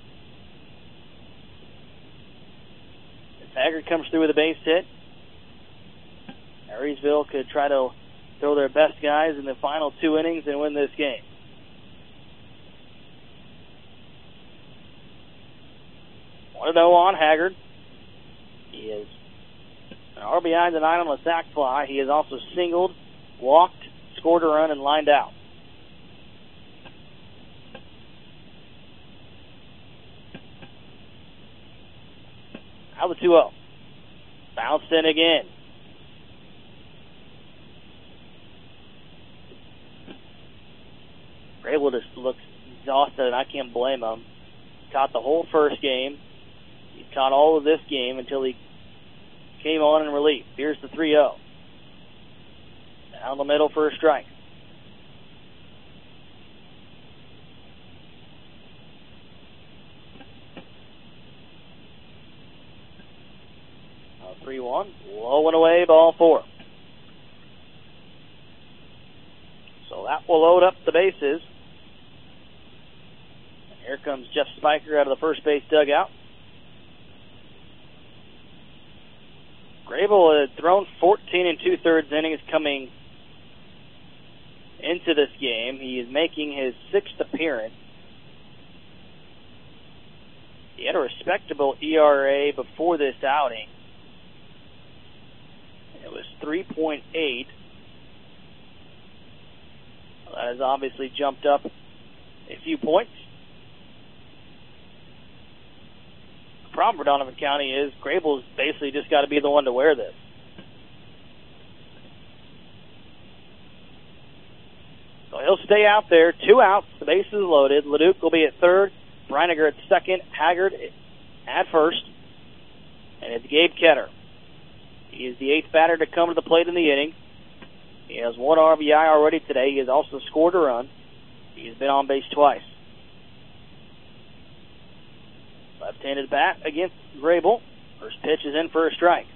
As Haggard comes through with a base hit, Marysville could try to throw their best guys in the final 2 innings and win this game. One to 0 on Haggard. He is an RBI tonight on a sac fly. He has also singled, walked, scored a run, and lined out. Now the 2-0. Bounced in again. Grable just looks exhausted, and I can't blame him. He caught the whole first game. He caught all of this game until he came on in relief. Here's the 3-0. Down the middle for a strike. Now 3-1. Low and away, ball 4. So that will load up the bases. And here comes Jeff Spiker out of the first base dugout. Grable had thrown 14 2/3 innings coming into this game. He is making his 6th appearance. He had a respectable ERA before this outing. It was 3.8. That has obviously jumped up a few points. The problem for Donovan County is Grable's basically just got to be the one to wear this. So he'll stay out there. 2 outs. The bases loaded. Leduc will be at third. Breiniger at second. Haggard at first. And it's Gabe Ketter. He is the 8th batter to come to the plate in the inning. He has 1 RBI already today. He has also scored a run. He has been on base twice. Left-handed bat against Grable. First pitch is in for a strike.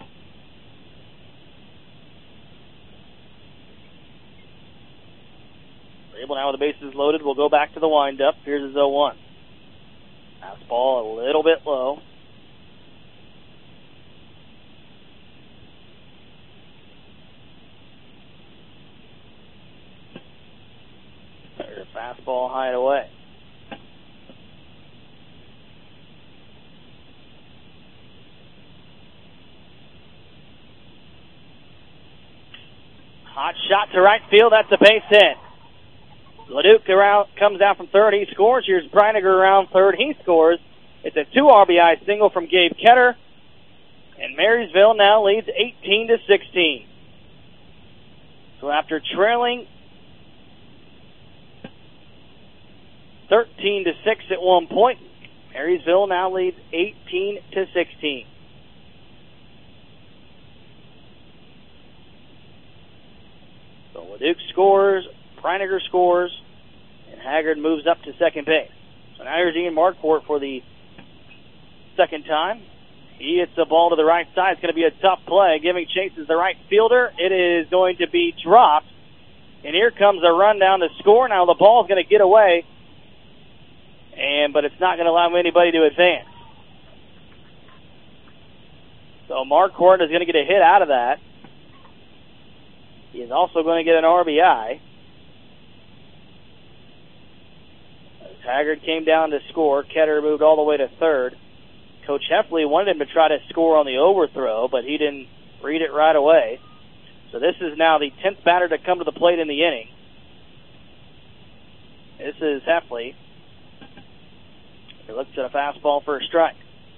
Grable now with the bases loaded will go back to the windup. Here's his 0-1. Fastball a little bit low. There's a fastball high and away. Hot shot to right field. That's a base hit. Leduc comes down from third. He scores. Here's Breiniger around third. He scores. It's a 2 RBI single from Gabe Ketter. And Marysville now leads 18-16. So after trailing 13-6 at one point, Marysville now leads 18-16. So Leduc scores, Breiniger scores, and Haggard moves up to second base. So now here's Ian Marquardt for the second time. He hits the ball to the right side. It's going to be a tough play. Giving chase is the right fielder. It is going to be dropped. And here comes a run down to score. Now the ball is going to get away, but it's not going to allow anybody to advance. So Marquardt is going to get a hit out of that. He is also going to get an RBI. As Haggard came down to score, Ketter moved all the way to third. Coach Heffley wanted him to try to score on the overthrow, but he didn't read it right away. So this is now the 10th batter to come to the plate in the inning. This is Heffley. He looks at a fastball for a strike.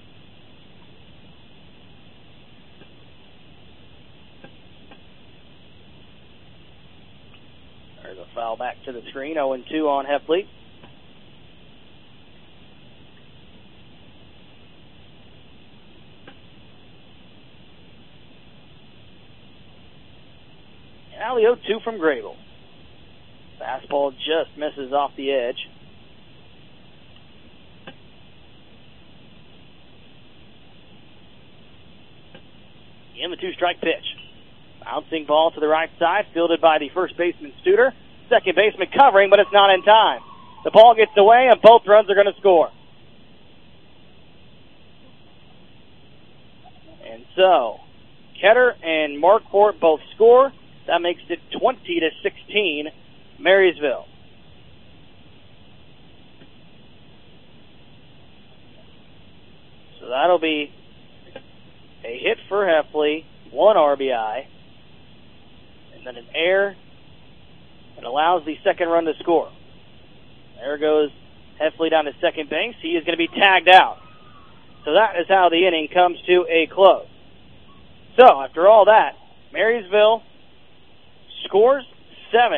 There's a foul back to the screen. 0-2 on Heffley. Now the 0-2 from Grable. Fastball just misses off the edge. In the 2-strike pitch. Bouncing ball to the right side, fielded by the first baseman, Studer. Second baseman covering, but it's not in time. The ball gets away, and both runs are going to score. And so, Ketter and Marquardt both score. That makes it 20-16, Marysville. So that'll be a hit for Heffley, 1 RBI, and then an error that allows the second run to score. There goes Heffley down to second base. He is going to be tagged out. So that is how the inning comes to a close. So after all that, Marysville scores 7.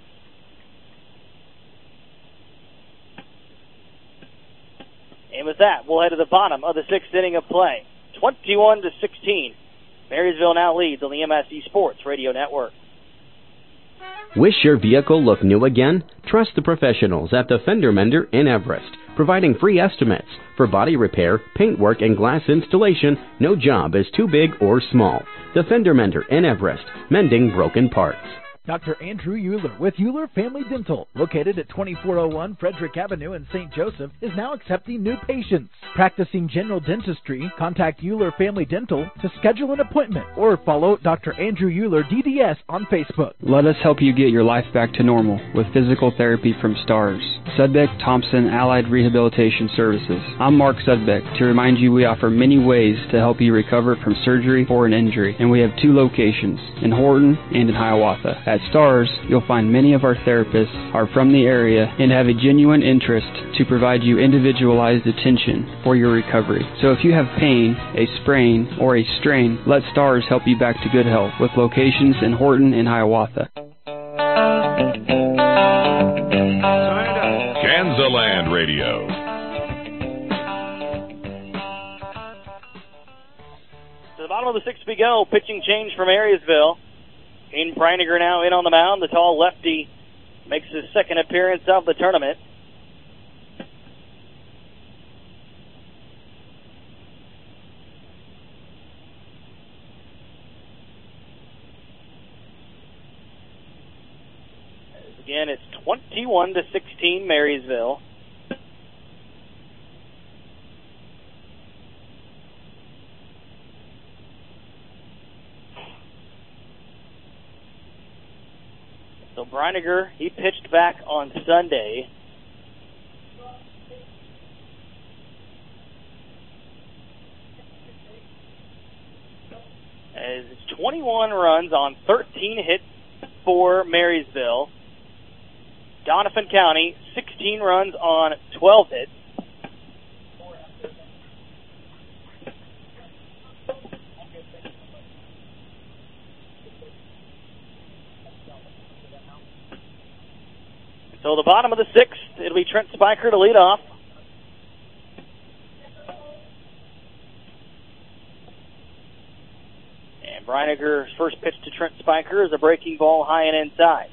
And with that, we'll head to the bottom of the 6th inning of play. 21-16. Marysville now leads on the MSE Sports Radio Network. Wish your vehicle looked new again? Trust the professionals at the Fender Mender in Everest, providing free estimates for body repair, paintwork, and glass installation. No job is too big or small. The Fender Mender in Everest, mending broken parts. Dr. Andrew Euler with Euler Family Dental, located at 2401 Frederick Avenue in St. Joseph, is now accepting new patients. Practicing general dentistry, contact Euler Family Dental to schedule an appointment or follow Dr. Andrew Euler DDS on Facebook. Let us help you get your life back to normal with physical therapy from STARS. Sudbeck Thompson Allied Rehabilitation Services. I'm Mark Sudbeck. To remind you, we offer many ways to help you recover from surgery or an injury, and we have 2 locations, in Horton and in Hiawatha. At STARS, you'll find many of our therapists are from the area and have a genuine interest to provide you individualized attention for your recovery. So if you have pain, a sprain, or a strain, let STARS help you back to good health with locations in Horton and Hiawatha. Kansaland Radio. To the bottom of the 6th we go. Pitching change for Marysville. Aiden Breiniger now in on the mound. The tall lefty makes his second appearance of the tournament. Again, it's 21-16 Marysville. So Breiniger, he pitched back on Sunday. As it's 21 runs on 13 hits for Marysville. Doniphan County, 16 runs on 12 hits. So the bottom of the 6th, it'll be Trent Spiker to lead off. And Breiniger's first pitch to Trent Spiker is a breaking ball high and inside.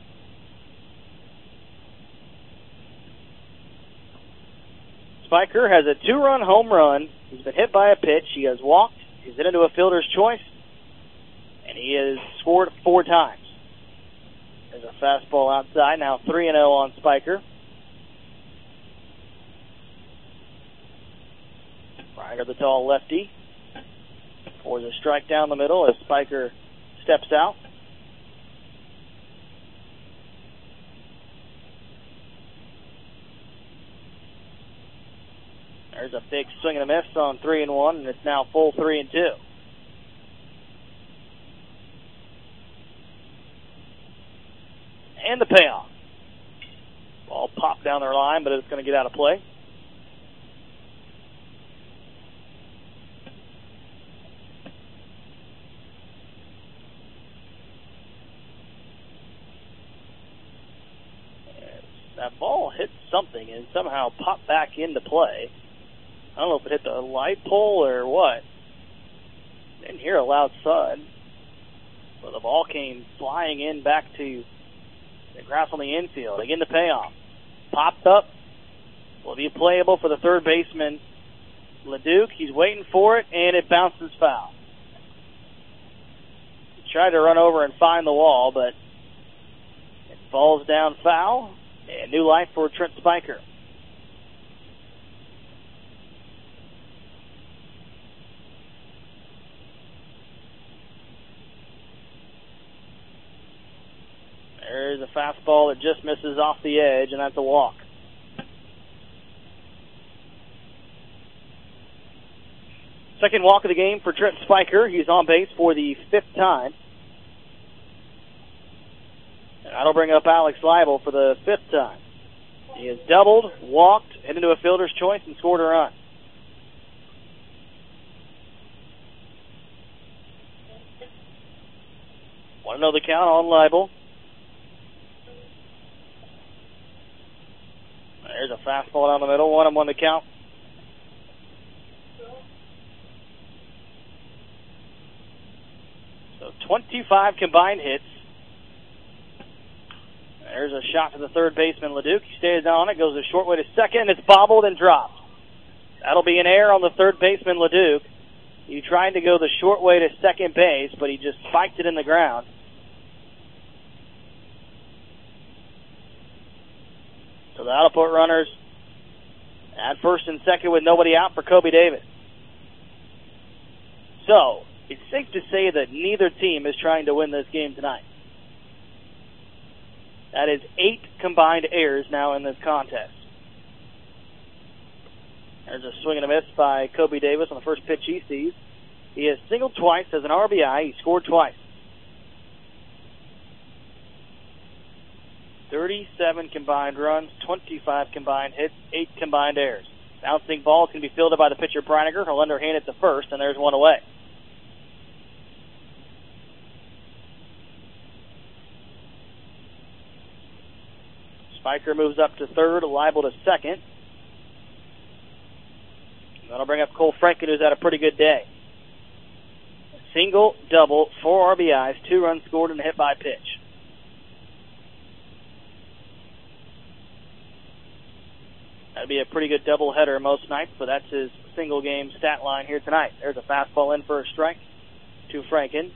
Spiker has a 2-run home run. He's been hit by a pitch. He has walked. He's hit into a fielder's choice. And he has scored 4 times. There's a fastball outside. Now 3-0 on Spiker. Breiniger, the tall lefty, pours a strike down the middle as Spiker steps out. There's a big swing and a miss on 3-1, and it's now full 3-2. And the payoff. Ball popped down their line, but it's going to get out of play. That ball hit something and somehow popped back into play. I don't know if it hit the light pole or what. Didn't hear a loud thud. But the ball came flying in back to the grass on the infield. Again, the payoff. Popped up. Will be playable for the third baseman, Leduc. He's waiting for it, and it bounces foul. tried to run over and find the wall, but it falls down foul. And new life for Trent Spiker. There's a fastball that just misses off the edge, and that's a walk. Second walk of the game for Trent Spiker. He's on base for the 5th time. And that'll bring up Alex Leibel for the 5th time. He has doubled, walked, hit into a fielder's choice, and scored a run. Want to know the count on Leibel. There's a fastball down the middle. 1-1 the count. So 25 combined hits. There's a shot to the third baseman, Leduc. He stays on it, goes a short way to second. It's bobbled and dropped. That'll be an error on the third baseman, Leduc. He tried to go the short way to second base, but he just spiked it in the ground. So that'll put runners at first and second with nobody out for Kobe Davis. So it's safe to say that neither team is trying to win this game tonight. That is 8 combined errors now in this contest. There's a swing and a miss by Kobe Davis on the first pitch he sees. He has singled twice as an RBI. He scored twice. 37 combined runs, 25 combined hits, 8 combined errors. Bouncing ball is going to be fielded by the pitcher Preiniger. He'll underhand it to first, and there's one away. Spiker moves up to third, Leibel to second. That'll bring up Cole Franken, who's had a pretty good day. Single, double, 4 RBIs, 2 runs scored, and a hit by pitch. That'd be a pretty good doubleheader most nights, but that's his single game stat line here tonight. There's a fastball in for a strike to Franken.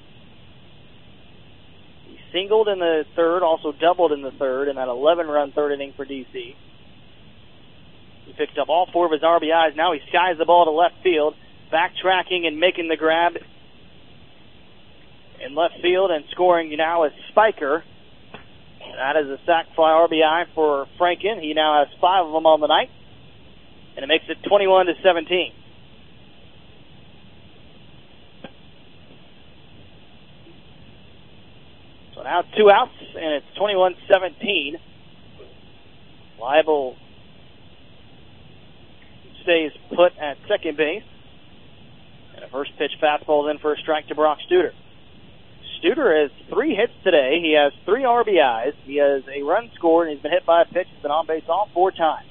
He singled in the third, also doubled in the third, in that 11-run third inning for DC. He picked up all 4 of his RBIs. Now he skies the ball to left field, backtracking and making the grab in left field, and scoring now is Spiker. That is a sac fly RBI for Franken. He now has 5 of them on the night, and it makes it 21-17. So now it's 2 outs, and it's 21-17. Leibel stays put at second base, and a first pitch fastball in for a strike to Brock Studer. Studer has 3 hits today. He has 3 RBIs. He has a run scored, and he's been hit by a pitch. He's been on base all 4 times.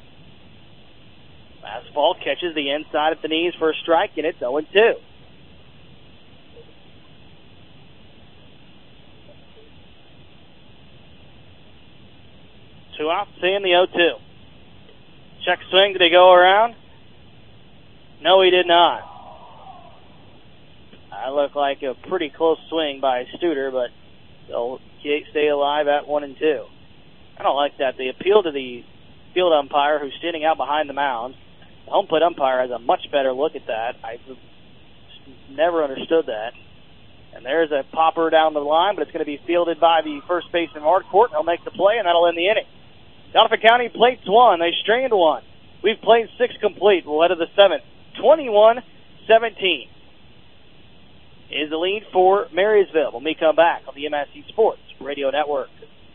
Fastball catches the inside of the knees for a strike, and it's 0-2. Two outs, seeing the 0-2. Check swing, did he go around? No, he did not. That looked like a pretty close swing by Studer, but they'll stay alive at 1-2. I don't like that. They appeal to the field umpire who's standing out behind the mound. The home plate umpire has a much better look at that. I've never understood that. And there's a popper down the line, but it's going to be fielded by the first baseman Harcourt. He'll make the play, and that'll end the inning. Dauphin County plates 1. They strained 1. We've played 6 complete. We'll head to the 7th. 21-17 is the lead for Marysville. When we come back on the MSC Sports Radio Network.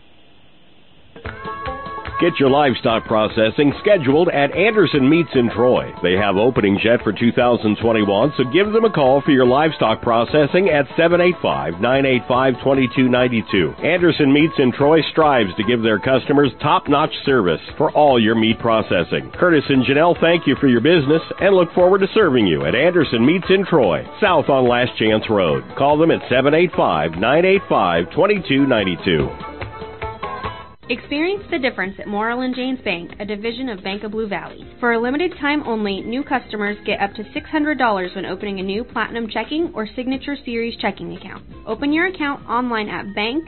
Get your livestock processing scheduled at Anderson Meats in Troy. They have openings yet for 2021, so give them a call for your livestock processing at 785-985-2292. Anderson Meats in Troy strives to give their customers top-notch service for all your meat processing. Curtis and Janelle thank you for your business and look forward to serving you at Anderson Meats in Troy, south on Last Chance Road. Call them at 785-985-2292. Experience the difference at Moreland Janes Bank, a division of Bank of Blue Valley. For a limited time only, new customers get up to $600 when opening a new Platinum Checking or Signature Series checking account. Open your account online at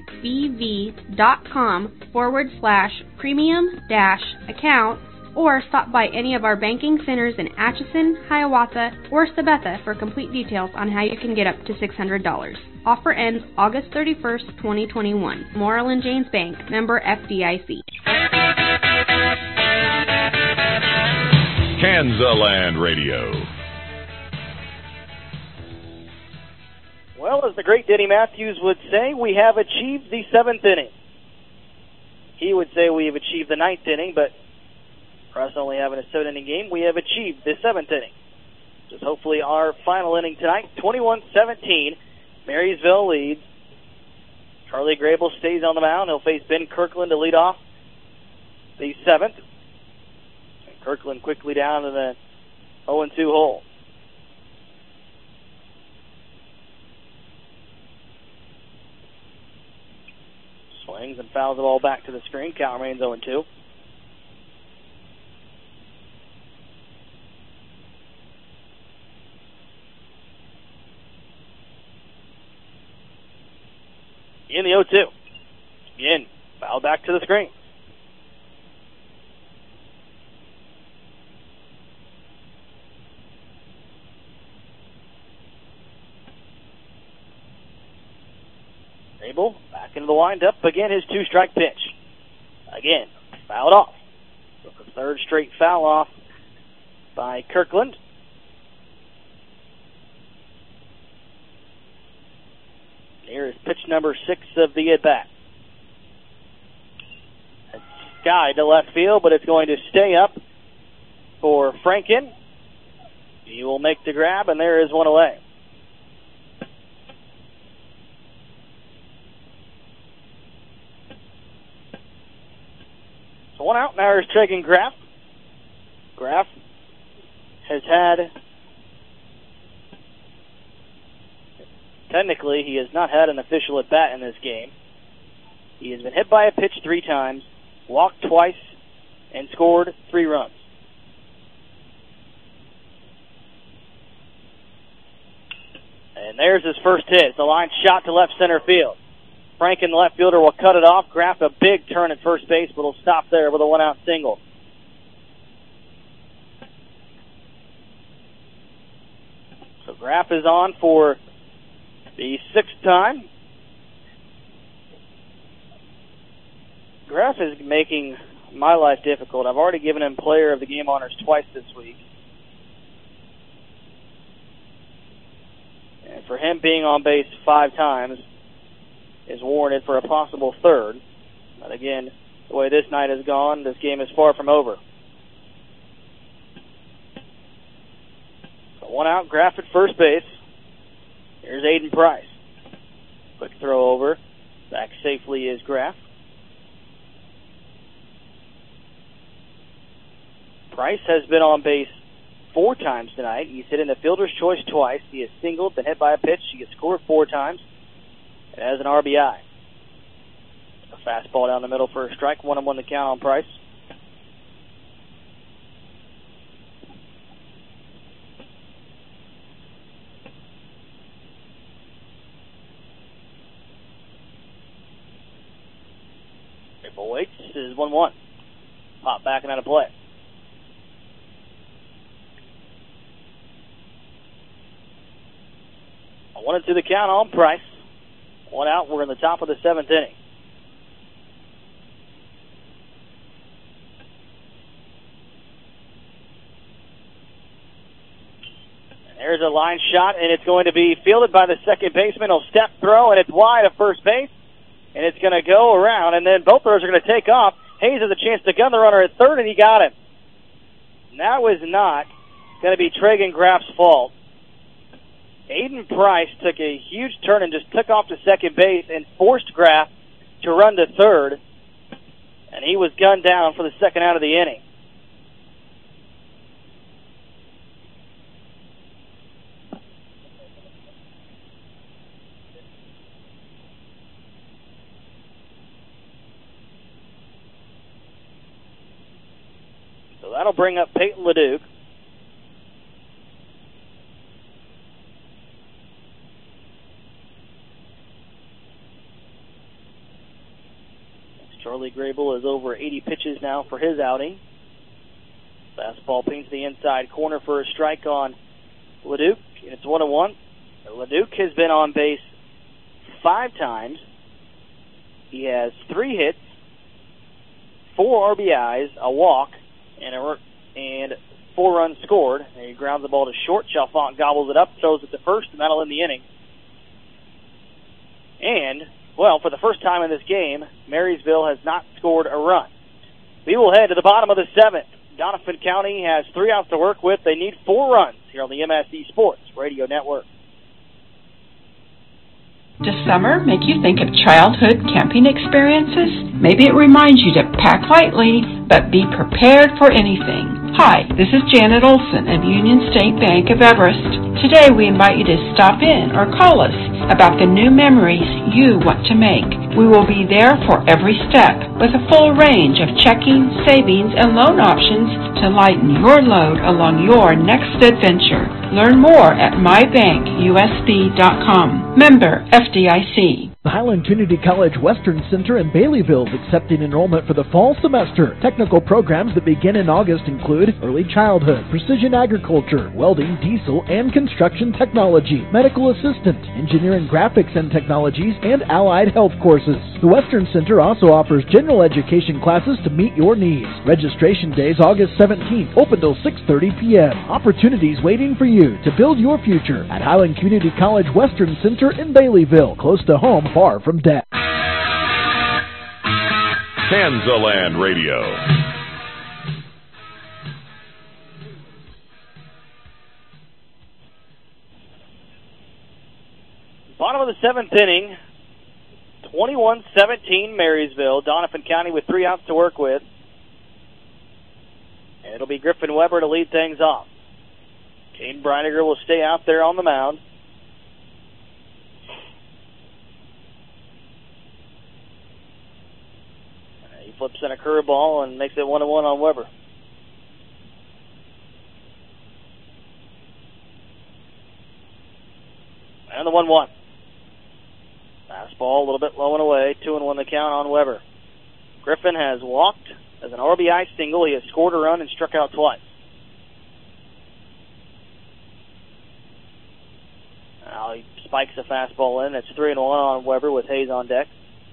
bankbv.com/premium-account or stop by any of our banking centers in Atchison, Hiawatha, or Sabetha for complete details on how you can get up to $600. Offer ends August 31st, 2021. Moreland Janes Bank, member FDIC. Kansaland Radio. Well, as the great Denny Matthews would say, we have achieved the 7th inning. He would say we have achieved the 9th inning, but for us only having a 7-inning game, we have achieved the 7th inning. Which is hopefully our final inning tonight. 21-17, Marysville leads. Charlie Grable stays on the mound. He'll face Ben Kirkland to lead off the 7th. And Kirkland quickly down to the 0-2 hole. Swings and fouls the ball back to the screen. Count remains 0-2. In the 0-2. Again, foul back to the screen. Grable back into the windup. Again, his 2-strike pitch. Again, fouled off. With the 3rd straight foul off by Kirkland. Here is pitch number 6 of the at-bat. It's sky to left field, but it's going to stay up for Franken. He will make the grab, and there is one away. So one out. Now here's Tragan Graff. Graff has had... Technically, he has not had an official at-bat in this game. He has been hit by a pitch 3 times, walked twice, and scored 3 runs. And there's his first hit. It's a line shot to left center field. Franken, the left fielder, will cut it off. Graff a big turn at first base, but will stop there with a 1-out single. So Graff is on for the 6th time. Graff is making my life difficult. I've already given him player of the game honors twice this week. And for him being on base 5 times is warranted for a possible 3rd. But again, the way this night has gone, this game is far from over. So 1 out, Graff at first base. Here's Aiden Price. Quick throw over. Back safely is Graff. Price has been on base 4 times tonight. He's hit in the fielder's choice twice. He has singled, been hit by a pitch. He has scored 4 times. And has an RBI. A fastball down the middle for a strike. 1-1 the count on Price. Grable waits. This is 1-1. Pop back and out of play. I wanted to the count on Price. 1 out. We're in the top of the 7th inning. And there's a line shot, and it's going to be fielded by the second baseman. He'll step throw, and it's wide of first base. And it's going to go around, and then both throwers are going to take off. Hayes has a chance to gun the runner at third, and he got him. And that was not going to be Tragan Graff's fault. Aiden Price took a huge turn and just took off to second base and forced Graff to run to third. And he was gunned down for the 2nd out of the inning. That'll bring up Peyton Leduc. Charlie Grable is over 80 pitches now for his outing. Fastball paints the inside corner for a strike on Leduc, and it's 1-1. Leduc has been on base 5 times. He has 3 hits, 4 RBIs, a walk, and 4 runs scored. And he grounds the ball to short. Chalfant gobbles it up, throws it to first, and that'll end the inning. And, well, for the first time in this game, Marysville has not scored a run. We will head to the bottom of the 7th. Doniphan County has 3 outs to work with. They need 4 runs here on the MSC Sports Radio Network. Does summer make you think of childhood camping experiences? Maybe it reminds you to pack lightly, but be prepared for anything. Hi, this is Janet Olson of Union State Bank of Everest. Today we invite you to stop in or call us about the new memories you want to make. We will be there for every step with a full range of checking, savings, and loan options to lighten your load along your next adventure. Learn more at mybankusb.com. Member FDIC. The Highland Community College Western Center in Baileyville is accepting enrollment for the fall semester. Technical programs that begin in August include early childhood, precision agriculture, welding, diesel, and construction technology, medical assistant, engineering graphics and technologies, and allied health courses. The Western Center also offers general education classes to meet your needs. Registration day is August 17th, open till 6:30 p.m. Opportunities waiting for you to build your future at Highland Community College Western Center in Baileyville, close to home, far from debt. Kansaland Radio. Bottom of the 7th inning, 21-17 Marysville. Doniphan County with 3 outs to work with. And it'll be Griffin Weber to lead things off. Kane Breiniger will stay out there on the mound. He flips in a curveball and makes it 1-1 on Weber. And the 1-1. Fastball a little bit low and away. 2-1 the count on Weber. Griffin has walked as an RBI single. He has scored a run and struck out twice. Now he spikes a fastball in. It's 3-1 on Weber with Hayes on deck.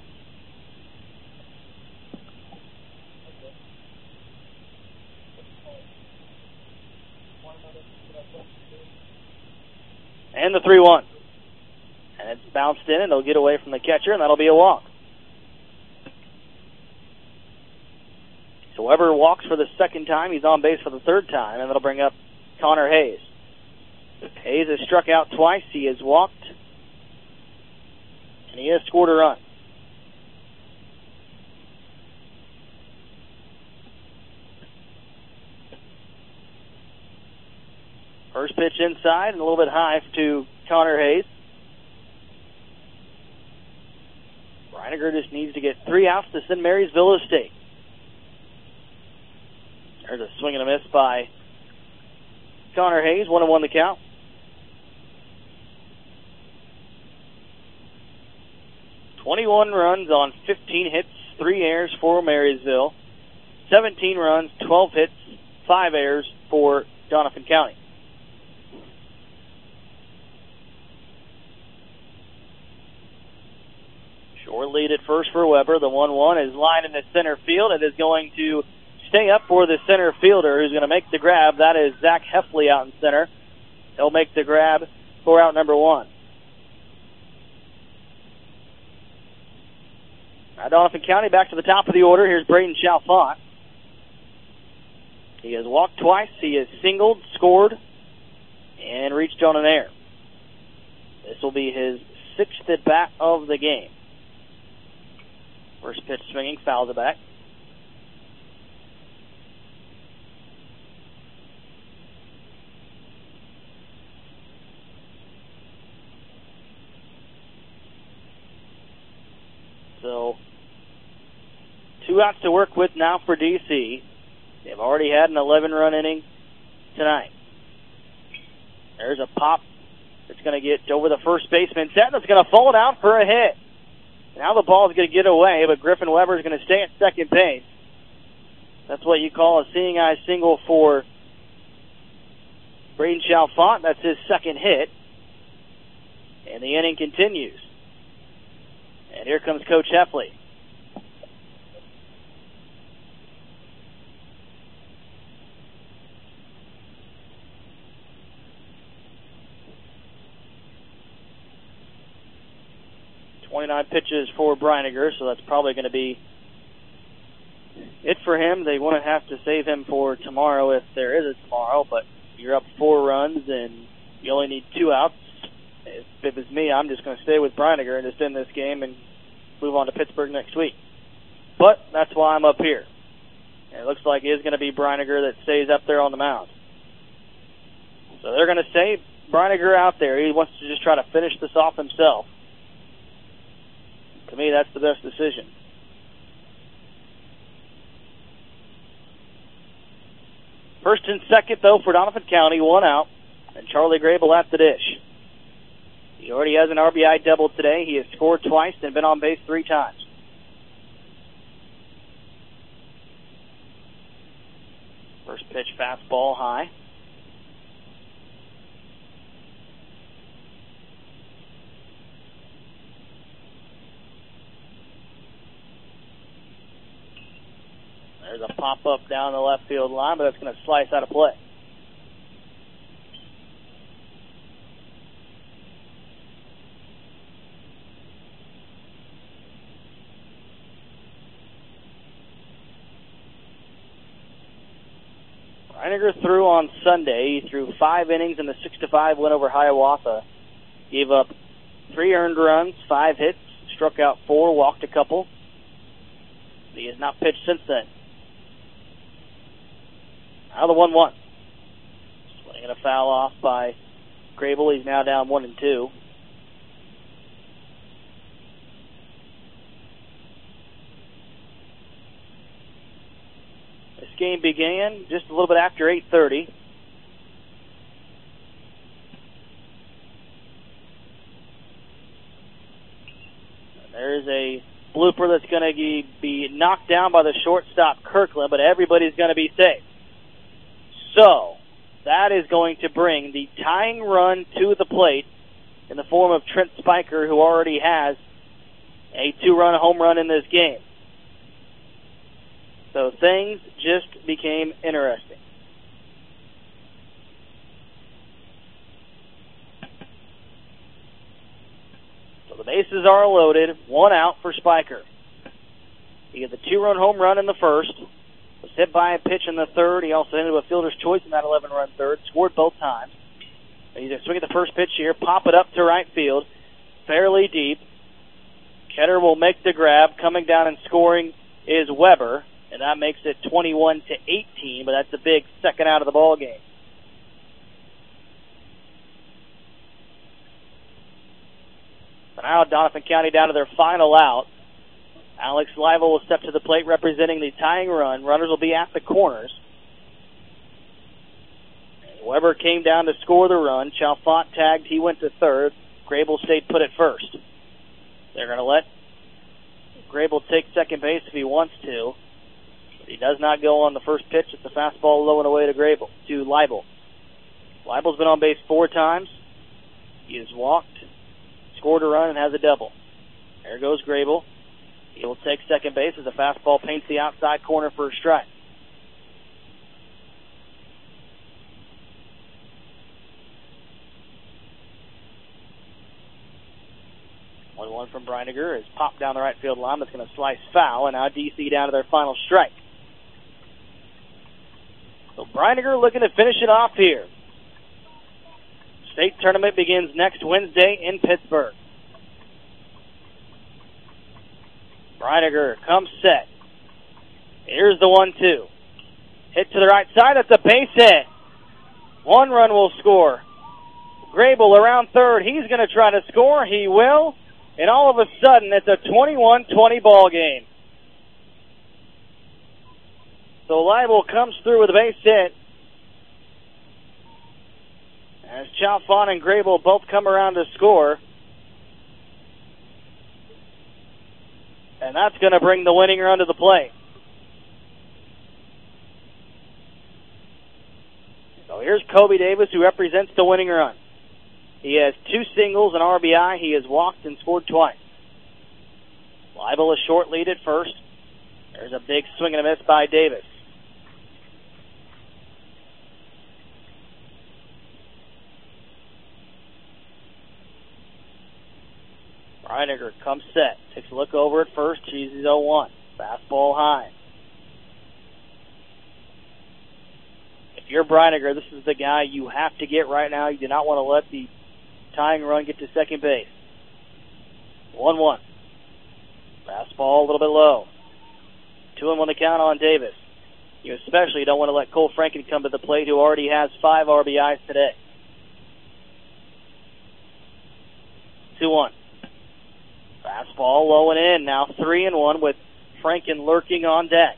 And the 3-1. And it's bounced in, and it'll get away from the catcher, and that'll be a walk. So Weber walks for the 2nd time. He's on base for the 3rd time, and that'll bring up Connor Hayes. Hayes has struck out twice. He has walked, and he has scored a run. First pitch inside and a little bit high to Connor Hayes. Breiniger just needs to get 3 outs to send Marysville to state. There's a swing and a miss by Connor Hayes. 1-1 the count. $21 runs on 15 hits, 3 errors for Marysville. 17 runs, 12 hits, 5 errors for Doniphan County. Short lead at first for Weber. The 1-1 is lined in the center field. It is going to stay up for the center fielder who's going to make the grab. That is Zach Heffley out in center. He'll make the grab for out number 1. Now Doniphan County back to the top of the order. Here's Braden Chalfant. He has walked twice. He has singled, scored, and reached on an error. This will be his 6th at bat of the game. First pitch swinging, fouls it back. So, 2 outs to work with now for DC. They've already had an 11-run inning tonight. There's a pop that's going to get over the first baseman's head. That's going to fall down for a hit. Now the ball is going to get away, but Griffin Weber is going to stay at second base. That's what you call a seeing eye single for Braden Chalfant. That's his second hit. And the inning continues. And here comes Coach Heffley. Pitches for Brinegar, so that's probably going to be it for him. They wouldn't have to save him for tomorrow if there is a tomorrow, but you're up 4 runs and you only need 2 outs. If it was me, I'm just going to stay with Brinegar and just end this game and move on to Pittsburgh next week. But that's why I'm up here. And it looks like it is going to be Brinegar that stays up there on the mound. So they're going to stay Brinegar out there. He wants to just try to finish this off himself. To me, that's the best decision. First and second, though, for Doniphan County, 1 out, and Charlie Grable at the dish. He already has an RBI double today. He has scored twice and been on base 3 times. First pitch, fastball high. There's a pop-up down the left field line, but it's going to slice out of play. Brinegar threw on Sunday. He threw 5 innings in the 6-5 win over Hiawatha. Gave up 3 earned runs, 5 hits, struck out 4, walked a couple. He has not pitched since then. Now the 1-1. Swinging a foul off by Grable. He's now down 1-2. This game began just a little bit after 8:30. There's a blooper that's going to be knocked down by the shortstop Kirkland, but everybody's going to be safe. So, that is going to bring the tying run to the plate in the form of Trent Spiker, who already has a 2-run home run in this game. So things just became interesting. So the bases are loaded, 1 out for Spiker. He had the 2-run home run in the first. Was hit by a pitch in the third. He also ended with a fielder's choice in that 11-run third. Scored both times. He's going to swing at the first pitch here. Pop it up to right field. Fairly deep. Ketter will make the grab. Coming down and scoring is Weber. And that makes it 21-18. But that's a big second out of the ball game. So now Doniphan County down to their final out. Alex Leiva will step to the plate representing the tying run. Runners will be at the corners. Weber came down to score the run. Chalfant tagged. He went to third. Grable stayed put at first. They're going to let Grable take second base if he wants to. But he does not go on the first pitch. It's a fastball low and away to Leibel. Leibel's been on base 4 times. He has walked, scored a run, and has a double. There goes Grable. He will take second base as the fastball paints the outside corner for a strike. One from Brinegar is popped down the right field line. That's going to slice foul, and now DC down to their final strike. So Brinegar looking to finish it off here. State tournament begins next Wednesday in Pittsburgh. Brinegar comes set. Here's the 1-2. Hit to the right side. That's a base hit. 1 run will score. Grable around third. He's going to try to score. He will. And all of a sudden, it's a 21-20 ball game. So Leibel comes through with a base hit. As Chalfont and Grable both come around to score. And that's going to bring the winning run to the plate. So here's Kobe Davis, who represents the winning run. He has 2 singles and RBI. He has walked and scored twice. Leibel a short lead at first. There's a big swing and a miss by Davis. Reiniger comes set. Takes a look over at first. He's 0-1. Fastball high. If you're Reiniger, this is the guy you have to get right now. You do not want to let the tying run get to second base. 1-1. Fastball a little bit low. 2-1 the count on Davis. You especially don't want to let Cole Franken come to the plate, who already has 5 RBIs today. 2-1. Fastball low and in. Now 3-1 with Franken lurking on deck.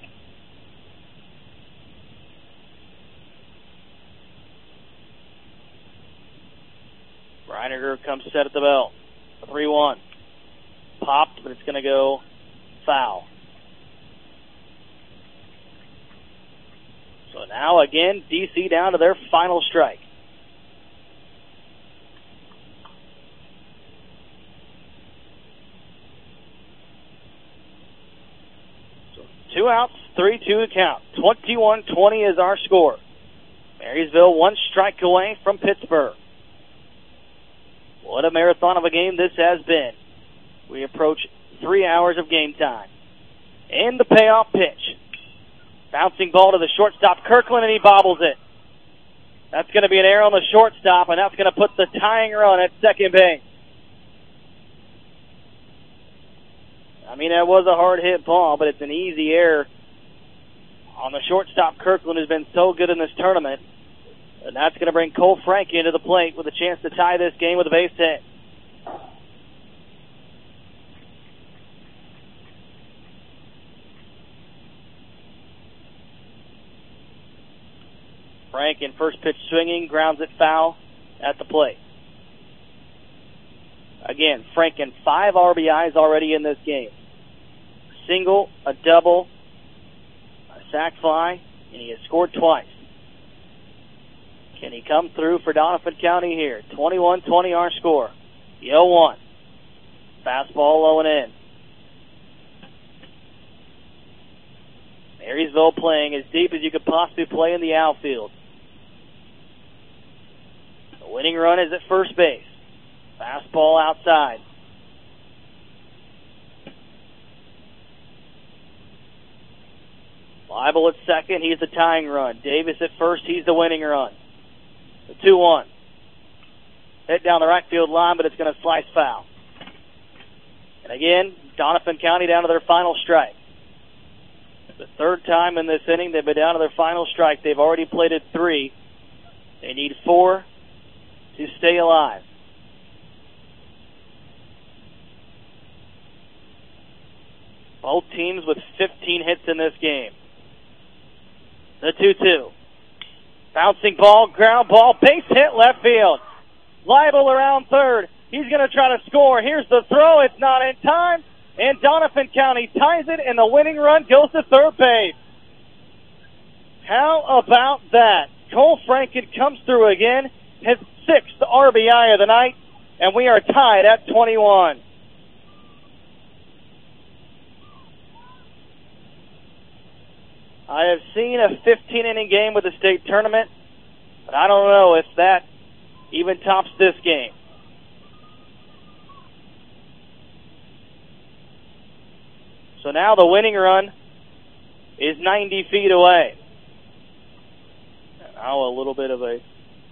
Reiniger comes set at the belt. 3-1. Popped, but it's going to go foul. So now again, DC down to their final strike. So 2 outs, 3-2 count. 21-20 is our score. Marysville 1 strike away from Pittsburgh. What a marathon of a game this has been. We approach 3 hours of game time. And the payoff pitch. Bouncing ball to the shortstop, Kirkland, and he bobbles it. That's going to be an error on the shortstop, and that's going to put the tying run at second base. I mean, that was a hard-hit ball, but it's an easy error on the shortstop. Kirkland has been so good in this tournament. And that's going to bring Cole Franken into the plate with a chance to tie this game with a base hit. Franken, first pitch swinging, grounds it foul at the plate. Again, Franken, 5 RBIs already in this game. A single, a double, a sac fly, and he has scored twice. Can he come through for Doniphan County here? 21-20 our score. The 0-1. Fastball low and in. Marysville playing as deep as you could possibly play in the outfield. The winning run is at first base. Fastball outside. Leibel at second, he's the tying run. Davis at first, he's the winning run. The 2-1. Hit down the right field line, but it's going to slice foul. And again, Doniphan County down to their final strike. The 3rd time in this inning they've been down to their final strike. They've already plated 3. They need 4 to stay alive. Both teams with 15 hits in this game. The 2-2. Bouncing ball, ground ball, base hit left field. Leibel around third. He's going to try to score. Here's the throw. It's not in time. And Doniphan County ties it, and the winning run goes to third base. How about that? Cole Franken comes through again, his 6th RBI of the night, and we are tied at 21. I have seen a 15-inning game with the state tournament, but I don't know if that even tops this game. So now the winning run is 90 feet away. Now a little bit of a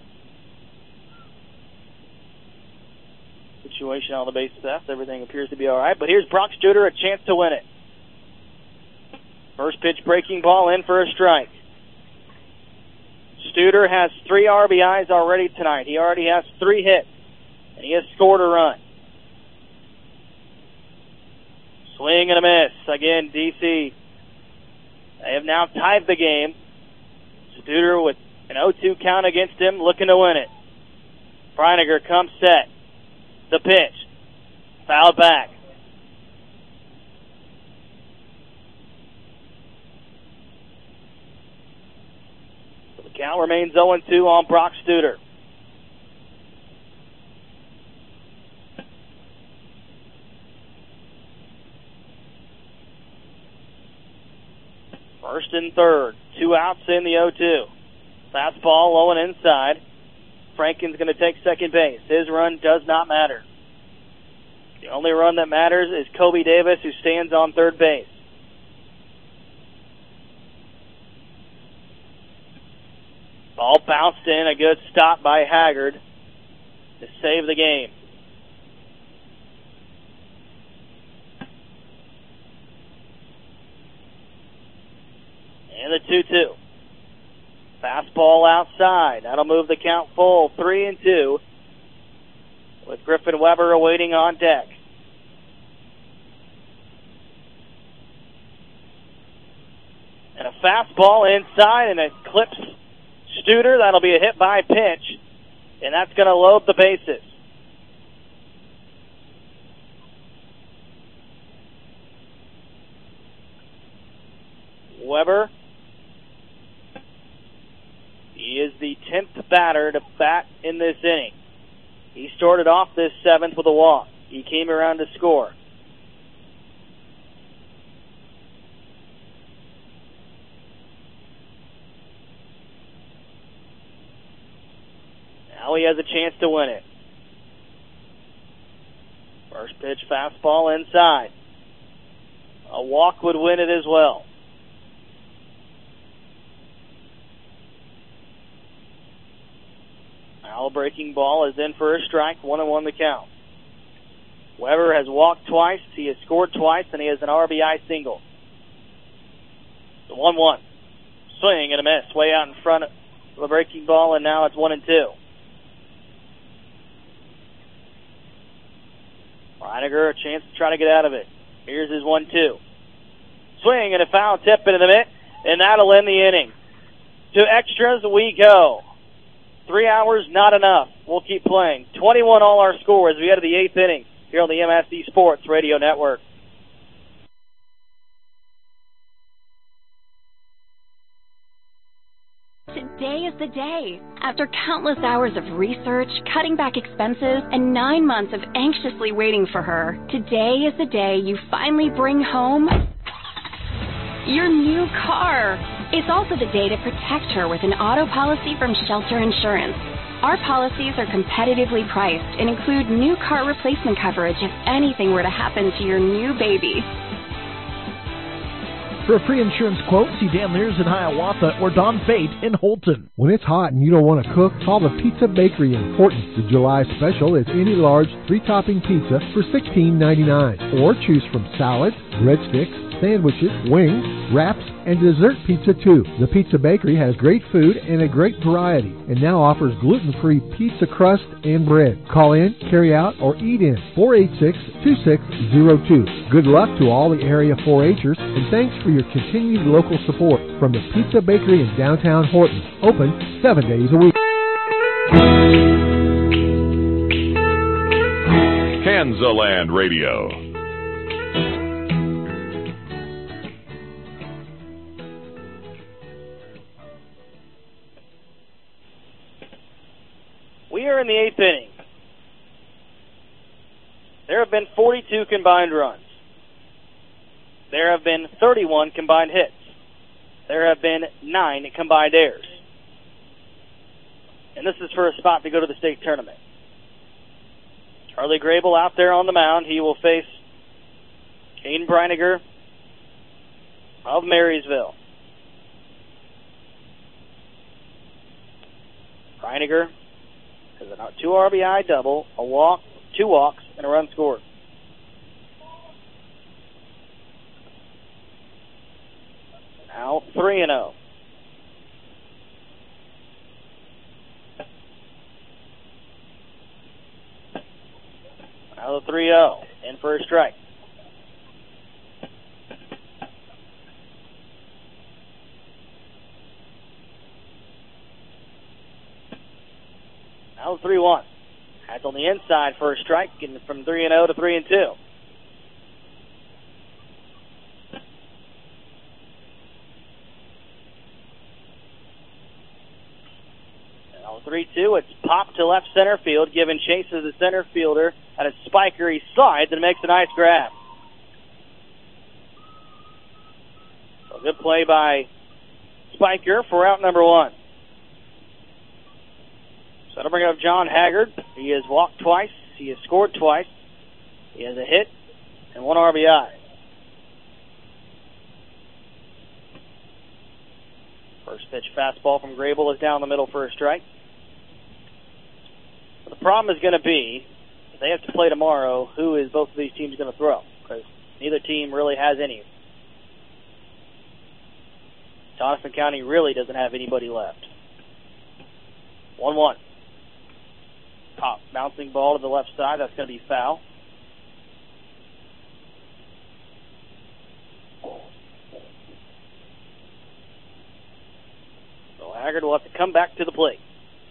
situation on the base theft. Everything appears to be all right, but here's Brock Studer, a chance to win it. First pitch breaking ball in for a strike. Studer has 3 RBIs already tonight. He already has 3 hits, and he has scored a run. Swing and a miss. Again, DC They have now tied the game. Studer with an 0-2 count against him, looking to win it. Freiniger comes set. The pitch. Fouled back. So the count remains 0-2 on Brock Studer. First and third. 2 outs in the 0-2. Fastball low and inside. Franken's going to take second base. His run does not matter. The only run that matters is Kobe Davis, who stands on third base. Ball bounced in. A good stop by Haggard to save the game. And the 2-2. Fastball outside. That'll move the count full. 3-2. With Griffin Weber awaiting on deck. And a fastball inside, and it clips Studer. That'll be a hit by pitch. And that's going to load the bases. Weber. He is the 10th batter to bat in this inning. He started off this 7th with a walk. He came around to score. Now he has a chance to win it. First pitch fastball inside. A walk would win it as well. Now breaking ball is in for a strike, 1-1 the count. Weber has walked twice, he has scored twice, and he has an RBI single. The 1-1. Swing and a miss, way out in front of the breaking ball, and now it's 1-2. Reiniger, a chance to try to get out of it. Here's his 1-2. Swing and a foul tip into the mitt, and that'll end the inning. To extras we go. 3 hours, not enough. We'll keep playing. 21 all our score as we head to the 8th inning here on the MSD Sports Radio Network. Today is the day. After countless hours of research, cutting back expenses, and 9 months of anxiously waiting for her, today is the day you finally bring home your new car. It's also the day to protect her with an auto policy from Shelter Insurance. Our policies are competitively priced and include new car replacement coverage if anything were to happen to your new baby. For a free insurance quote, see Dan Lears in Hiawatha or Don Fate in Holton. When it's hot and you don't want to cook, call the Pizza Bakery in Horton. The July special is any large 3-topping pizza for $16.99. Or choose from salads, breadsticks, sandwiches, wings, wraps, and dessert pizza too. The Pizza Bakery has great food and a great variety, and now offers gluten-free pizza crust and bread. Call in, carry out, or eat in. 486-2602. Good luck to all the area 4-Hers, and thanks for your continued local support from the Pizza Bakery in downtown Horton. Open 7 days a week. Kansaland Radio. We are in the 8th inning. There have been 42 combined runs. There have been 31 combined hits. There have been 9 combined errors. And this is for a spot to go to the state tournament. Charlie Grable out there on the mound. He will face Caden Breiniger of Marysville. Breiniger has a 2 RBI double, a walk, 2 walks, and a run scored. Now 3-0. Now the 3-0. In for a strike. Now 3-1. That's on the inside for a strike, getting from 3-0 to 3-2. Now 3-2, it's popped to left center field, giving chase to the center fielder at a spiker. He slides and makes a nice grab. So good play by Spiker for out number 1. So that'll bring up John Haggard. He has walked twice. He has scored twice. He has a hit and 1 RBI. First pitch fastball from Grable is down the middle for a strike. But the problem is going to be, if they have to play tomorrow, who is both of these teams going to throw? Because neither team really has any. Doniphan County really doesn't have anybody left. 1-1. Pop, bouncing ball to the left side. That's going to be foul. So Haggard will have to come back to the plate.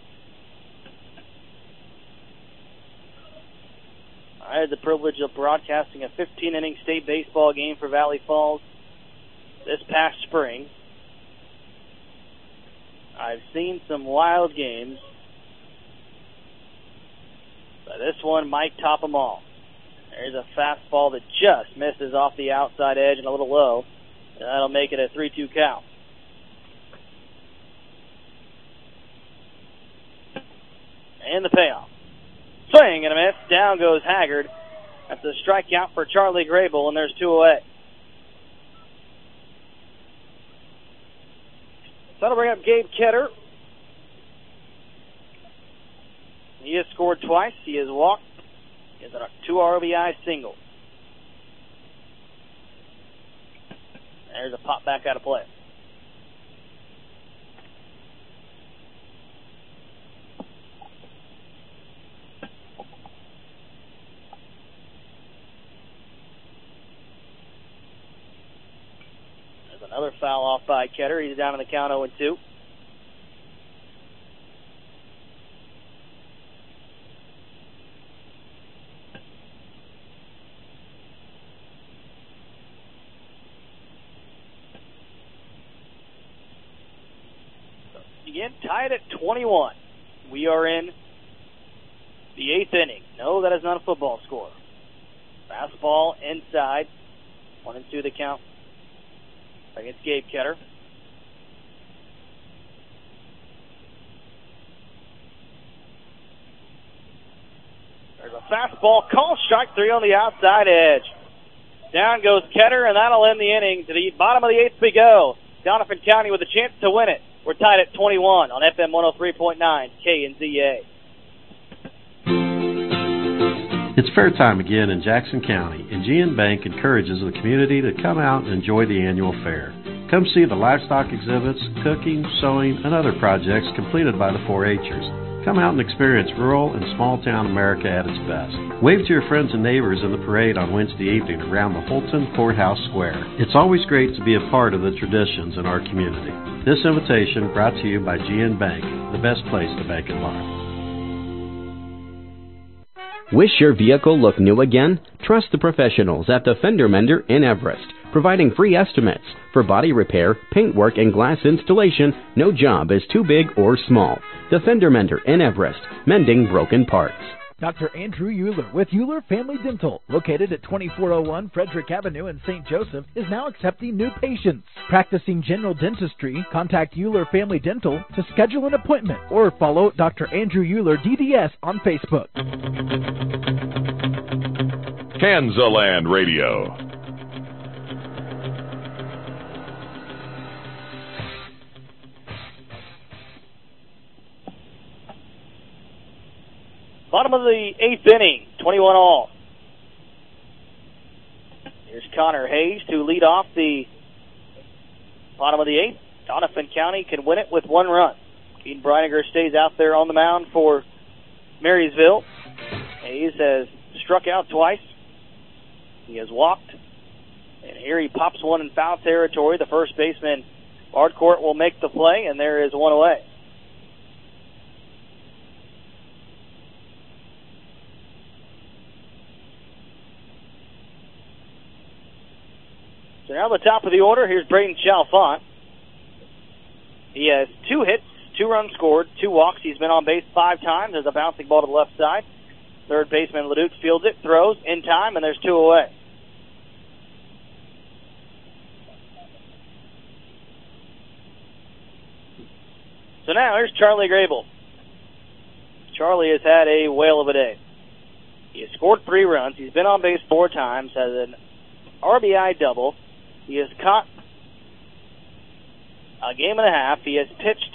I had the privilege of broadcasting a 15-inning state baseball game for Valley Falls this past spring. I've seen some wild games, but this one might top them all. There's a fastball that just misses off the outside edge and a little low, and that'll make it a 3-2 count. And the payoff. Swing and a miss. Down goes Haggard. That's a strikeout for Charlie Grable, and there's 2 away. So that'll bring up Gabe Ketter. He has scored twice. He has walked. He has a 2 RBI single. There's a pop back out of play. Another foul off by Ketter. He's down in the count 0-2. Again, tied at 21. We are in the 8th inning. No, that is not a football score. Fastball inside. 1-2 the count against Gabe Ketter. There's a fastball call, strike 3 on the outside edge. Down goes Ketter, and that'll end the inning. To the bottom of the 8th we go. Doniphan County with a chance to win it. We're tied at 21 on FM 103.9 KNZA. It's fair time again in Jackson County, and GN Bank encourages the community to come out and enjoy the annual fair. Come see the livestock exhibits, cooking, sewing, and other projects completed by the 4-H'ers. Come out and experience rural and small-town America at its best. Wave to your friends and neighbors in the parade on Wednesday evening around the Holton Courthouse Square. It's always great to be a part of the traditions in our community. This invitation brought to you by GN Bank, the best place to bank and borrow. Wish your vehicle looked new again? Trust the professionals at the Fender Mender in Everest, providing free estimates for body repair, paintwork, and glass installation. No job is too big or small. The Fender Mender in Everest, mending broken parts. Dr. Andrew Euler with Euler Family Dental, located at 2401 Frederick Avenue in St. Joseph, is now accepting new patients. Practicing general dentistry, contact Euler Family Dental to schedule an appointment or follow Dr. Andrew Euler DDS on Facebook. Kansaland Radio. Bottom of the 8th inning, 21 all. Here's Connor Hayes to lead off the bottom of the 8th. Doniphan County can win it with 1 run. Keaton Breininger stays out there on the mound for Marysville. Hayes has struck out twice. He has walked. And here he pops one in foul territory. The first baseman, Hardcourt, will make the play, and there is 1 away. So now the top of the order, here's Braden Chalfant. He has 2 hits, 2 runs scored, 2 walks. He's been on base 5 times. There's a bouncing ball to the left side. Third baseman Leduc fields it, throws in time, and there's 2 away. So now here's Charlie Grable. Charlie has had a whale of a day. He has scored 3 runs. He's been on base 4 times, has an RBI double. He has caught a game and a half. He has pitched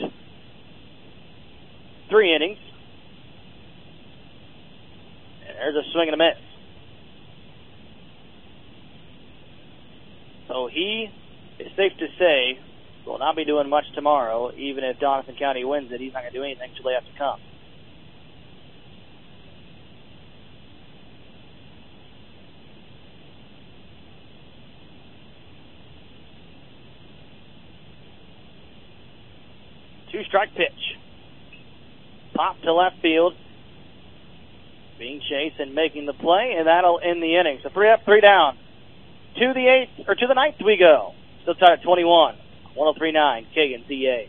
3 innings. And there's a swing and a miss. So he is safe to say will not be doing much tomorrow. Even if Doniphan County wins it, he's not going to do anything until they have to come. Two-strike pitch. Pop to left field. Being chased and making the play, and that'll end the inning. So 3 up, 3 down. To the 8th, or to the 9th we go. Still tied at 21. 103.9 KNZA.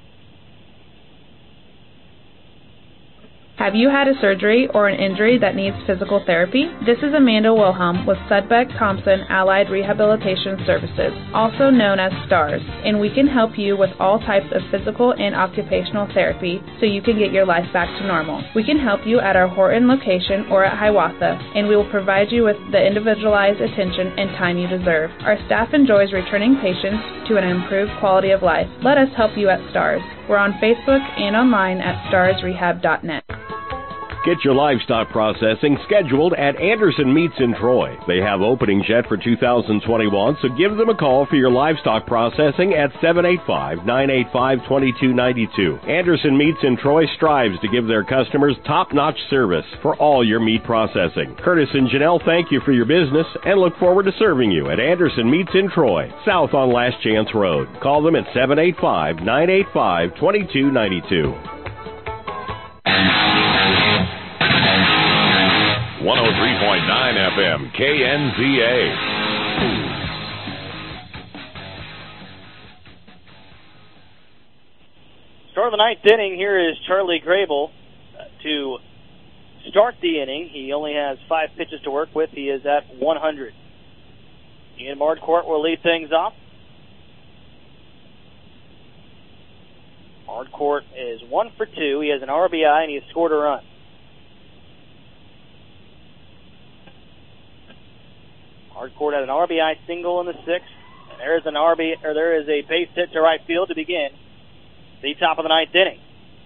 Have you had a surgery or an injury that needs physical therapy? This is Amanda Wilhelm with Sudbeck Thompson Allied Rehabilitation Services, also known as STARS, and we can help you with all types of physical and occupational therapy so you can get your life back to normal. We can help you at our Horton location or at Hiawatha, and we will provide you with the individualized attention and time you deserve. Our staff enjoys returning patients to an improved quality of life. Let us help you at STARS. We're on Facebook and online at starsrehab.net. Get your livestock processing scheduled at Anderson Meats in Troy. They have openings yet for 2021, so give them a call for your livestock processing at 785-985-2292. Anderson Meats in Troy strives to give their customers top-notch service for all your meat processing. Curtis and Janelle thank you for your business and look forward to serving you at Anderson Meats in Troy, south on Last Chance Road. Call them at 785-985-2292. 103.9 FM, KNZA. Start of the 9th inning, here is Charlie Grable to start the inning. He only has 5 pitches to work with. He is at 100. Ian Hardcourt will lead things off. Hardcourt is 1 for 2. He has an RBI and he has scored a run. Hardcourt had an RBI single in the 6th. And there is a base hit to right field to begin the top of the 9th inning.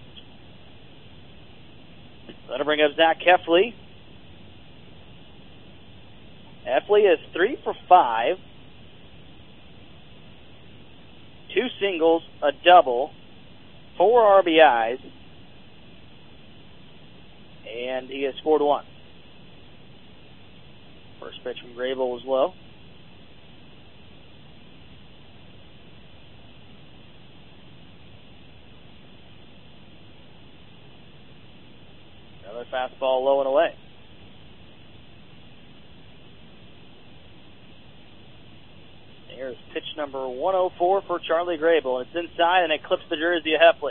That'll bring up Zach Heffley. Heffley is 3 for 5. 2 singles, a double, 4 RBIs, and he has scored 1. First pitch from Grable was low. Another fastball low and away. Here's pitch number 104 for Charlie Grable. It's inside and it clips the jersey of Heffley.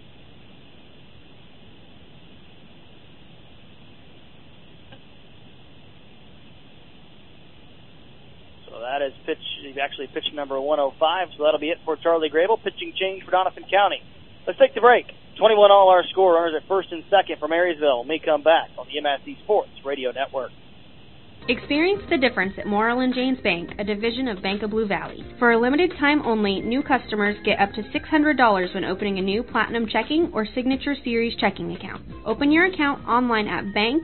That is pitch number 105, so that'll be it for Charlie Grable. Pitching change for Doniphan County. Let's take the break. 21 all our score, runners at first and second for Marysville. May come back on the MSC Sports Radio Network. Experience the difference at Moreland Janes Bank, a division of Bank of Blue Valley. For a limited time only, new customers get up to $600 when opening a new Platinum Checking or Signature Series checking account. Open your account online at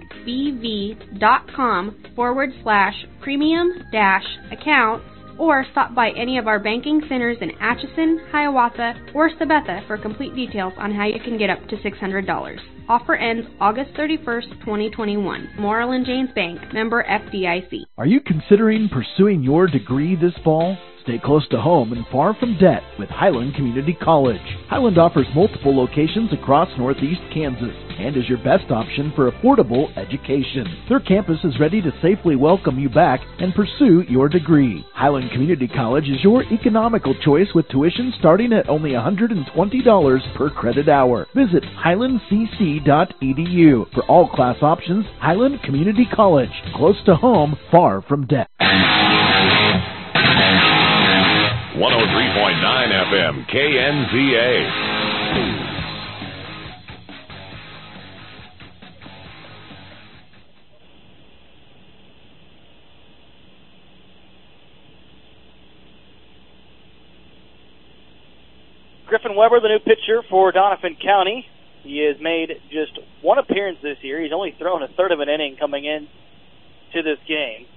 bankbv.com/premium-accounts or stop by any of our banking centers in Atchison, Hiawatha, or Sabetha for complete details on how you can get up to $600. Offer ends August 31st, 2021. Moreland Janes Bank, member FDIC. Are you considering pursuing your degree this fall? Stay close to home and far from debt with Highland Community College. Highland offers multiple locations across Northeast Kansas and is your best option for affordable education. Their campus is ready to safely welcome you back and pursue your degree. Highland Community College is your economical choice with tuition starting at only $120 per credit hour. Visit highlandcc.edu. For all class options, Highland Community College. Close to home, far from debt. 103.9 FM, KNZA. Griffin Weber, the new pitcher for Doniphan County. He has made just one appearance this year. He's only thrown a third of an inning coming in to this game.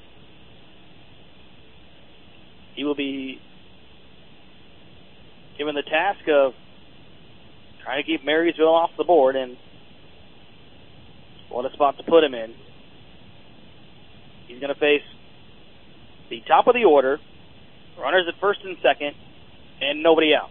He will be given the task of trying to keep Marysville off the board, and what a spot to put him in. He's going to face the top of the order, runners at first and second, and nobody out.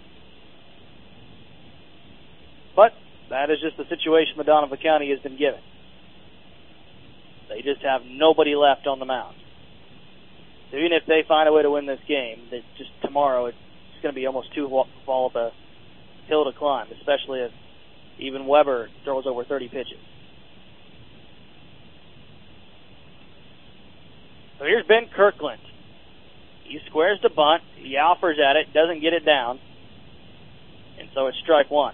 But that is just the situation that Doniphan County has been given. They just have nobody left on the mound. So even if they find a way to win this game, that just tomorrow it's going to be almost too far of a hill to climb, especially if even Weber throws over 30 pitches. So here's Ben Kirkland. He squares the bunt. He offers at it, doesn't get it down, and so it's strike one.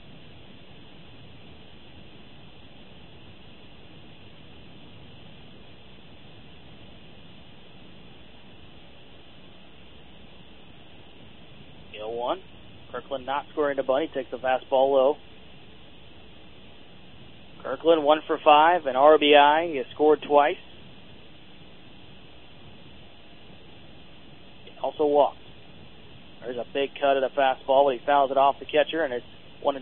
One. Kirkland not scoring the bunt. He takes the fastball low. Kirkland 1 for 5, an RBI. He has scored twice. He also walked. There's a big cut at a fastball, but he fouls it off the catcher, and it's 1-2.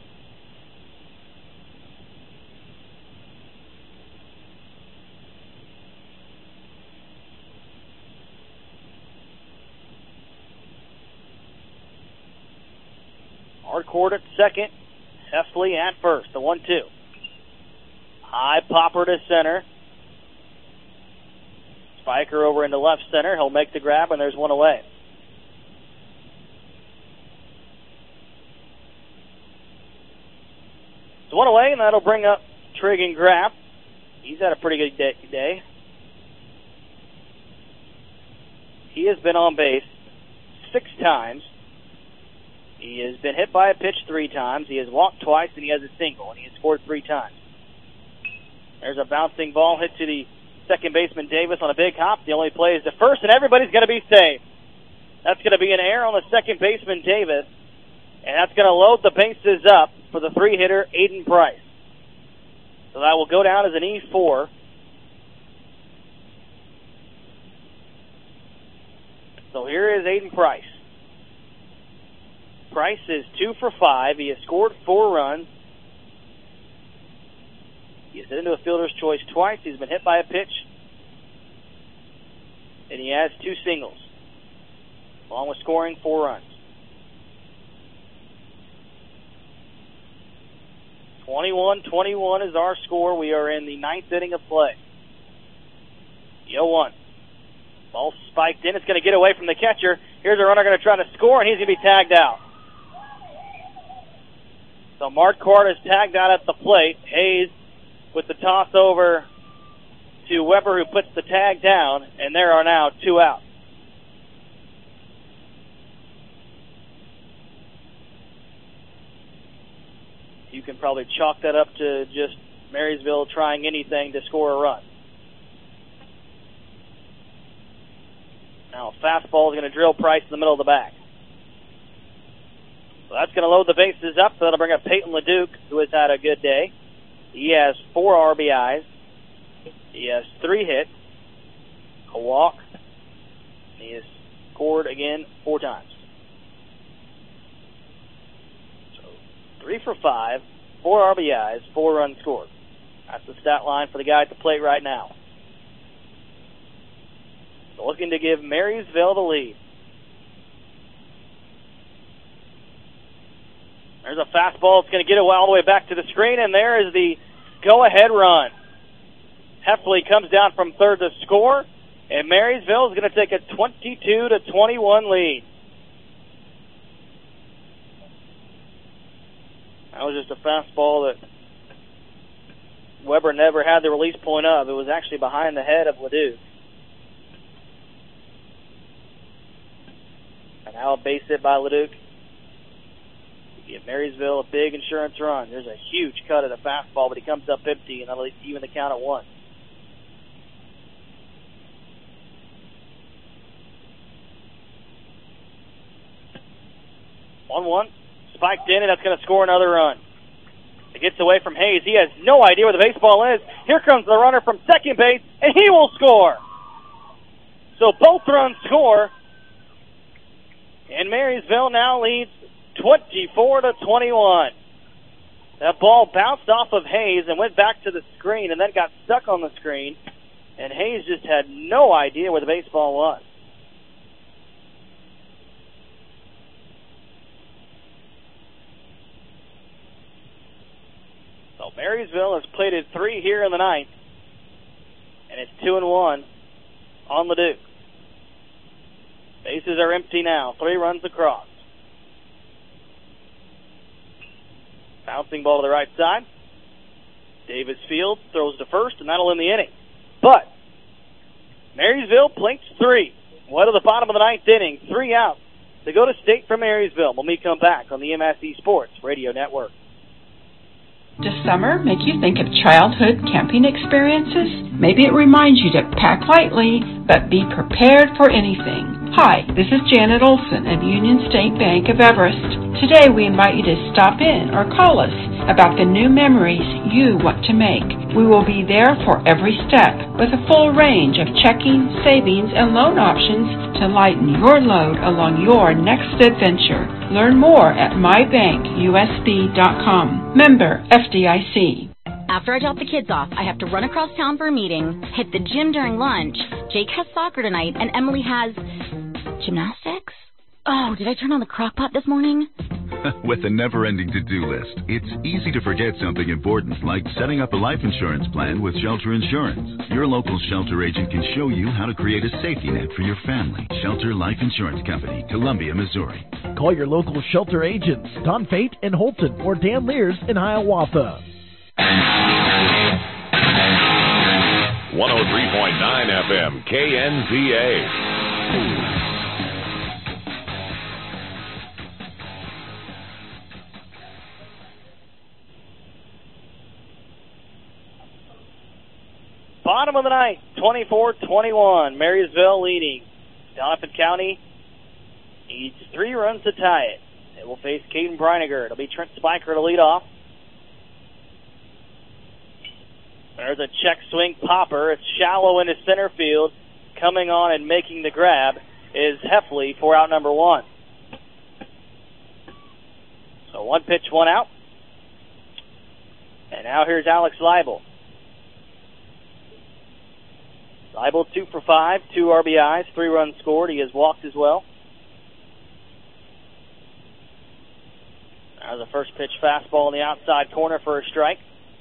Hardcourt at second. Heffley at first. The 1-2. High popper to center. Spiker over into left center. He'll make the grab, and there's one away. So one away, and that'll bring up Trigan Graff. He's had a pretty good day. He has been on base 6 times. He has been hit by a pitch 3 times. He has walked twice, and he has a single, and he has scored 3 times. There's a bouncing ball hit to the second baseman Davis on a big hop. The only play is to first, and everybody's going to be safe. That's going to be an error on the second baseman Davis, and that's going to load the bases up for the 3-hitter Aiden Price. So that will go down as an E4. So here is Aiden Price. Price is 2 for 5. He has scored 4 runs. He has hit into a fielder's choice twice. He's been hit by a pitch. And he has 2 singles, along with scoring 4 runs. 21-21 is our score. We are in the 9th inning of play. 0-1. Ball spiked in. It's going to get away from the catcher. Here's a runner going to try to score, and he's going to be tagged out. So Marquardt is tagged out at the plate. Hayes with the toss over to Weber, who puts the tag down, and there are now 2 outs. You can probably chalk that up to just Marysville trying anything to score a run. Now a fastball is going to drill Price in the middle of the bag. So that's going to load the bases up. So that'll bring up Peyton LeDuc, who has had a good day. He has 4 RBIs. He has 3 hits, a walk. He has scored again 4 times. So 3 for 5, 4 RBIs, 4 runs scored. That's the stat line for the guy at the plate right now. looking to give Marysville the lead. There's a fastball. It's going to get it all the way back to the screen, and there is the go-ahead run. Heffley comes down from third to score, and Marysville is going to take a 22-21 lead. That was just a fastball that Weber never had the release point of. It was actually behind the head of Leduc. And now a base hit by Leduc. Give Marysville a big insurance run. There's a huge cut at a fastball, but he comes up empty, and that'll even the count at 1. One, spiked in, and that's going to score another run. It gets away from Hayes. He has no idea where the baseball is. Here comes the runner from second base, and he will score. So both runs score, and Marysville now leads 24-21. That ball bounced off of Hayes and went back to the screen and then got stuck on the screen, and Hayes just had no idea where the baseball was. So Marysville has plated 3 here in the ninth, and it's 2-1 on Leduc. Bases are empty now. 3 runs across. Bouncing ball to the right side. Davis Field throws to first, and that'll end the inning. But Marysville plinks 3. What at the bottom of the ninth inning? 3 outs to go to state for Marysville when we come back on the MSC Sports Radio Network. Does summer make you think of childhood camping experiences? Maybe it reminds you to pack lightly, but be prepared for anything. Hi, this is Janet Olson of Union State Bank of Everest. Today we invite you to stop in or call us about the new memories you want to make. We will be there for every step with a full range of checking, savings, and loan options to lighten your load along your next adventure. Learn more at mybankusb.com. Member FDIC. After I drop the kids off, I have to run across town for a meeting, hit the gym during lunch. Jake has soccer tonight, and Emily has gymnastics? Oh, did I turn on the crock pot this morning? With a never-ending to-do list, it's easy to forget something important, like setting up a life insurance plan with Shelter Insurance. Your local Shelter agent can show you how to create a safety net for your family. Shelter Life Insurance Company, Columbia, Missouri. Call your local Shelter agents, Don Fate in Holton or Dan Lears in Hiawatha. 103.9 FM, KNZA. Bottom of the ninth, 24-21. Marysville leading. Doniphan County needs 3 runs to tie it. It will face Caden Breiniger. It'll be Trent Spiker to lead off. There's a check swing popper. It's shallow into center field. Coming on and making the grab is Heffley for out number 1. So 1 pitch, 1 out. And now here's Alex Leibel. Leibel 2 for 5, 2 RBIs, 3 runs scored. He has walked as well. Now the first pitch fastball in the outside corner for a strike.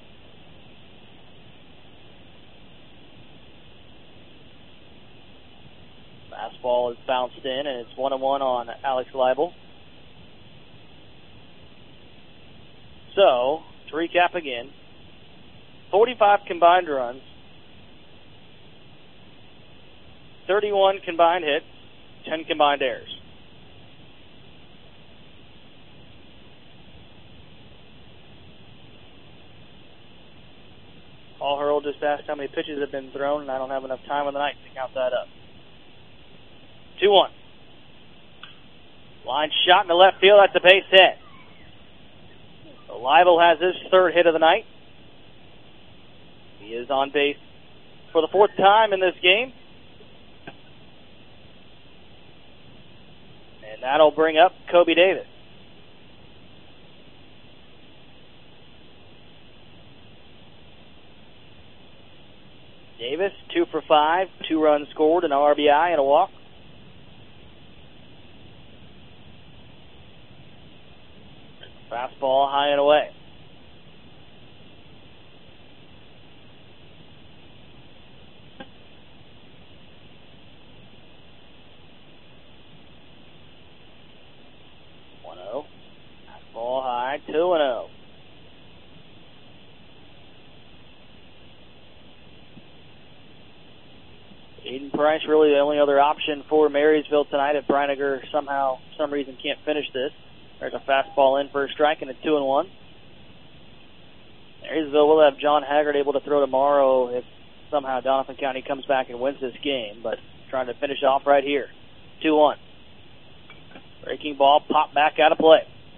Fastball is bounced in, and it's 1-1 on Alex Leibel. So, to recap again, 45 combined runs, 31 combined hits, 10 combined errors. Paul Hurl just asked how many pitches have been thrown, and I don't have enough time on the night to count that up. 2-1. Line shot in the left field. That's a base hit. So Leibel has his 3rd hit of the night. He is on base for the 4th time in this game. And that'll bring up Kobe Davis. Davis, 2 for 5, 2 runs scored, an RBI, and a walk. Fastball high and away. Ball high, 2-0. Aiden Price really the only other option for Marysville tonight if Brinegar somehow, for some reason, can't finish this. There's a fastball in for a strike and a 2-1. Marysville will have John Haggard able to throw tomorrow if somehow Doniphan County comes back and wins this game, but trying to finish off right here. 2-1. Breaking ball popped back out of play.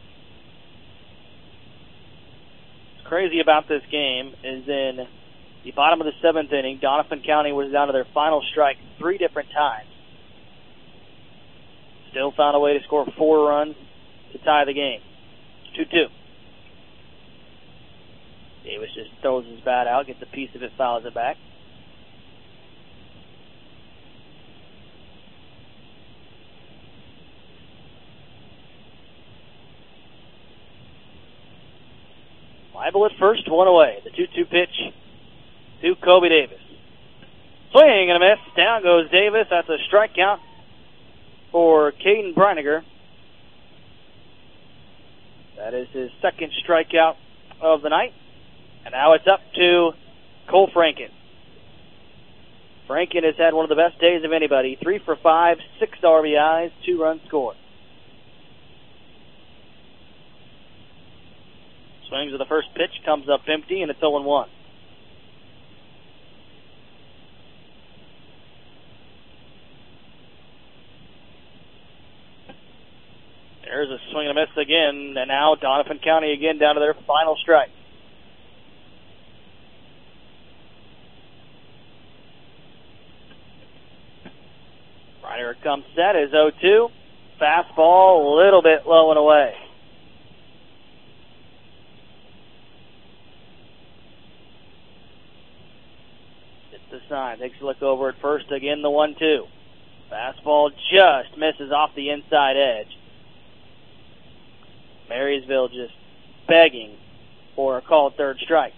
Crazy about this game is in the bottom of the 7th inning, Doniphan County was down to their final strike 3 different times. Still found a way to score 4 runs to tie the game. 2-2. Davis just throws his bat out, gets a piece of it, fouls it back. Leibel at first, 1 away. The 2-2 pitch to Kobe Davis. Swing and a miss. Down goes Davis. That's a strikeout for Caden Brinegar. That is his 2nd strikeout of the night. And now it's up to Cole Franken. Franken has had one of the best days of anybody. 3 for 5, 6 RBIs, 2 runs scored. Swings of the first pitch, comes up empty, and it's 0-1. There's a swing and a miss again, and now Doniphan County again down to their final strike. Ryder comes set, is 0-2. Fastball a little bit low and away. The sign. Takes a look over at first. Again, the 1-2. Fastball just misses off the inside edge. Marysville just begging for a called third strike.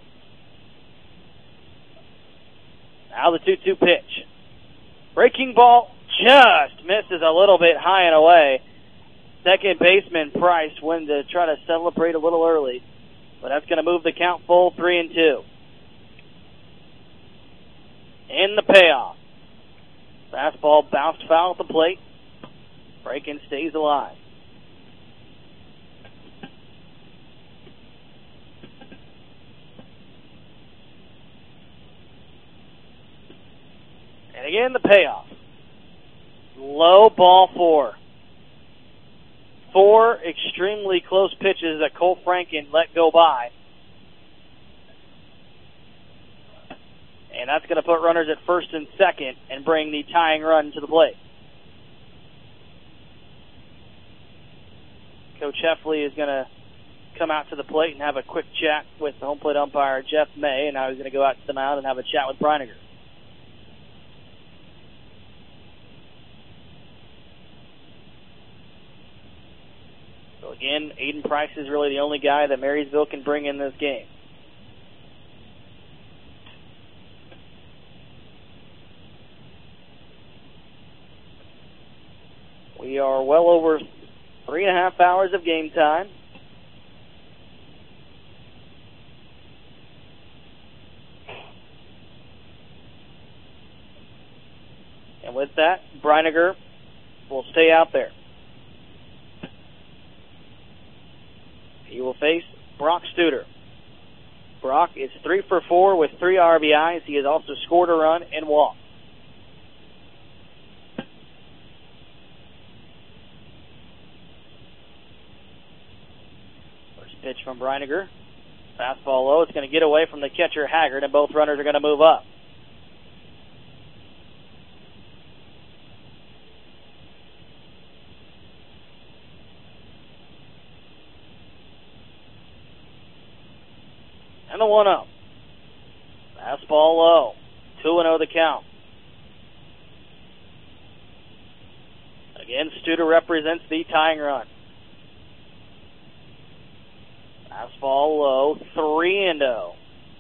Now the 2-2 pitch. Breaking ball just misses a little bit high and away. Second baseman Price went to try to celebrate a little early, but that's going to move the count full 3-2. In the payoff. Fastball bounced foul at the plate. Franken stays alive. And again, the payoff. Low ball 4. 4 extremely close pitches that Cole Franken let go by. And that's going to put runners at first and second and bring the tying run to the plate. Coach Heffley is going to come out to the plate and have a quick chat with the home plate umpire, Jeff May, and now he's going to go out to the mound and have a chat with Brinegar. So again, Aiden Price is really the only guy that Marysville can bring in this game. We are well over 3.5 hours of game time. And with that, Brinegar will stay out there. He will face Brock Studer. Brock is 3 for 4 with 3 RBIs. He has also scored a run and walked. Pitch from Brinegar. Fastball low. It's going to get away from the catcher, Haggard, and both runners are going to move up. And the 1-0. Fastball low. 2-0 the count. Again, Studer represents the tying run. Fastball low, 3-0.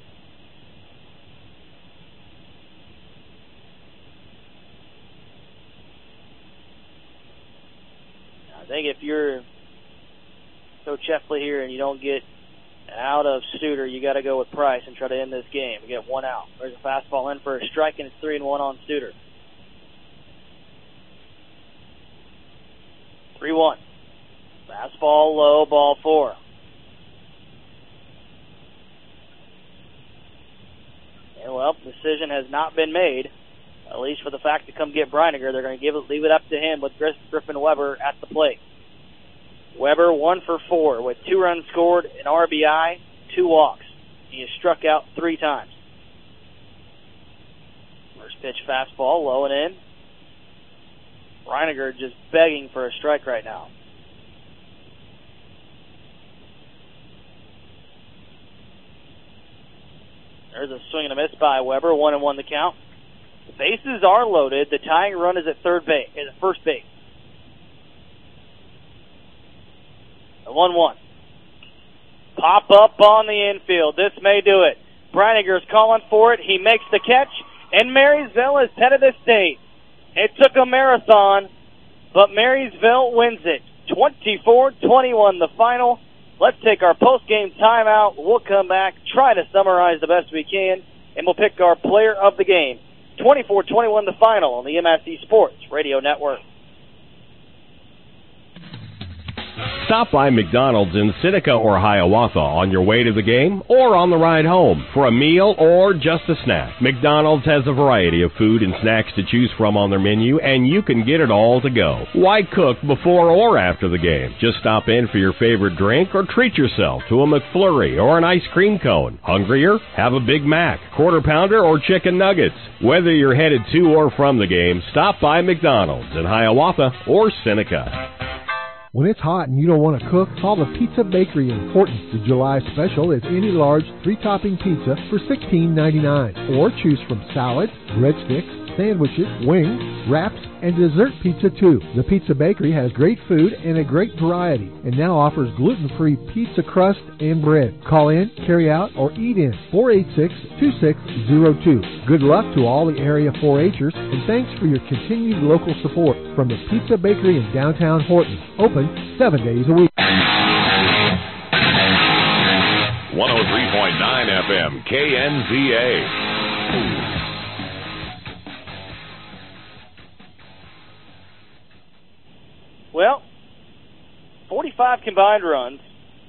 I think if you're Coach Heffley here and you don't get out of Studer, you got to go with Price and try to end this game. We get one out. There's a fastball in for a strike, and it's 3-1 on Studer. 3-1. Fastball low, ball 4. And well, decision has not been made, at least for the fact to come get Brinegar. They're going to leave it up to him with Griffin Weber at the plate. Weber 1 for 4 with 2 runs scored, an RBI, 2 walks. He has struck out 3 times. First pitch fastball, low and in. Brinegar just begging for a strike right now. There's a swing and a miss by Weber, 1-1 the count. The bases are loaded. The tying run is at first base. The 1-1. Pop up on the infield. This may do it. Brinegar's calling for it. He makes the catch, and Marysville is head of the state. It took a marathon, but Marysville wins it. 24-21 the final. Let's take our post-game timeout. We'll come back, try to summarize the best we can, and we'll pick our player of the game. 24-21 the final on the MSC Sports Radio Network. Stop by McDonald's in Seneca or Hiawatha on your way to the game or on the ride home for a meal or just a snack. McDonald's has a variety of food and snacks to choose from on their menu, and you can get it all to go. Why cook before or after the game? Just stop in for your favorite drink or treat yourself to a McFlurry or an ice cream cone. Hungrier? Have a Big Mac, Quarter Pounder, or chicken nuggets. Whether you're headed to or from the game, stop by McDonald's in Hiawatha or Seneca. When it's hot and you don't want to cook, call the Pizza Bakery in Horton. The July special is any large 3-topping pizza for $16.99. Or choose from salads, breadsticks, sandwiches, wings, wraps, and dessert pizza too. The Pizza Bakery has great food and a great variety, and now offers gluten-free pizza crust and bread. Call in, carry out, or eat in. 486-2602. Good luck to all the area 4-Hers, and thanks for your continued local support from the Pizza Bakery in downtown Horton. Open 7 days a week. 103.9 FM, KNZA. Well, 45 combined runs,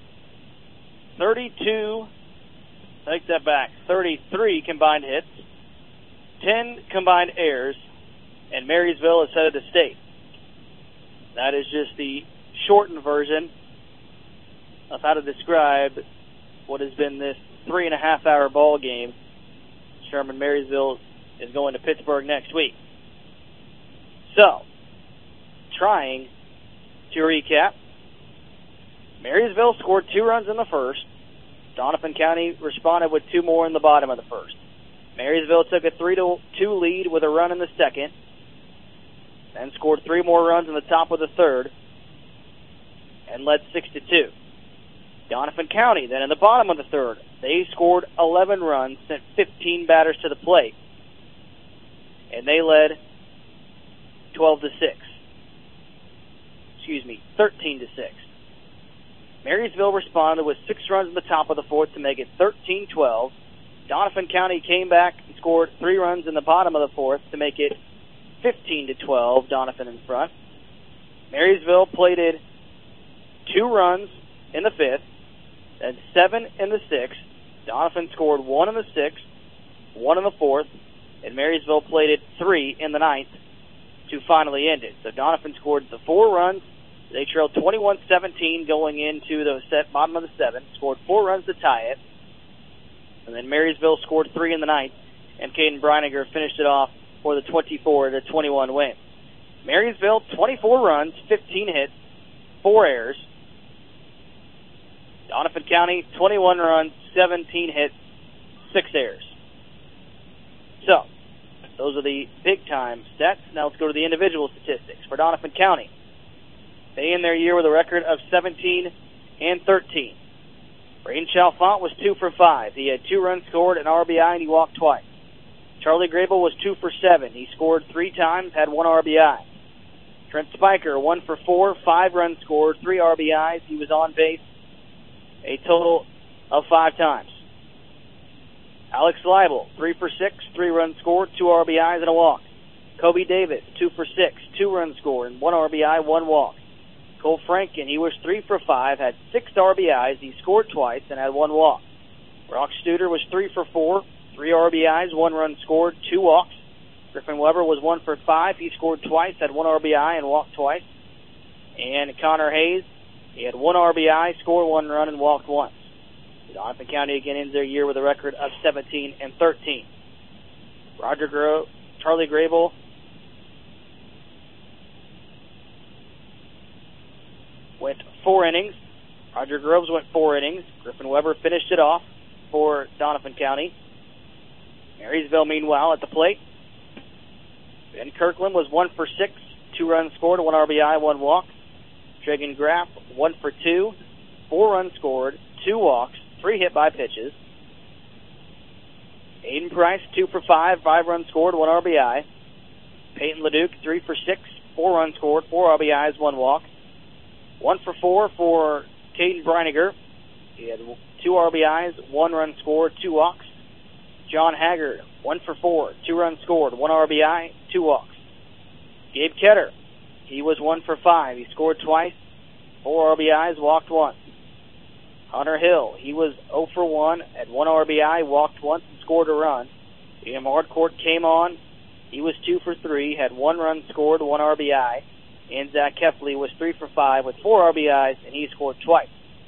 33 combined hits, 10 combined errors, and Marysville is head of the state. That is just the shortened version of how to describe what has been this 3.5-hour ball game. Sherman Marysville is going to Pittsburgh next week. So, trying to recap, Marysville scored 2 runs in the first. Doniphan County responded with 2 more in the bottom of the first. Marysville took a 3-2 lead with a run in the second, then scored 3 more runs in the top of the third, and led 6-2. Doniphan County, then in the bottom of the third, they scored 11 runs, sent 15 batters to the plate, and they led 13-6. Marysville responded with 6 runs in the top of the fourth to make it 13-12. Doniphan County came back and scored 3 runs in the bottom of the fourth to make it 15-12. Doniphan in front. Marysville plated 2 runs in the fifth, and 7 in the sixth. Doniphan scored 1 in the sixth, 1 in the fourth, and Marysville plated 3 in the ninth to finally end it. So Doniphan scored the 4 runs. They trailed 21-17 going into the bottom of the 7th, scored 4 runs to tie it, and then Marysville scored 3 in the ninth, and Caden Brinegar finished it off for the 24-21 win. Marysville, 24 runs, 15 hits, 4 errors. Doniphan County, 21 runs, 17 hits, 6 errors. So, Those are the big-time stats. Now let's go to the individual statistics for Doniphan County. They end their year with a record of 17-13. Braden Chalfant was 2 for 5. He had 2 runs scored, an RBI, and he walked twice. Charlie Grable was 2 for 7. He scored 3 times, had 1 RBI. Trent Spiker, 1 for 4, 5 runs scored, 3 RBIs. He was on base a total of 5 times. Alex Leibel, 3 for 6, 3 runs scored, 2 RBIs and a walk. Kobe Davis, 2 for 6, 2 runs scored, and 1 RBI, 1 walk. Cole Franken, he was 3 for 5, had 6 RBIs, he scored twice, and had 1 walk. Brock Studer was 3 for 4, 3 RBIs, 1 run scored, 2 walks. Griffin Weber was 1 for 5, he scored twice, had 1 RBI, and walked twice. And Connor Hayes, he had 1 RBI, scored 1 run, and walked once. Doniphan County again ends their year with a record of 17-13. Charlie Grable went 4 innings. Roger Groves went 4 innings. Griffin Weber finished it off for Doniphan County. Marysville, meanwhile, at the plate. Ben Kirkland was 1 for 6, 2 runs scored, 1 RBI, 1 walk. Dragon Graff, 1 for 2, 4 runs scored, 2 walks, 3 hit by pitches. Aiden Price, 2 for 5, 5 runs scored, 1 RBI. Peyton Leduc, 3 for 6, 4 runs scored, 4 RBIs, 1 walk. 1 for 4 for Caden Breiniger. He had 2 RBIs, 1 run scored, 2 walks. John Haggard, 1 for 4, 2 runs scored, 1 RBI, 2 walks. Gabe Ketter, he was 1 for 5. He scored twice, 4 RBIs, walked once. Hunter Hill, he was 0 for 1, had 1 RBI, walked once, and scored a run. Ian Hardcourt came on. He was 2 for 3, had 1 run scored, 1 RBI. And Zach Kefley was 3 for 5 with 4 RBIs, and he scored twice.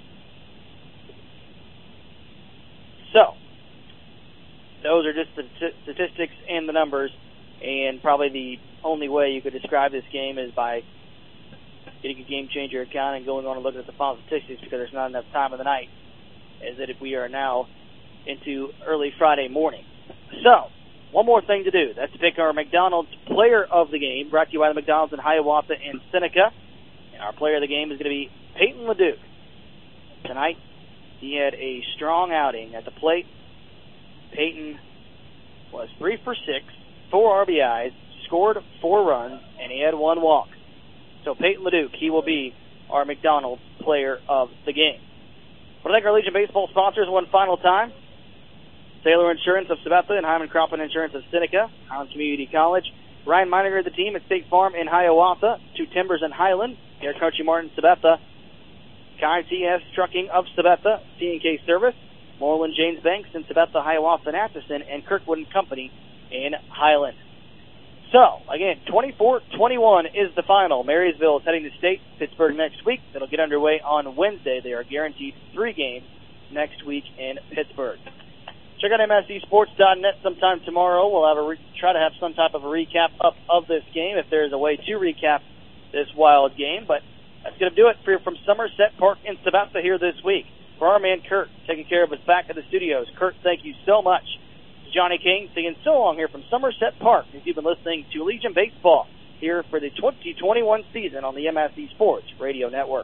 So, those are just the statistics and the numbers, and probably the only way you could describe this game is by getting a Game Changer account and going on and looking at the final statistics, because there's not enough time of the night, as that if we are now into early Friday morning. So, one more thing to do. That's to pick our McDonald's Player of the Game, brought to you by the McDonald's in Hiawatha and Seneca. And our Player of the Game is going to be Peyton Leduc. Tonight, he had a strong outing at the plate. Peyton was 3 for 6, 4 RBIs, scored 4 runs, and he had 1 walk. So Peyton Leduc, he will be our McDonald's Player of the Game. I want to thank our Legion Baseball sponsors one final time. Sailor Insurance of Sabetha and Hyman Cropland Insurance of Seneca, Highland Community College. Ryan Meininger of the team at State Farm in Hiawatha, 2 Timbers in Highland, Air Country Martin Sabetha, Kai TS Trucking of Sabetha, C&K Service, Moreland James Banks in Sabetha, Hiawatha, and Atchison, and Kirkwood and Company in Highland. So, again, 24-21 is the final. Marysville is heading to state, Pittsburgh next week. That'll get underway on Wednesday. They are guaranteed 3 games next week in Pittsburgh. Check out MSCSports.net sometime tomorrow. We'll have try to have some type of a recap up of this game, if there's a way to recap this wild game. But that's going to do it from Somerset Park in Sabetha here this week. For our man Kurt, taking care of us back at the studios. Kurt, thank you so much. Johnny King saying so long here from Somerset Park, as you've been listening to Legion Baseball here for the 2021 season on the MSC Sports Radio Network.